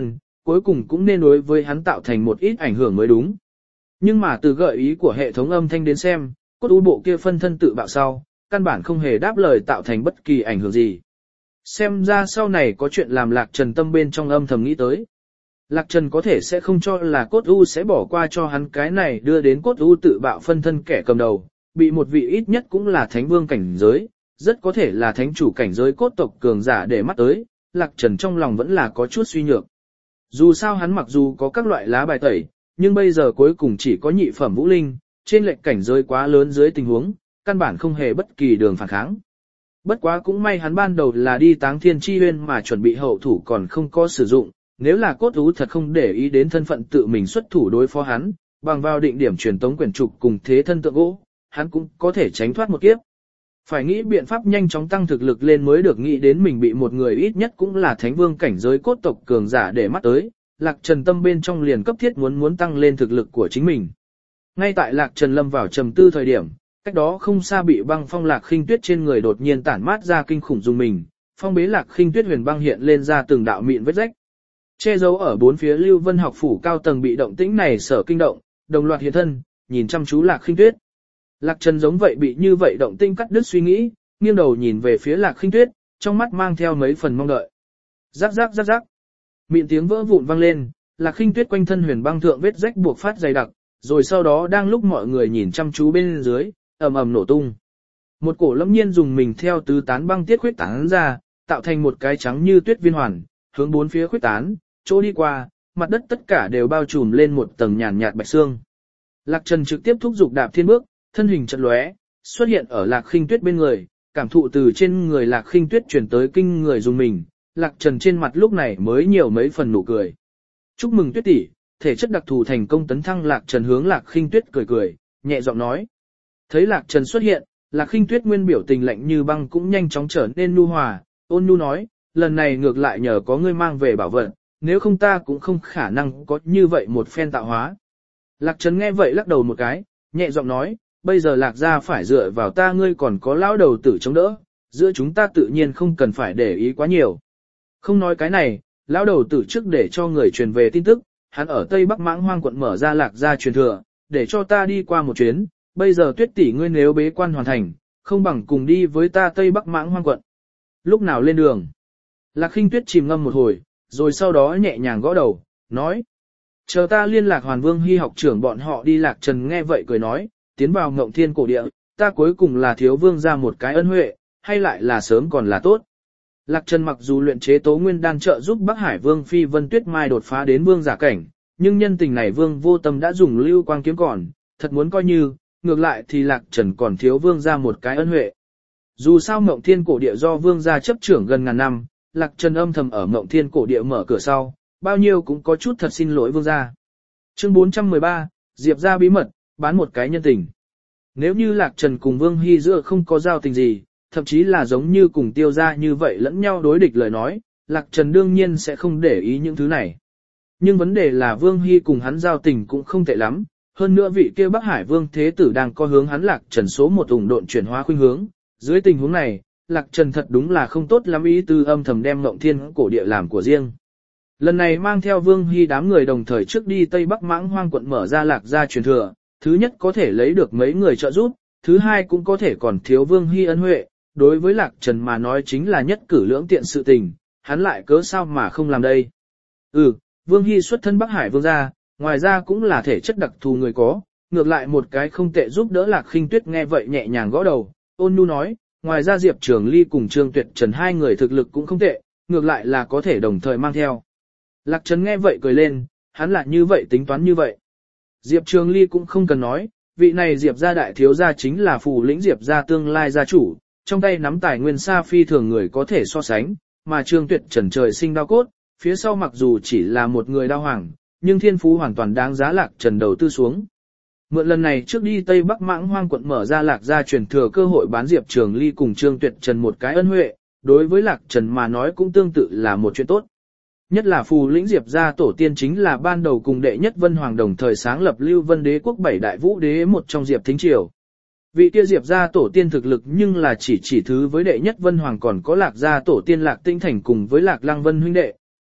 cuối cùng cũng nên đối với hắn tạo thành một ít ảnh hưởng mới đúng. Nhưng mà từ gợi ý của hệ thống âm thanh đến xem, cốt u bộ kia phân thân tự bạo sau, căn bản không hề đáp lời tạo thành bất kỳ ảnh hưởng gì. Xem ra sau này có chuyện làm Lạc Trần tâm bên trong âm thầm nghĩ tới. Lạc Trần có thể sẽ không cho là cốt u sẽ bỏ qua cho hắn cái này đưa đến cốt u tự bạo phân thân kẻ cầm đầu, bị một vị ít nhất cũng là thánh vương cảnh giới, rất có thể là thánh chủ cảnh giới cốt tộc cường giả để mắt tới, Lạc Trần trong lòng vẫn là có chút suy nhược. Dù sao hắn mặc dù có các loại lá bài tẩy, nhưng bây giờ cuối cùng chỉ có nhị phẩm vũ linh, trên lệch cảnh giới quá lớn dưới tình huống, căn bản không hề bất kỳ đường phản kháng. Bất quá cũng may hắn ban đầu là đi Táng Thiên Chi Uyên mà chuẩn bị hậu thủ còn không có sử dụng, nếu là cốt ú thật không để ý đến thân phận tự mình xuất thủ đối phó hắn, bằng vào định điểm truyền tống quyển trục cùng thế thân tượng gỗ, hắn cũng có thể tránh thoát một kiếp. Phải nghĩ biện pháp nhanh chóng tăng thực lực lên mới được nghĩ đến mình bị một người ít nhất cũng là thánh vương cảnh giới cốt tộc cường giả để mắt tới, Lạc Trần tâm bên trong liền cấp thiết muốn muốn tăng lên thực lực của chính mình. Ngay tại Lạc Trần lâm vào trầm tư thời điểm, cách đó không xa bị băng phong Lạc Khinh Tuyết trên người đột nhiên tản mát ra kinh khủng dùng mình, phong bế Lạc Khinh Tuyết huyền băng hiện lên ra từng đạo mịn vết rách. Che giấu ở bốn phía Lưu Vân học phủ cao tầng bị động tĩnh này sở kinh động, đồng loạt hiện thân, nhìn chăm chú Lạc Khinh Tuyết. Lạc Trần giống vậy bị như vậy động tĩnh cắt đứt suy nghĩ, nghiêng đầu nhìn về phía Lạc Khinh Tuyết, trong mắt mang theo mấy phần mong đợi. Rắc rắc rắc rắc. Mịn tiếng vỡ vụn vang lên, Lạc Khinh Tuyết quanh thân huyền băng thượng vết rách buộc phát dày đặc, rồi sau đó đang lúc mọi người nhìn chăm chú bên dưới, ầm ầm nổ tung. Một cổ lâm nhiên dùng mình theo tứ tán băng tiết khuyết tán ra, tạo thành một cái trắng như tuyết viên hoàn, hướng bốn phía khuyết tán, chỗ đi qua, mặt đất tất cả đều bao trùm lên một tầng nhàn nhạt bạch xương. Lạc Trần trực tiếp thúc giục đạp thiên bước, thân hình chợt lóe, xuất hiện ở Lạc Khinh Tuyết bên người, cảm thụ từ trên người Lạc Khinh Tuyết truyền tới kinh người dùng mình, Lạc Trần trên mặt lúc này mới nhiều mấy phần nụ cười. Chúc mừng Tuyết tỷ, thể chất đặc thù thành công tấn thăng. Lạc Trần hướng Lạc Khinh Tuyết cười cười, nhẹ giọng nói. Thấy Lạc Trần xuất hiện, Lạc Khinh Tuyết nguyên biểu tình lạnh như băng cũng nhanh chóng trở nên nhu hòa, ôn nhu nói, lần này ngược lại nhờ có ngươi mang về bảo vật, nếu không ta cũng không khả năng có như vậy một phen tạo hóa. Lạc Trần nghe vậy lắc đầu một cái, nhẹ giọng nói, bây giờ Lạc gia phải dựa vào ta, ngươi còn có lão đầu tử chống đỡ, giữa chúng ta tự nhiên không cần phải để ý quá nhiều. Không nói cái này, lão đầu tử trước để cho người truyền về tin tức, hắn ở Tây Bắc Mãng Hoang quận mở ra Lạc gia truyền thừa, để cho ta đi qua một chuyến, bây giờ Tuyết tỷ ngươi nếu bế quan hoàn thành, không bằng cùng đi với ta Tây Bắc Mãng Hoang quận. Lúc nào lên đường? Lạc Khinh Tuyết chìm ngâm một hồi, rồi sau đó nhẹ nhàng gõ đầu, nói. Chờ ta liên lạc Hoàn Vương Hy học trưởng bọn họ đi. Lạc Trần nghe vậy cười nói, tiến vào Ngộng Thiên cổ địa, ta cuối cùng là thiếu vương ra một cái ân huệ, hay lại là sớm còn là tốt. Lạc Trần mặc dù luyện chế Tố Nguyên đan trợ giúp Bắc Hải Vương Phi Vân Tuyết Mai đột phá đến vương giả cảnh, nhưng nhân tình này Vương Vô Tâm đã dùng lưu quang kiếm còn, thật muốn coi như, ngược lại thì Lạc Trần còn thiếu vương ra một cái ân huệ. Dù sao Ngộng Thiên cổ địa do vương gia chấp trưởng gần ngàn năm, Lạc Trần âm thầm ở Ngộng Thiên cổ địa mở cửa sau, bao nhiêu cũng có chút thật xin lỗi vương gia. Chương bốn trăm mười ba, Diệp gia bí mật, bán một cái nhân tình. Nếu như Lạc Trần cùng Vương Hy giữa không có giao tình gì, thậm chí là giống như cùng Tiêu gia như vậy lẫn nhau đối địch lời nói, Lạc Trần đương nhiên sẽ không để ý những thứ này. Nhưng vấn đề là Vương Hy cùng hắn giao tình cũng không tệ lắm, hơn nữa vị kia Bắc Hải Vương Thế Tử đang có hướng hắn Lạc Trần số một ủng độn chuyển hóa khuynh hướng. Dưới tình huống này, Lạc Trần thật đúng là không tốt lắm ý tư âm thầm đem Ngộng Thiên cổ địa làm của riêng. Lần này mang theo Vương Hy đám người đồng thời trước đi Tây Bắc Mãng Hoang quận mở ra Lạc gia truyền thừa, thứ nhất có thể lấy được mấy người trợ giúp, thứ hai cũng có thể còn thiếu Vương Hy ân huệ, đối với Lạc Trần mà nói chính là nhất cử lưỡng tiện sự tình, hắn lại cớ sao mà không làm đây. Ừ, Vương Hy xuất thân Bắc Hải Vương gia, ngoài ra cũng là thể chất đặc thù người có, ngược lại một cái không tệ giúp đỡ Lạc Khinh Tuyết nghe vậy nhẹ nhàng gõ đầu, ôn nhu nói, ngoài ra Diệp Trường Ly cùng Trương Tuyệt Trần hai người thực lực cũng không tệ, ngược lại là có thể đồng thời mang theo. Lạc Trần nghe vậy cười lên, hắn là như vậy tính toán như vậy. Diệp Trường Ly cũng không cần nói, vị này Diệp gia đại thiếu gia chính là phù lĩnh Diệp gia tương lai gia chủ, trong tay nắm tài nguyên xa phi thường người có thể so sánh, mà Trương Tuyệt Trần trời sinh đao cốt, phía sau mặc dù chỉ là một người đao hoàng, nhưng thiên phú hoàn toàn đáng giá Lạc Trần đầu tư xuống. Mượn lần này trước đi Tây Bắc Mãng Hoang quận mở ra Lạc gia truyền thừa cơ hội bán Diệp Trường Ly cùng Trương Tuyệt Trần một cái ân huệ, đối với Lạc Trần mà nói cũng tương tự là một chuyện tốt. Nhất là phù lĩnh Diệp gia tổ tiên chính là ban đầu cùng đệ nhất Vân Hoàng đồng thời sáng lập Lưu Vân Đế quốc bảy đại vũ đế một trong Diệp Thính Triều. Vị kia Diệp gia tổ tiên thực lực nhưng là chỉ chỉ thứ với đệ nhất Vân Hoàng, còn có Lạc gia tổ tiên Lạc Tinh Thành cùng với Lạc Lăng Vân huynh đệ,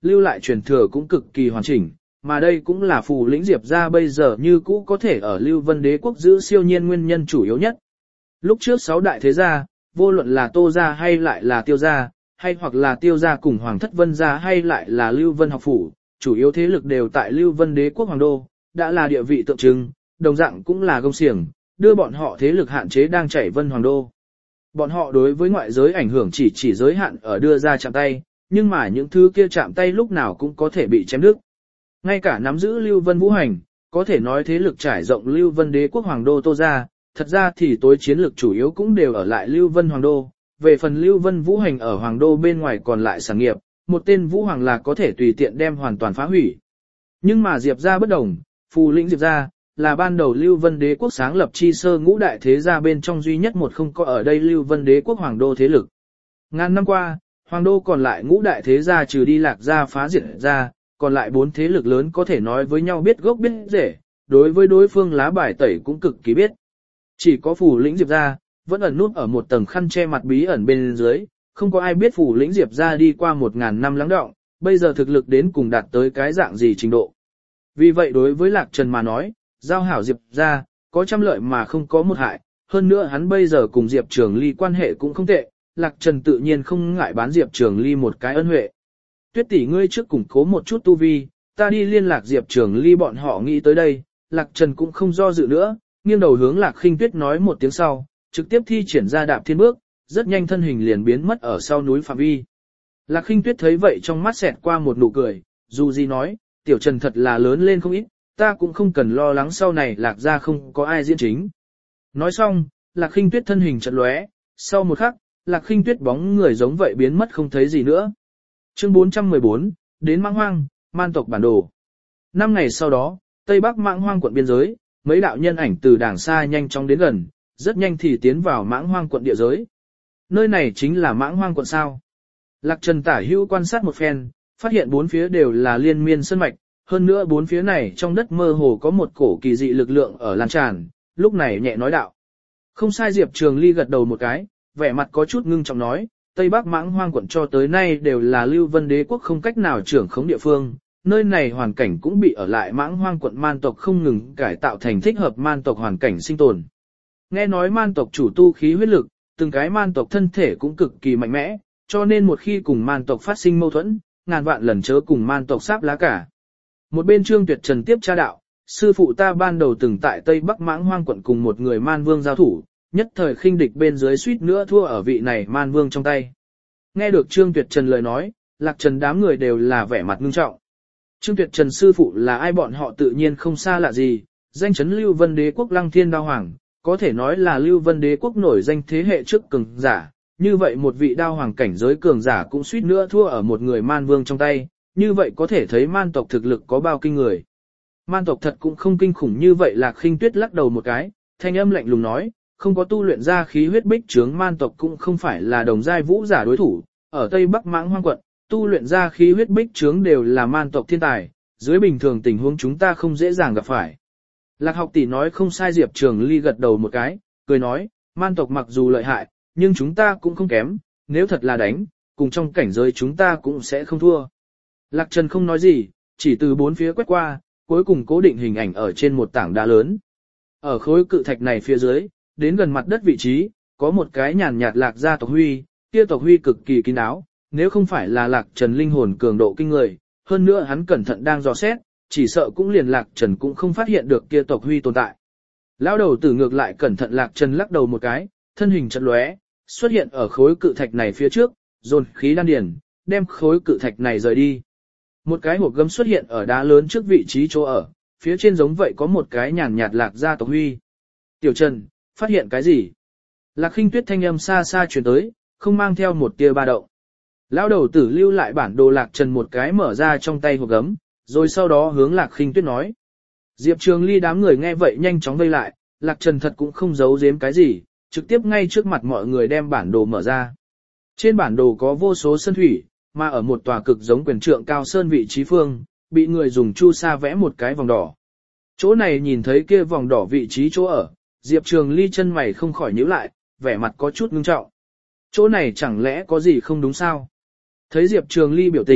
lưu lại truyền thừa cũng cực kỳ hoàn chỉnh, mà đây cũng là Phù Lĩnh Diệp gia bây giờ như cũ có thể ở Lưu Vân Đế quốc giữ siêu nhiên nguyên nhân chủ yếu nhất. Lúc trước sáu đại thế gia, vô luận là Tô gia hay lại là Tiêu gia, hay hoặc là Tiêu gia cùng Hoàng thất Vân gia hay lại là Lưu Vân học phủ, chủ yếu thế lực đều tại Lưu Vân Đế quốc hoàng đô, đã là địa vị tượng trưng, đồng dạng cũng là gông xiềng, đưa bọn họ thế lực hạn chế đang chảy Vân hoàng đô. Bọn họ đối với ngoại giới ảnh hưởng chỉ chỉ giới hạn ở đưa ra chạm tay, nhưng mà những thứ kia chạm tay lúc nào cũng có thể bị chém đứt. Ngay cả nắm giữ Lưu Vân Vũ Hành, có thể nói thế lực trải rộng Lưu Vân Đế quốc hoàng đô Tô gia, thật ra thì tối chiến lực chủ yếu cũng đều ở lại Lưu Vân hoàng đô. Về phần Lưu Vân Vũ Hành ở hoàng đô bên ngoài còn lại sản nghiệp, một tên Vũ Hoàng là có thể tùy tiện đem hoàn toàn phá hủy. Nhưng mà Diệp gia bất đồng, Phù Lĩnh Diệp gia là ban đầu Lưu Vân Đế quốc sáng lập chi sơ ngũ đại thế gia bên trong duy nhất một không có ở đây Lưu Vân Đế quốc hoàng đô thế lực. Ngàn năm qua, hoàng đô còn lại ngũ đại thế gia trừ đi Lạc gia phá diệt gia, còn lại bốn thế lực lớn có thể nói với nhau biết gốc biết rễ, đối với đối phương lá bài tẩy cũng cực kỳ biết. Chỉ có Phù Lĩnh Diệp gia vẫn ẩn núp ở một tầng khăn che mặt bí ẩn bên dưới, không có ai biết Phù Lĩnh Diệp gia đi qua một ngàn năm lắng đọng, bây giờ thực lực đến cùng đạt tới cái dạng gì trình độ. Vì vậy đối với Lạc Trần mà nói, giao hảo Diệp gia có trăm lợi mà không có một hại, hơn nữa hắn bây giờ cùng Diệp Trường Ly quan hệ cũng không tệ, Lạc Trần tự nhiên không ngại bán Diệp Trường Ly một cái ân huệ. Tuyết tỷ ngươi trước củng cố một chút tu vi, ta đi liên lạc Diệp Trường Ly bọn họ nghĩ tới đây, Lạc Trần cũng không do dự nữa, nghiêng đầu hướng Lạc Khinh Tuyết nói một tiếng sau, trực tiếp thi triển ra đạp thiên bước, rất nhanh thân hình liền biến mất ở sau núi phạm vi. Lạc Khinh Tuyết thấy vậy trong mắt xẹt qua một nụ cười, dù gì nói, tiểu Trần thật là lớn lên không ít, ta cũng không cần lo lắng sau này Lạc gia không có ai diễn chính. Nói xong, Lạc Khinh Tuyết thân hình chợt lóe, sau một khắc, Lạc Khinh Tuyết bóng người giống vậy biến mất không thấy gì nữa. Chương bốn trăm mười bốn, đến Mãng Hoang, man tộc bản đồ. Năm ngày sau đó, Tây Bắc Mãng Hoang quận biên giới, mấy đạo nhân ảnh từ đàng xa nhanh chóng đến gần, rất nhanh thì tiến vào Mãng Hoang quận địa giới. Nơi này chính là Mãng Hoang quận sao? Lạc Trần tả hữu quan sát một phen, phát hiện bốn phía đều là liên miên sơn mạch, hơn nữa bốn phía này trong đất mơ hồ có một cổ kỳ dị lực lượng ở lan tràn, lúc này nhẹ nói đạo. Không sai. Diệp Trường Ly gật đầu một cái, vẻ mặt có chút ngưng trọng nói, Tây Bắc Mãng Hoang quận cho tới nay đều là Lưu Vân Đế quốc không cách nào trưởng khống địa phương, nơi này hoàn cảnh cũng bị ở lại Mãng Hoang quận man tộc không ngừng cải tạo thành thích hợp man tộc hoàn cảnh sinh tồn. Nghe nói man tộc chủ tu khí huyết lực, từng cái man tộc thân thể cũng cực kỳ mạnh mẽ, cho nên một khi cùng man tộc phát sinh mâu thuẫn, ngàn vạn lần chớ cùng man tộc sáp lá cả. Một bên Trương Tuyệt Trần tiếp tra đạo, sư phụ ta ban đầu từng tại Tây Bắc Mãng Hoang quận cùng một người man vương giao thủ, nhất thời khinh địch bên dưới suýt nữa thua ở vị này man vương trong tay. Nghe được Trương Tuyệt Trần lời nói, Lạc Trần đám người đều là vẻ mặt ngưng trọng. Trương Tuyệt Trần sư phụ là ai bọn họ tự nhiên không xa lạ gì, danh chấn Lưu Vân Đế quốc Lăng Thiên Đao Hoàng, có thể nói là Lưu Vân Đế quốc nổi danh thế hệ trước cường giả, như vậy một vị đao hoàng cảnh giới cường giả cũng suýt nữa thua ở một người man vương trong tay, như vậy có thể thấy man tộc thực lực có bao kinh người. Man tộc thật cũng không kinh khủng như vậy. Lạc Khinh Tuyết lắc đầu một cái, thanh âm lạnh lùng nói, không có tu luyện ra khí huyết bích trướng man tộc cũng không phải là đồng giai vũ giả đối thủ, ở Tây Bắc Mãng Hoang quận, tu luyện ra khí huyết bích trướng đều là man tộc thiên tài, dưới bình thường tình huống chúng ta không dễ dàng gặp phải. Lạc học tỷ nói không sai. Diệp Trường Ly gật đầu một cái, cười nói, man tộc mặc dù lợi hại, nhưng chúng ta cũng không kém, nếu thật là đánh, cùng trong cảnh giới chúng ta cũng sẽ không thua. Lạc Trần không nói gì, chỉ từ bốn phía quét qua, cuối cùng cố định hình ảnh ở trên một tảng đá lớn. Ở khối cự thạch này phía dưới, đến gần mặt đất vị trí, có một cái nhàn nhạt Lạc gia tộc huy, kia tộc huy cực kỳ kín đáo, nếu không phải là Lạc Trần linh hồn cường độ kinh người, hơn nữa hắn cẩn thận đang dò xét, chỉ sợ cũng liền Lạc Trần cũng không phát hiện được kia tộc huy tồn tại. Lão đầu tử ngược lại cẩn thận. Lạc Trần lắc đầu một cái, thân hình chợt lóe, xuất hiện ở khối cự thạch này phía trước, dồn khí đan điền, đem khối cự thạch này rời đi. Một cái hộp gấm xuất hiện ở đá lớn trước vị trí chỗ ở, phía trên giống vậy có một cái nhàn nhạt Lạc gia tộc huy. Tiểu Trần, phát hiện cái gì? Lạc Khinh Tuyết thanh âm xa xa truyền tới, không mang theo một tia ba động. Lão đầu tử lưu lại bản đồ Lạc Trần một cái mở ra trong tay hộp gấm, rồi sau đó hướng Lạc Khinh Tuyết nói. Diệp Trường Ly đám người nghe vậy nhanh chóng vây lại, Lạc Trần thật cũng không giấu giếm cái gì, trực tiếp ngay trước mặt mọi người đem bản đồ mở ra. Trên bản đồ có vô số sơn thủy, mà ở một tòa cực giống quyền trượng cao sơn vị trí phương, bị người dùng chu sa vẽ một cái vòng đỏ. Chỗ này nhìn thấy kia vòng đỏ vị trí chỗ ở, Diệp Trường Ly chân mày không khỏi nhíu lại, vẻ mặt có chút ngưng trọng. Chỗ này chẳng lẽ có gì không đúng sao? Thấy Diệp Trường Ly biểu tình,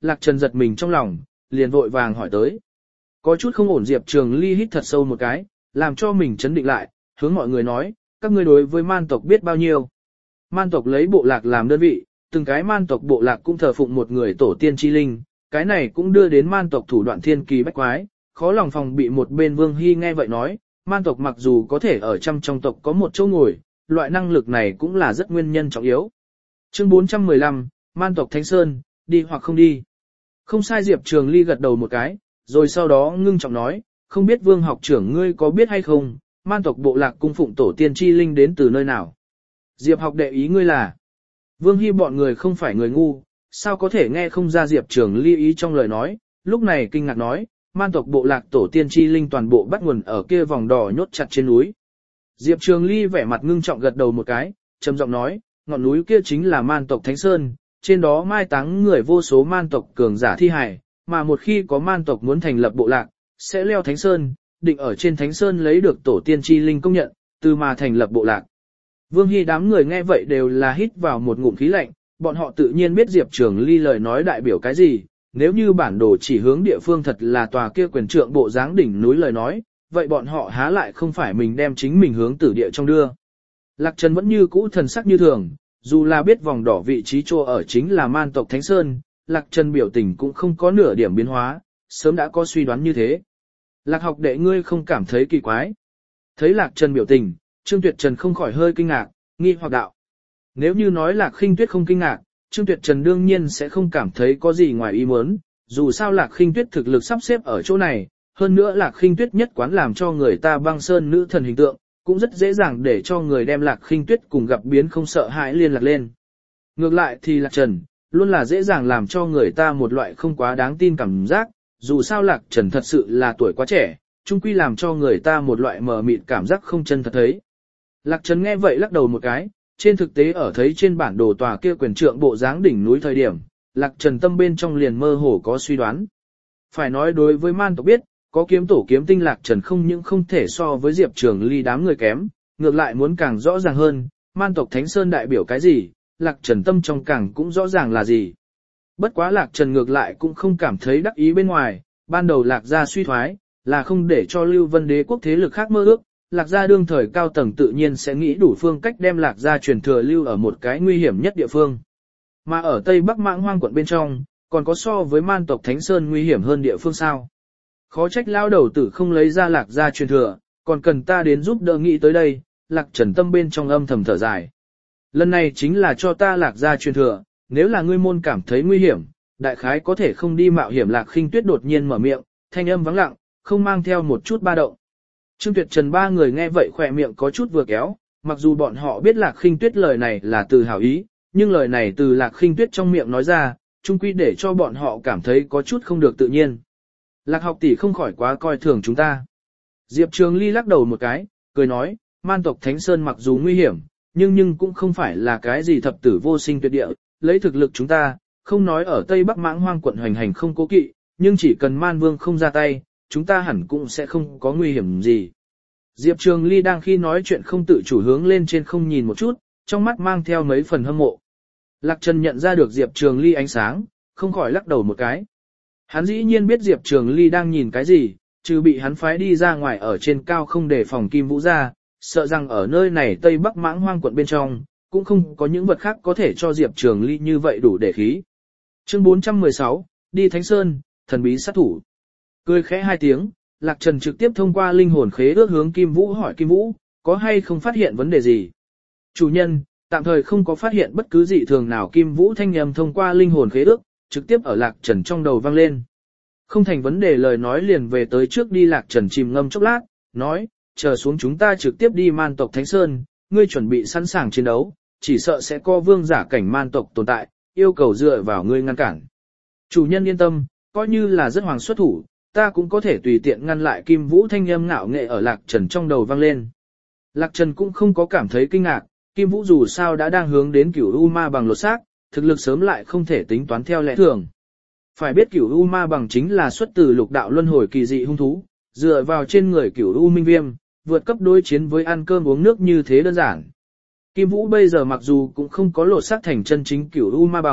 Lạc Trần giật mình trong lòng, liền vội vàng hỏi tới. Có chút không ổn Diệp Trường Ly hít thật sâu một cái, làm cho mình chấn định lại, hướng mọi người nói, các ngươi đối với man tộc biết bao nhiêu. Man tộc lấy bộ lạc làm đơn vị, từng cái man tộc bộ lạc cũng thờ phụng một người tổ tiên chi linh, cái này cũng đưa đến man tộc thủ đoạn thiên kỳ bách quái, khó lòng phòng bị. Một bên Vương Hy nghe vậy nói, man tộc mặc dù có thể ở trăm trong tộc có một chỗ ngồi, loại năng lực này cũng là rất nguyên nhân trọng yếu. Chương bốn trăm mười lăm, man tộc Thánh Sơn, đi hoặc không đi. Không sai, Diệp Trường Ly gật đầu một cái, rồi sau đó ngưng trọng nói, không biết Vương học trưởng ngươi có biết hay không, man tộc bộ lạc cung phụng tổ tiên chi linh đến từ nơi nào? Diệp học đệ ý ngươi là, Vương Hy bọn người không phải người ngu, sao có thể nghe không ra Diệp Trường Ly ý trong lời nói, lúc này kinh ngạc nói, man tộc bộ lạc tổ tiên chi linh toàn bộ bắt nguồn ở kia vòng đỏ nhốt chặt trên núi. Diệp Trường Ly vẻ mặt ngưng trọng gật đầu một cái, trầm giọng nói, ngọn núi kia chính là man tộc Thánh Sơn, trên đó mai táng người vô số man tộc cường giả thi hài, mà một khi có man tộc muốn thành lập bộ lạc, sẽ leo Thánh Sơn, định ở trên Thánh Sơn lấy được tổ tiên chi linh công nhận, từ mà thành lập bộ lạc. Vương Hy đám người nghe vậy đều là hít vào một ngụm khí lạnh, bọn họ tự nhiên biết Diệp Trường Ly lời nói đại biểu cái gì, nếu như bản đồ chỉ hướng địa phương thật là tòa kia quyền trượng bộ dáng đỉnh núi lời nói, vậy bọn họ há lại không phải mình đem chính mình hướng tử địa trong đưa. Lạc Trần vẫn như cũ thần sắc như thường, dù là biết vòng đỏ vị trí chỗ ở chính là man tộc Thánh Sơn, Lạc Trần biểu tình cũng không có nửa điểm biến hóa, sớm đã có suy đoán như thế. Lạc học đệ ngươi không cảm thấy kỳ quái. Thấy Lạc Trần biểu tình, Trương Tuyệt Trần không khỏi hơi kinh ngạc, nghi hoặc đạo. Nếu như nói Lạc Khinh Tuyết không kinh ngạc, Trương Tuyệt Trần đương nhiên sẽ không cảm thấy có gì ngoài ý muốn, dù sao Lạc Khinh Tuyết thực lực sắp xếp ở chỗ này, hơn nữa Lạc Khinh Tuyết nhất quán làm cho người ta băng sơn nữ thần hình tượng, cũng rất dễ dàng để cho người đem Lạc Khinh Tuyết cùng gặp biến không sợ hãi liên lạc lên. Ngược lại thì Lạc Trần, luôn là dễ dàng làm cho người ta một loại không quá đáng tin cảm giác, dù sao Lạc Trần thật sự là tuổi quá trẻ, chung quy làm cho người ta một loại mờ mịt cảm giác không chân thật thấy. Lạc Trần nghe vậy lắc đầu một cái, trên thực tế ở thấy trên bản đồ tòa kia quyền trượng bộ dáng đỉnh núi thời điểm, Lạc Trần tâm bên trong liền mơ hồ có suy đoán. Phải nói đối với man tộc biết, có kiếm tổ kiếm tinh Lạc Trần không những không thể so với Diệp Trường Ly đám người kém, ngược lại muốn càng rõ ràng hơn, man tộc Thánh Sơn đại biểu cái gì, Lạc Trần tâm trong càng cũng rõ ràng là gì. Bất quá Lạc Trần ngược lại cũng không cảm thấy đắc ý bên ngoài, ban đầu Lạc gia suy thoái, là không để cho Lưu Vân Đế quốc thế lực khác mơ ước, Lạc gia đương thời cao tầng tự nhiên sẽ nghĩ đủ phương cách đem Lạc gia truyền thừa lưu ở một cái nguy hiểm nhất địa phương. Mà ở Tây Bắc Mãng Hoang quận bên trong, còn có so với man tộc Thánh Sơn nguy hiểm hơn địa phương sao? Khó trách lao đầu tử không lấy ra Lạc gia truyền thừa, còn cần ta đến giúp đỡ nghĩ tới đây, Lạc Trần tâm bên trong âm thầm thở dài. Lần này chính là cho ta Lạc gia truyền thừa, nếu là ngươi môn cảm thấy nguy hiểm, đại khái có thể không đi mạo hiểm. Lạc Khinh Tuyết đột nhiên mở miệng, thanh âm vắng lặng, không mang theo một chút ba động. Trương Tuyệt Trần ba người nghe vậy khỏe miệng có chút vừa kéo, mặc dù bọn họ biết Lạc Khinh Tuyết lời này là từ hảo ý, nhưng lời này từ Lạc Khinh Tuyết trong miệng nói ra, chung quy để cho bọn họ cảm thấy có chút không được tự nhiên. Lạc học tỷ không khỏi quá coi thường chúng ta. Diệp Trường Ly lắc đầu một cái, cười nói, man tộc Thánh Sơn mặc dù nguy hiểm, nhưng nhưng cũng không phải là cái gì thập tử vô sinh tuyệt địa, lấy thực lực chúng ta, không nói ở Tây Bắc Mãng Hoang quận hoành hành không cố kỵ, nhưng chỉ cần man vương không ra tay, chúng ta hẳn cũng sẽ không có nguy hiểm gì. Diệp Trường Ly đang khi nói chuyện không tự chủ hướng lên trên không nhìn một chút, trong mắt mang theo mấy phần hâm mộ. Lạc Trần nhận ra được Diệp Trường Ly ánh sáng, không khỏi lắc đầu một cái. Hắn dĩ nhiên biết Diệp Trường Ly đang nhìn cái gì, trừ bị hắn phái đi ra ngoài ở trên cao không để phòng Kim Vũ ra, sợ rằng ở nơi này Tây Bắc Mãng Hoang quận bên trong, cũng không có những vật khác có thể cho Diệp Trường Ly như vậy đủ để khí. Chương bốn trăm mười sáu, đi Thánh Sơn, thần bí sát thủ. Cười khẽ hai tiếng, Lạc Trần trực tiếp thông qua linh hồn khế ước hướng Kim Vũ hỏi Kim Vũ, có hay không phát hiện vấn đề gì? Chủ nhân, tạm thời không có phát hiện bất cứ dị thường nào. Kim Vũ thanh âm thông qua linh hồn khế ước, trực tiếp ở Lạc Trần trong đầu vang lên. Không thành vấn đề lời nói liền về tới trước đi. Lạc Trần chìm ngâm chốc lát, nói, chờ xuống chúng ta trực tiếp đi man tộc Thánh Sơn, ngươi chuẩn bị sẵn sàng chiến đấu, chỉ sợ sẽ có vương giả cảnh man tộc tồn tại, yêu cầu dựa vào ngươi ngăn cản. Chủ nhân yên tâm, coi như là rất hoàng xuất thủ, ta cũng có thể tùy tiện ngăn lại. Kim Vũ thanh âm ngạo nghệ ở Lạc Trần trong đầu vang lên. Lạc Trần cũng không có cảm thấy kinh ngạc, Kim Vũ dù sao đã đang hướng đến Cửu U Ma bằng lột xác, thực lực sớm lại không thể tính toán theo lẽ thường. Phải biết Cửu U Ma bằng chính là xuất từ lục đạo luân hồi kỳ dị hung thú, dựa vào trên người Cửu U Minh Viêm, vượt cấp đối chiến với ăn cơm uống nước như thế đơn giản. Kim Vũ bây giờ mặc dù cũng không có lột xác thành chân chính Cửu U Ma bằng,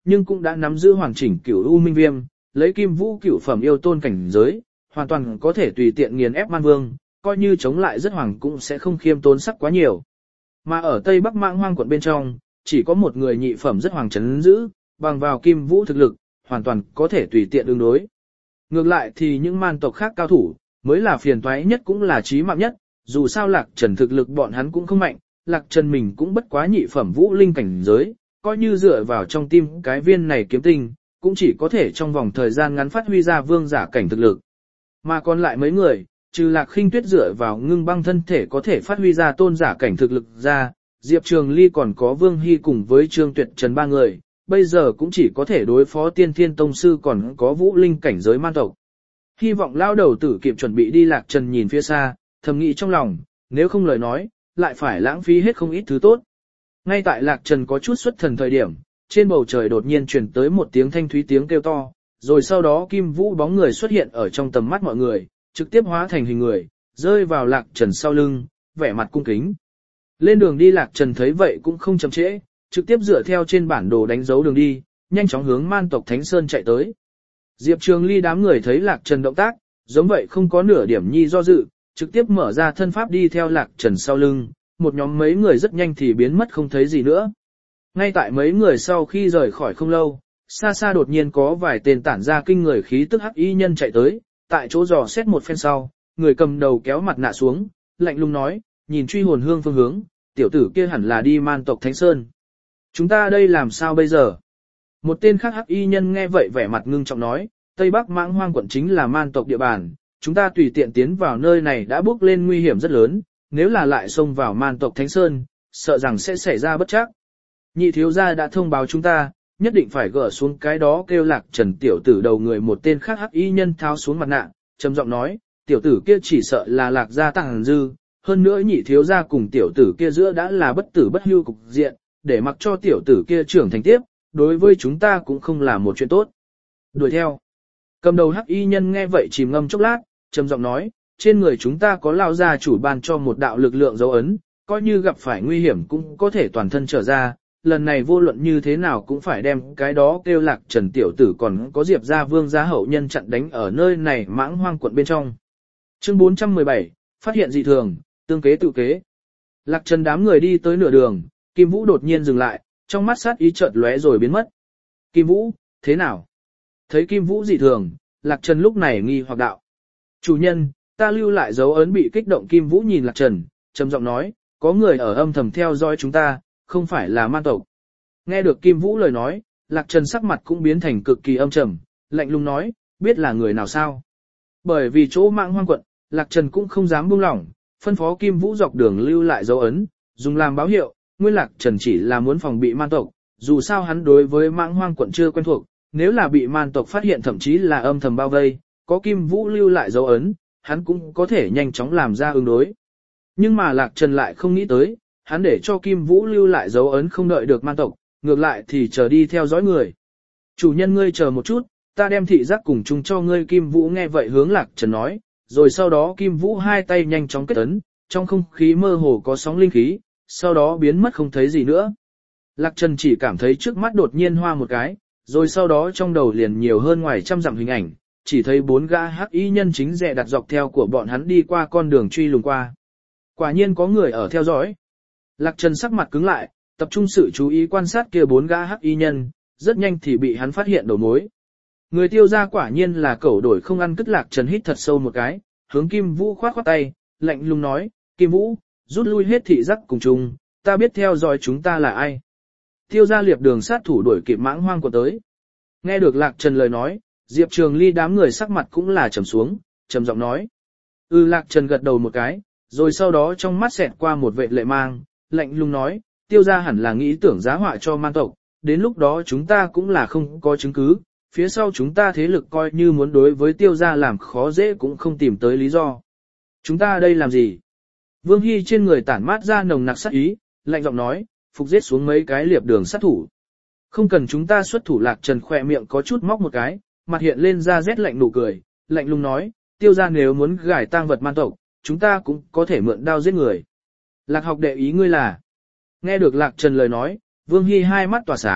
nhưng cũng đã nắm giữ hoàn chỉnh cửu u minh viêm, lấy kim vũ cửu phẩm yêu tôn cảnh giới, hoàn toàn có thể tùy tiện nghiền ép man vương, coi như chống lại rất hoàng cũng sẽ không khiêm tốn sắc quá nhiều. Mà ở Tây Bắc Mãng Hoang quận bên trong, chỉ có một người nhị phẩm rất hoàng trấn giữ, bằng vào kim vũ thực lực, hoàn toàn có thể tùy tiện ứng đối. Ngược lại thì những man tộc khác cao thủ, mới là phiền toái nhất cũng là chí mạng nhất, dù sao Lạc Trần thực lực bọn hắn cũng không mạnh, Lạc Trần mình cũng bất quá nhị phẩm vũ linh cảnh giới, coi như dựa vào trong tim cái viên này kiếm tinh, cũng chỉ có thể trong vòng thời gian ngắn phát huy ra vương giả cảnh thực lực. Mà còn lại mấy người, trừ Lạc Khinh Tuyết dựa vào ngưng băng thân thể có thể phát huy ra tôn giả cảnh thực lực ra, Diệp Trường Ly còn có Vương Hy cùng với Trương Tuyệt Trần ba người, bây giờ cũng chỉ có thể đối phó Tiên Thiên Tông Sư còn có vũ linh cảnh giới man tộc. Hy vọng lao đầu tử kịp chuẩn bị đi. Lạc Trần nhìn phía xa, thầm nghĩ trong lòng, nếu không lời nói, lại phải lãng phí hết không ít thứ tốt. Ngay tại Lạc Trần có chút xuất thần thời điểm, trên bầu trời đột nhiên truyền tới một tiếng thanh thúy tiếng kêu to, rồi sau đó Kim Vũ bóng người xuất hiện ở trong tầm mắt mọi người, trực tiếp hóa thành hình người, rơi vào Lạc Trần sau lưng, vẻ mặt cung kính. Lên đường đi Lạc Trần thấy vậy cũng không chậm trễ, trực tiếp dựa theo trên bản đồ đánh dấu đường đi, nhanh chóng hướng man tộc Thánh Sơn chạy tới. Diệp Trường Ly đám người thấy Lạc Trần động tác, giống vậy không có nửa điểm nhi do dự, trực tiếp mở ra thân pháp đi theo Lạc Trần sau lưng, một nhóm mấy người rất nhanh thì biến mất không thấy gì nữa. Ngay tại mấy người sau khi rời khỏi không lâu, xa xa đột nhiên có vài tên tản ra kinh người khí tức hắc y nhân chạy tới, tại chỗ dò xét một phen sau, người cầm đầu kéo mặt nạ xuống, lạnh lùng nói, nhìn truy hồn hương phương hướng, tiểu tử kia hẳn là đi man tộc Thánh Sơn. Chúng ta đây làm sao bây giờ? Một tên khác hắc y nhân nghe vậy vẻ mặt ngưng trọng nói, Tây Bắc Mãng Hoang quận chính là man tộc địa bàn, chúng ta tùy tiện tiến vào nơi này đã bước lên nguy hiểm rất lớn, nếu là lại xông vào man tộc Thánh Sơn, sợ rằng sẽ xảy ra bất trắc. Nhị thiếu gia đã thông báo chúng ta, nhất định phải gỡ xuống cái đó kêu Lạc Trần tiểu tử đầu người. Một tên khác hắc y nhân tháo xuống mặt nạ, trầm giọng nói, tiểu tử kia chỉ sợ là Lạc gia tàng dư, hơn nữa nhị thiếu gia cùng tiểu tử kia giữa đã là bất tử bất hưu cục diện, để mặc cho tiểu tử kia trưởng thành tiếp, đối với chúng ta cũng không là một chuyện tốt. Đuổi theo. Cầm đầu hắc y nhân nghe vậy chìm ngâm chốc lát, trầm giọng nói, trên người chúng ta có lao gia chủ ban cho một đạo lực lượng dấu ấn, coi như gặp phải nguy hiểm cũng có thể toàn thân trở ra, lần này vô luận như thế nào cũng phải đem cái đó kêu Lạc Trần tiểu tử còn có Diệp gia vương gia hậu nhân chặn đánh ở nơi này Mãng Hoang quận bên trong. Chương bốn trăm mười bảy, phát hiện dị thường, tương kế tự kế. Lạc Trần đám người đi tới nửa đường, Kim Vũ đột nhiên dừng lại, trong mắt sát ý chợt lóe rồi biến mất. Kim Vũ, thế nào? Thấy Kim Vũ dị thường, Lạc Trần lúc này nghi hoặc đạo. Chủ nhân, ta lưu lại dấu ấn. Bị kích động Kim Vũ nhìn Lạc Trần, trầm giọng nói, có người ở âm thầm theo dõi chúng ta, không phải là man tộc. Nghe được Kim Vũ lời nói, Lạc Trần sắc mặt cũng biến thành cực kỳ âm trầm, lạnh lùng nói, biết là người nào sao? Bởi vì chỗ Mãng Hoang quận, Lạc Trần cũng không dám buông lỏng, phân phó Kim Vũ dọc đường lưu lại dấu ấn, dùng làm báo hiệu, nguyên Lạc Trần chỉ là muốn phòng bị man tộc, dù sao hắn đối với Mãng Hoang quận chưa quen thuộc, nếu là bị man tộc phát hiện thậm chí là âm thầm bao vây, có Kim Vũ lưu lại dấu ấn, hắn cũng có thể nhanh chóng làm ra ứng đối. Nhưng mà Lạc Trần lại không nghĩ tới, hắn để cho Kim Vũ lưu lại dấu ấn không đợi được man tộc, ngược lại thì chờ đi theo dõi người. Chủ nhân ngươi chờ một chút, ta đem thị giác cùng chung cho ngươi. Kim Vũ nghe vậy hướng Lạc Trần nói, rồi sau đó Kim Vũ hai tay nhanh chóng kết ấn, trong không khí mơ hồ có sóng linh khí, sau đó biến mất không thấy gì nữa. Lạc Trần chỉ cảm thấy trước mắt đột nhiên hoa một cái, rồi sau đó trong đầu liền nhiều hơn ngoài trăm dặm hình ảnh, chỉ thấy bốn gã hắc y nhân chính dè đặt dọc theo của bọn hắn đi qua con đường truy lùng qua. Quả nhiên có người ở theo dõi. Lạc Trần sắc mặt cứng lại, tập trung sự chú ý quan sát kia bốn gã hắc y nhân, rất nhanh thì bị hắn phát hiện đầu mối. Người Tiêu gia quả nhiên là cẩu đổi không ăn cứt. Lạc Trần hít thật sâu một cái, hướng Kim Vũ khoát khoát tay, lạnh lùng nói, Kim Vũ, rút lui hết thị giác cùng chung, ta biết theo dõi chúng ta là ai. Tiêu gia liệp đường sát thủ đuổi kịp Mãng Hoang của tới. Nghe được Lạc Trần lời nói, Diệp Trường Ly đám người sắc mặt cũng là trầm xuống, trầm giọng nói. Ừ. Lạc Trần gật đầu một cái, rồi sau đó trong mắt xẹt qua một vệt lệ mang, lạnh lùng nói, Tiêu gia hẳn là nghĩ tưởng giá họa cho man tộc, đến lúc đó chúng ta cũng là không có chứng cứ, phía sau chúng ta thế lực coi như muốn đối với Tiêu gia làm khó dễ cũng không tìm tới lý do. Chúng ta đây làm gì? Vương Hy trên người tản mát ra nồng nặc sát ý, lạnh giọng nói, phục giết xuống mấy cái liệp đường sát thủ. Không cần chúng ta xuất thủ. Lạc Trần khỏe miệng có chút móc một cái, mặt hiện lên ra rét lạnh nụ cười, lạnh lùng nói, Tiêu gia nếu muốn gài tang vật man tộc, chúng ta cũng có thể mượn đao giết người. Lạc học đệ ý ngươi là. Nghe được Lạc Trần lời nói, Vương Hy hai mắt tỏa sáng,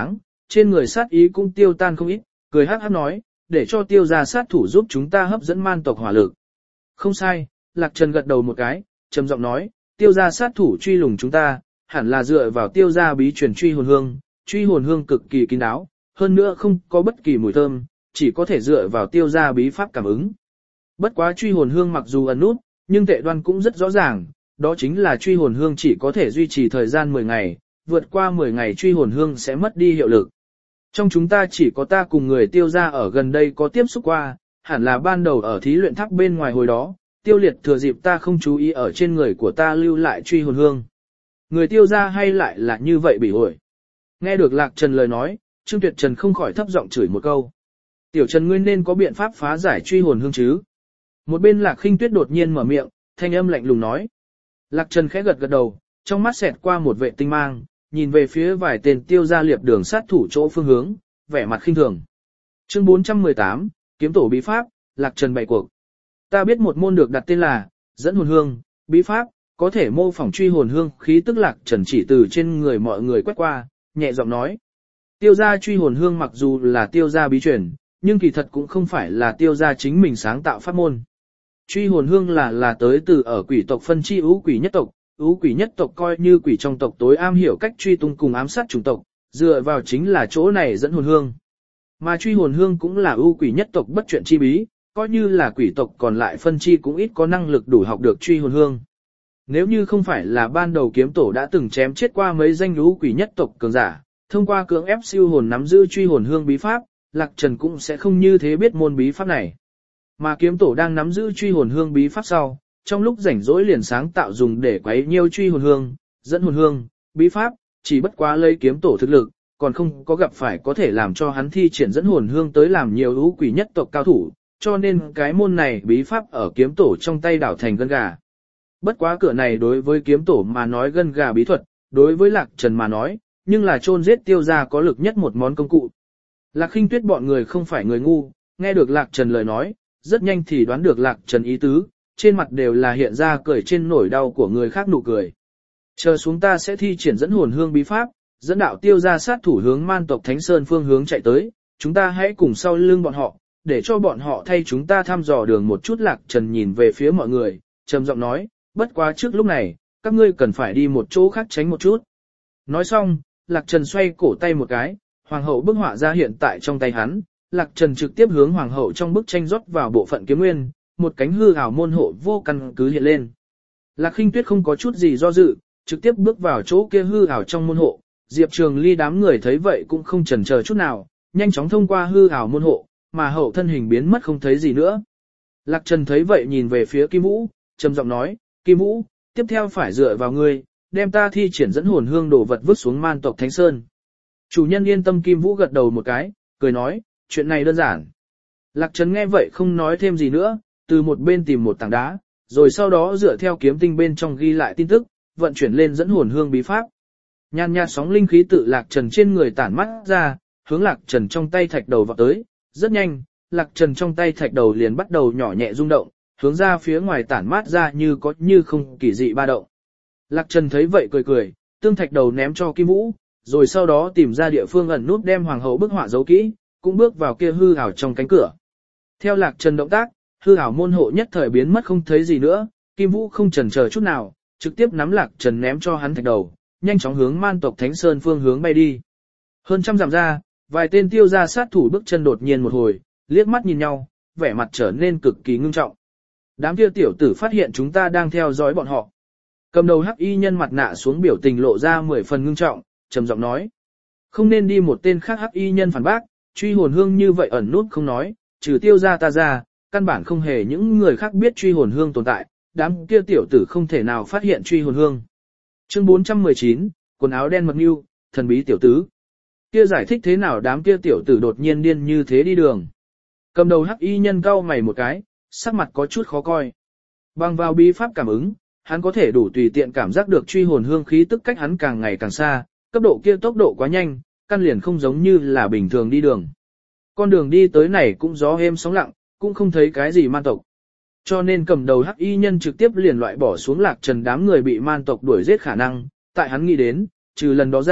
trên người sát ý cũng tiêu tan không ít, cười hắc hắc nói, để cho tiêu gia sát thủ giúp chúng ta hấp dẫn man tộc hỏa lực. Không sai, Lạc Trần gật đầu một cái, trầm giọng nói, tiêu gia sát thủ truy lùng chúng ta, hẳn là dựa vào tiêu gia bí truyền truy hồn hương, truy hồn hương cực kỳ kín đáo, hơn nữa không có bất kỳ mùi thơm, chỉ có thể dựa vào tiêu gia bí pháp cảm ứng. Bất quá truy hồn hương mặc dù ẩn nút, nhưng tệ đoan cũng rất rõ ràng, đó chính là truy hồn hương chỉ có thể duy trì thời gian mười ngày, vượt qua mười ngày truy hồn hương sẽ mất đi hiệu lực. Trong chúng ta chỉ có ta cùng người tiêu gia ở gần đây có tiếp xúc qua, hẳn là ban đầu ở thí luyện tháp bên ngoài hồi đó, tiêu liệt thừa dịp ta không chú ý ở trên người của ta lưu lại truy hồn hương. Người tiêu gia hay lại là như vậy bị ổi. Nghe được Lạc Trần lời nói, Trương Tuyệt Trần không khỏi thấp giọng chửi một câu. Tiểu Trần ngươi nên có biện pháp phá giải truy hồn hương chứ. Một bên Lạc Khinh Tuyết đột nhiên mở miệng, thanh âm lạnh lùng nói. Lạc Trần khẽ gật gật đầu, trong mắt xẹt qua một vệ tinh mang, nhìn về phía vài tên tiêu gia liệp đường sát thủ chỗ phương hướng, vẻ mặt khinh thường. Chương bốn trăm mười tám, kiếm tổ bí pháp, Lạc Trần bày cuộc. Ta biết một môn được đặt tên là dẫn hồn hương, bí pháp, có thể mô phỏng truy hồn hương khí tức. Lạc Trần chỉ từ trên người mọi người quét qua, nhẹ giọng nói. Tiêu gia truy hồn hương mặc dù là tiêu gia bí truyền, nhưng kỳ thật cũng không phải là tiêu gia chính mình sáng tạo pháp môn. Truy hồn hương là là tới từ ở quỷ tộc phân chi ưu quỷ nhất tộc, ưu quỷ nhất tộc coi như quỷ trong tộc tối am hiểu cách truy tung cùng ám sát chủng tộc, dựa vào chính là chỗ này dẫn hồn hương. Mà truy hồn hương cũng là ưu quỷ nhất tộc bất chuyện chi bí, coi như là quỷ tộc còn lại phân chi cũng ít có năng lực đủ học được truy hồn hương. Nếu như không phải là ban đầu kiếm tổ đã từng chém chết qua mấy danh ưu quỷ nhất tộc cường giả, thông qua cưỡng ép siêu hồn nắm giữ truy hồn hương bí pháp, Lạc Trần cũng sẽ không như thế biết môn bí pháp này. Mà kiếm tổ đang nắm giữ truy hồn hương bí pháp sau, trong lúc rảnh rỗi liền sáng tạo dùng để quấy nhiêu truy hồn hương, dẫn hồn hương, bí pháp, chỉ bất quá lấy kiếm tổ thực lực, còn không có gặp phải có thể làm cho hắn thi triển dẫn hồn hương tới làm nhiều ưu quỷ nhất tộc cao thủ, cho nên cái môn này bí pháp ở kiếm tổ trong tay đảo thành gân gà. Bất quá cửa này đối với kiếm tổ mà nói gân gà bí thuật, đối với Lạc Trần mà nói, nhưng là chôn giết tiêu gia có lực nhất một món công cụ. Lạc Khinh Tuyết bọn người không phải người ngu, nghe được Lạc Trần lời nói, rất nhanh thì đoán được Lạc Trần ý tứ, trên mặt đều là hiện ra cười trên nỗi đau của người khác nụ cười. Chờ xuống ta sẽ thi triển dẫn hồn hương bí pháp, dẫn đạo tiêu gia sát thủ hướng man tộc Thánh Sơn phương hướng chạy tới, chúng ta hãy cùng sau lưng bọn họ, để cho bọn họ thay chúng ta thăm dò đường một chút. Lạc Trần nhìn về phía mọi người, trầm giọng nói, bất quá trước lúc này, các ngươi cần phải đi một chỗ khác tránh một chút. Nói xong, Lạc Trần xoay cổ tay một cái, hoàng hậu bức họa ra hiện tại trong tay hắn, Lạc Trần trực tiếp hướng hoàng hậu trong bức tranh rót vào bộ phận kiếm nguyên, một cánh hư ảo môn hộ vô căn cứ hiện lên. Lạc Khinh Tuyết không có chút gì do dự, trực tiếp bước vào chỗ kia hư ảo trong môn hộ, Diệp Trường Ly đám người thấy vậy cũng không chần chờ chút nào, nhanh chóng thông qua hư ảo môn hộ, mà hậu thân hình biến mất không thấy gì nữa. Lạc Trần thấy vậy nhìn về phía Kim Vũ, trầm giọng nói, Kim Vũ, tiếp theo phải dựa vào ngươi, đem ta thi triển dẫn hồn hương đồ vật vứt xuống man tộc Thánh Sơn. Chủ nhân yên tâm. Kim Vũ gật đầu một cái, cười nói, chuyện này đơn giản. Lạc Trần nghe vậy không nói thêm gì nữa, từ một bên tìm một tảng đá, rồi sau đó dựa theo kiếm tinh bên trong ghi lại tin tức, vận chuyển lên dẫn hồn hương bí pháp. Nhàn nhạt sóng linh khí tự Lạc Trần trên người tản mắt ra, hướng Lạc Trần trong tay thạch đầu vào tới, rất nhanh, Lạc Trần trong tay thạch đầu liền bắt đầu nhỏ nhẹ rung động, hướng ra phía ngoài tản mát ra như có như không kỳ dị ba động. Lạc Trần thấy vậy cười cười, tương thạch đầu ném cho Kim Vũ, rồi sau đó tìm ra địa phương ẩn nút đem hoàng hậu bức họa giấu kỹ, cũng bước vào kia hư ảo trong cánh cửa. Theo Lạc Trần động tác, hư ảo môn hộ nhất thời biến mất không thấy gì nữa, Kim Vũ không chần chờ chút nào, trực tiếp nắm Lạc Trần ném cho hắn thạch đầu, nhanh chóng hướng man tộc Thánh Sơn phương hướng bay đi. Hơn trăm dặm ra, vài tên tiêu gia sát thủ bước chân đột nhiên một hồi, liếc mắt nhìn nhau, vẻ mặt trở nên cực kỳ ngưng trọng. Đám kia tiểu tử phát hiện chúng ta đang theo dõi bọn họ. Cầm đầu hắc y nhân mặt nạ xuống biểu tình lộ ra mười phần ngưng trọng, trầm giọng nói. Không nên đi. Một tên khác hắc y nhân phản bác, truy hồn hương như vậy ẩn nút không nói, trừ tiêu gia ta ra, căn bản không hề những người khác biết truy hồn hương tồn tại, đám kia tiểu tử không thể nào phát hiện truy hồn hương. Chương bốn trăm mười chín, quần áo đen mật nhu, thần bí tiểu tứ. Kia giải thích thế nào đám kia tiểu tử đột nhiên điên như thế đi đường. Cầm đầu hắc y nhân cau mày một cái, sắc mặt có chút khó coi. Bằng vào bí pháp cảm ứng, hắn có thể đủ tùy tiện cảm giác được truy hồn hương khí tức cách hắn càng ngày càng xa, cấp độ kia tốc độ quá nhanh, căn liền không giống như là bình thường đi đường. Con đường đi tới này cũng gió êm sóng lặng, cũng không thấy cái gì man tộc. Cho nên cầm đầu hắc y nhân trực tiếp liền loại bỏ xuống Lạc Trần đám người bị man tộc đuổi giết khả năng, tại hắn nghĩ đến, trừ lần đó ra,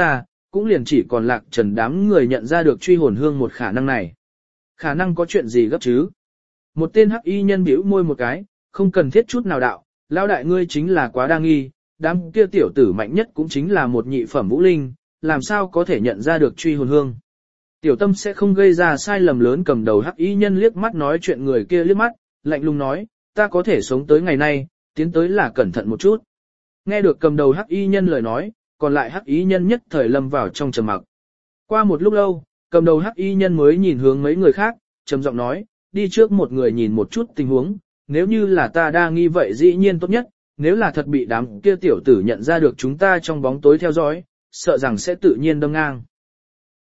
cũng liền chỉ còn Lạc Trần đám người nhận ra được truy hồn hương một khả năng này. Khả năng có chuyện gì gấp chứ? Một tên hắc y nhân bĩu môi một cái, không cần thiết chút nào đạo, lão đại ngươi chính là quá đa nghi, đám kia tiểu tử mạnh nhất cũng chính là một nhị phẩm vũ linh, làm sao có thể nhận ra được truy hồn hương. Tiểu tâm sẽ không gây ra sai lầm lớn. Cầm đầu hắc y nhân liếc mắt nói chuyện người kia liếc mắt, lạnh lùng nói, ta có thể sống tới ngày nay, tiến tới là cẩn thận một chút. Nghe được cầm đầu hắc y nhân lời nói, còn lại hắc y nhân nhất thời lâm vào trong trầm mặc. Qua một lúc lâu, cầm đầu hắc y nhân mới nhìn hướng mấy người khác, trầm giọng nói, đi trước một người nhìn một chút tình huống, nếu như là ta đa nghi vậy dĩ nhiên tốt nhất, nếu là thật bị đám kia tiểu tử nhận ra được chúng ta trong bóng tối theo dõi, sợ rằng sẽ tự nhiên đâm ngang.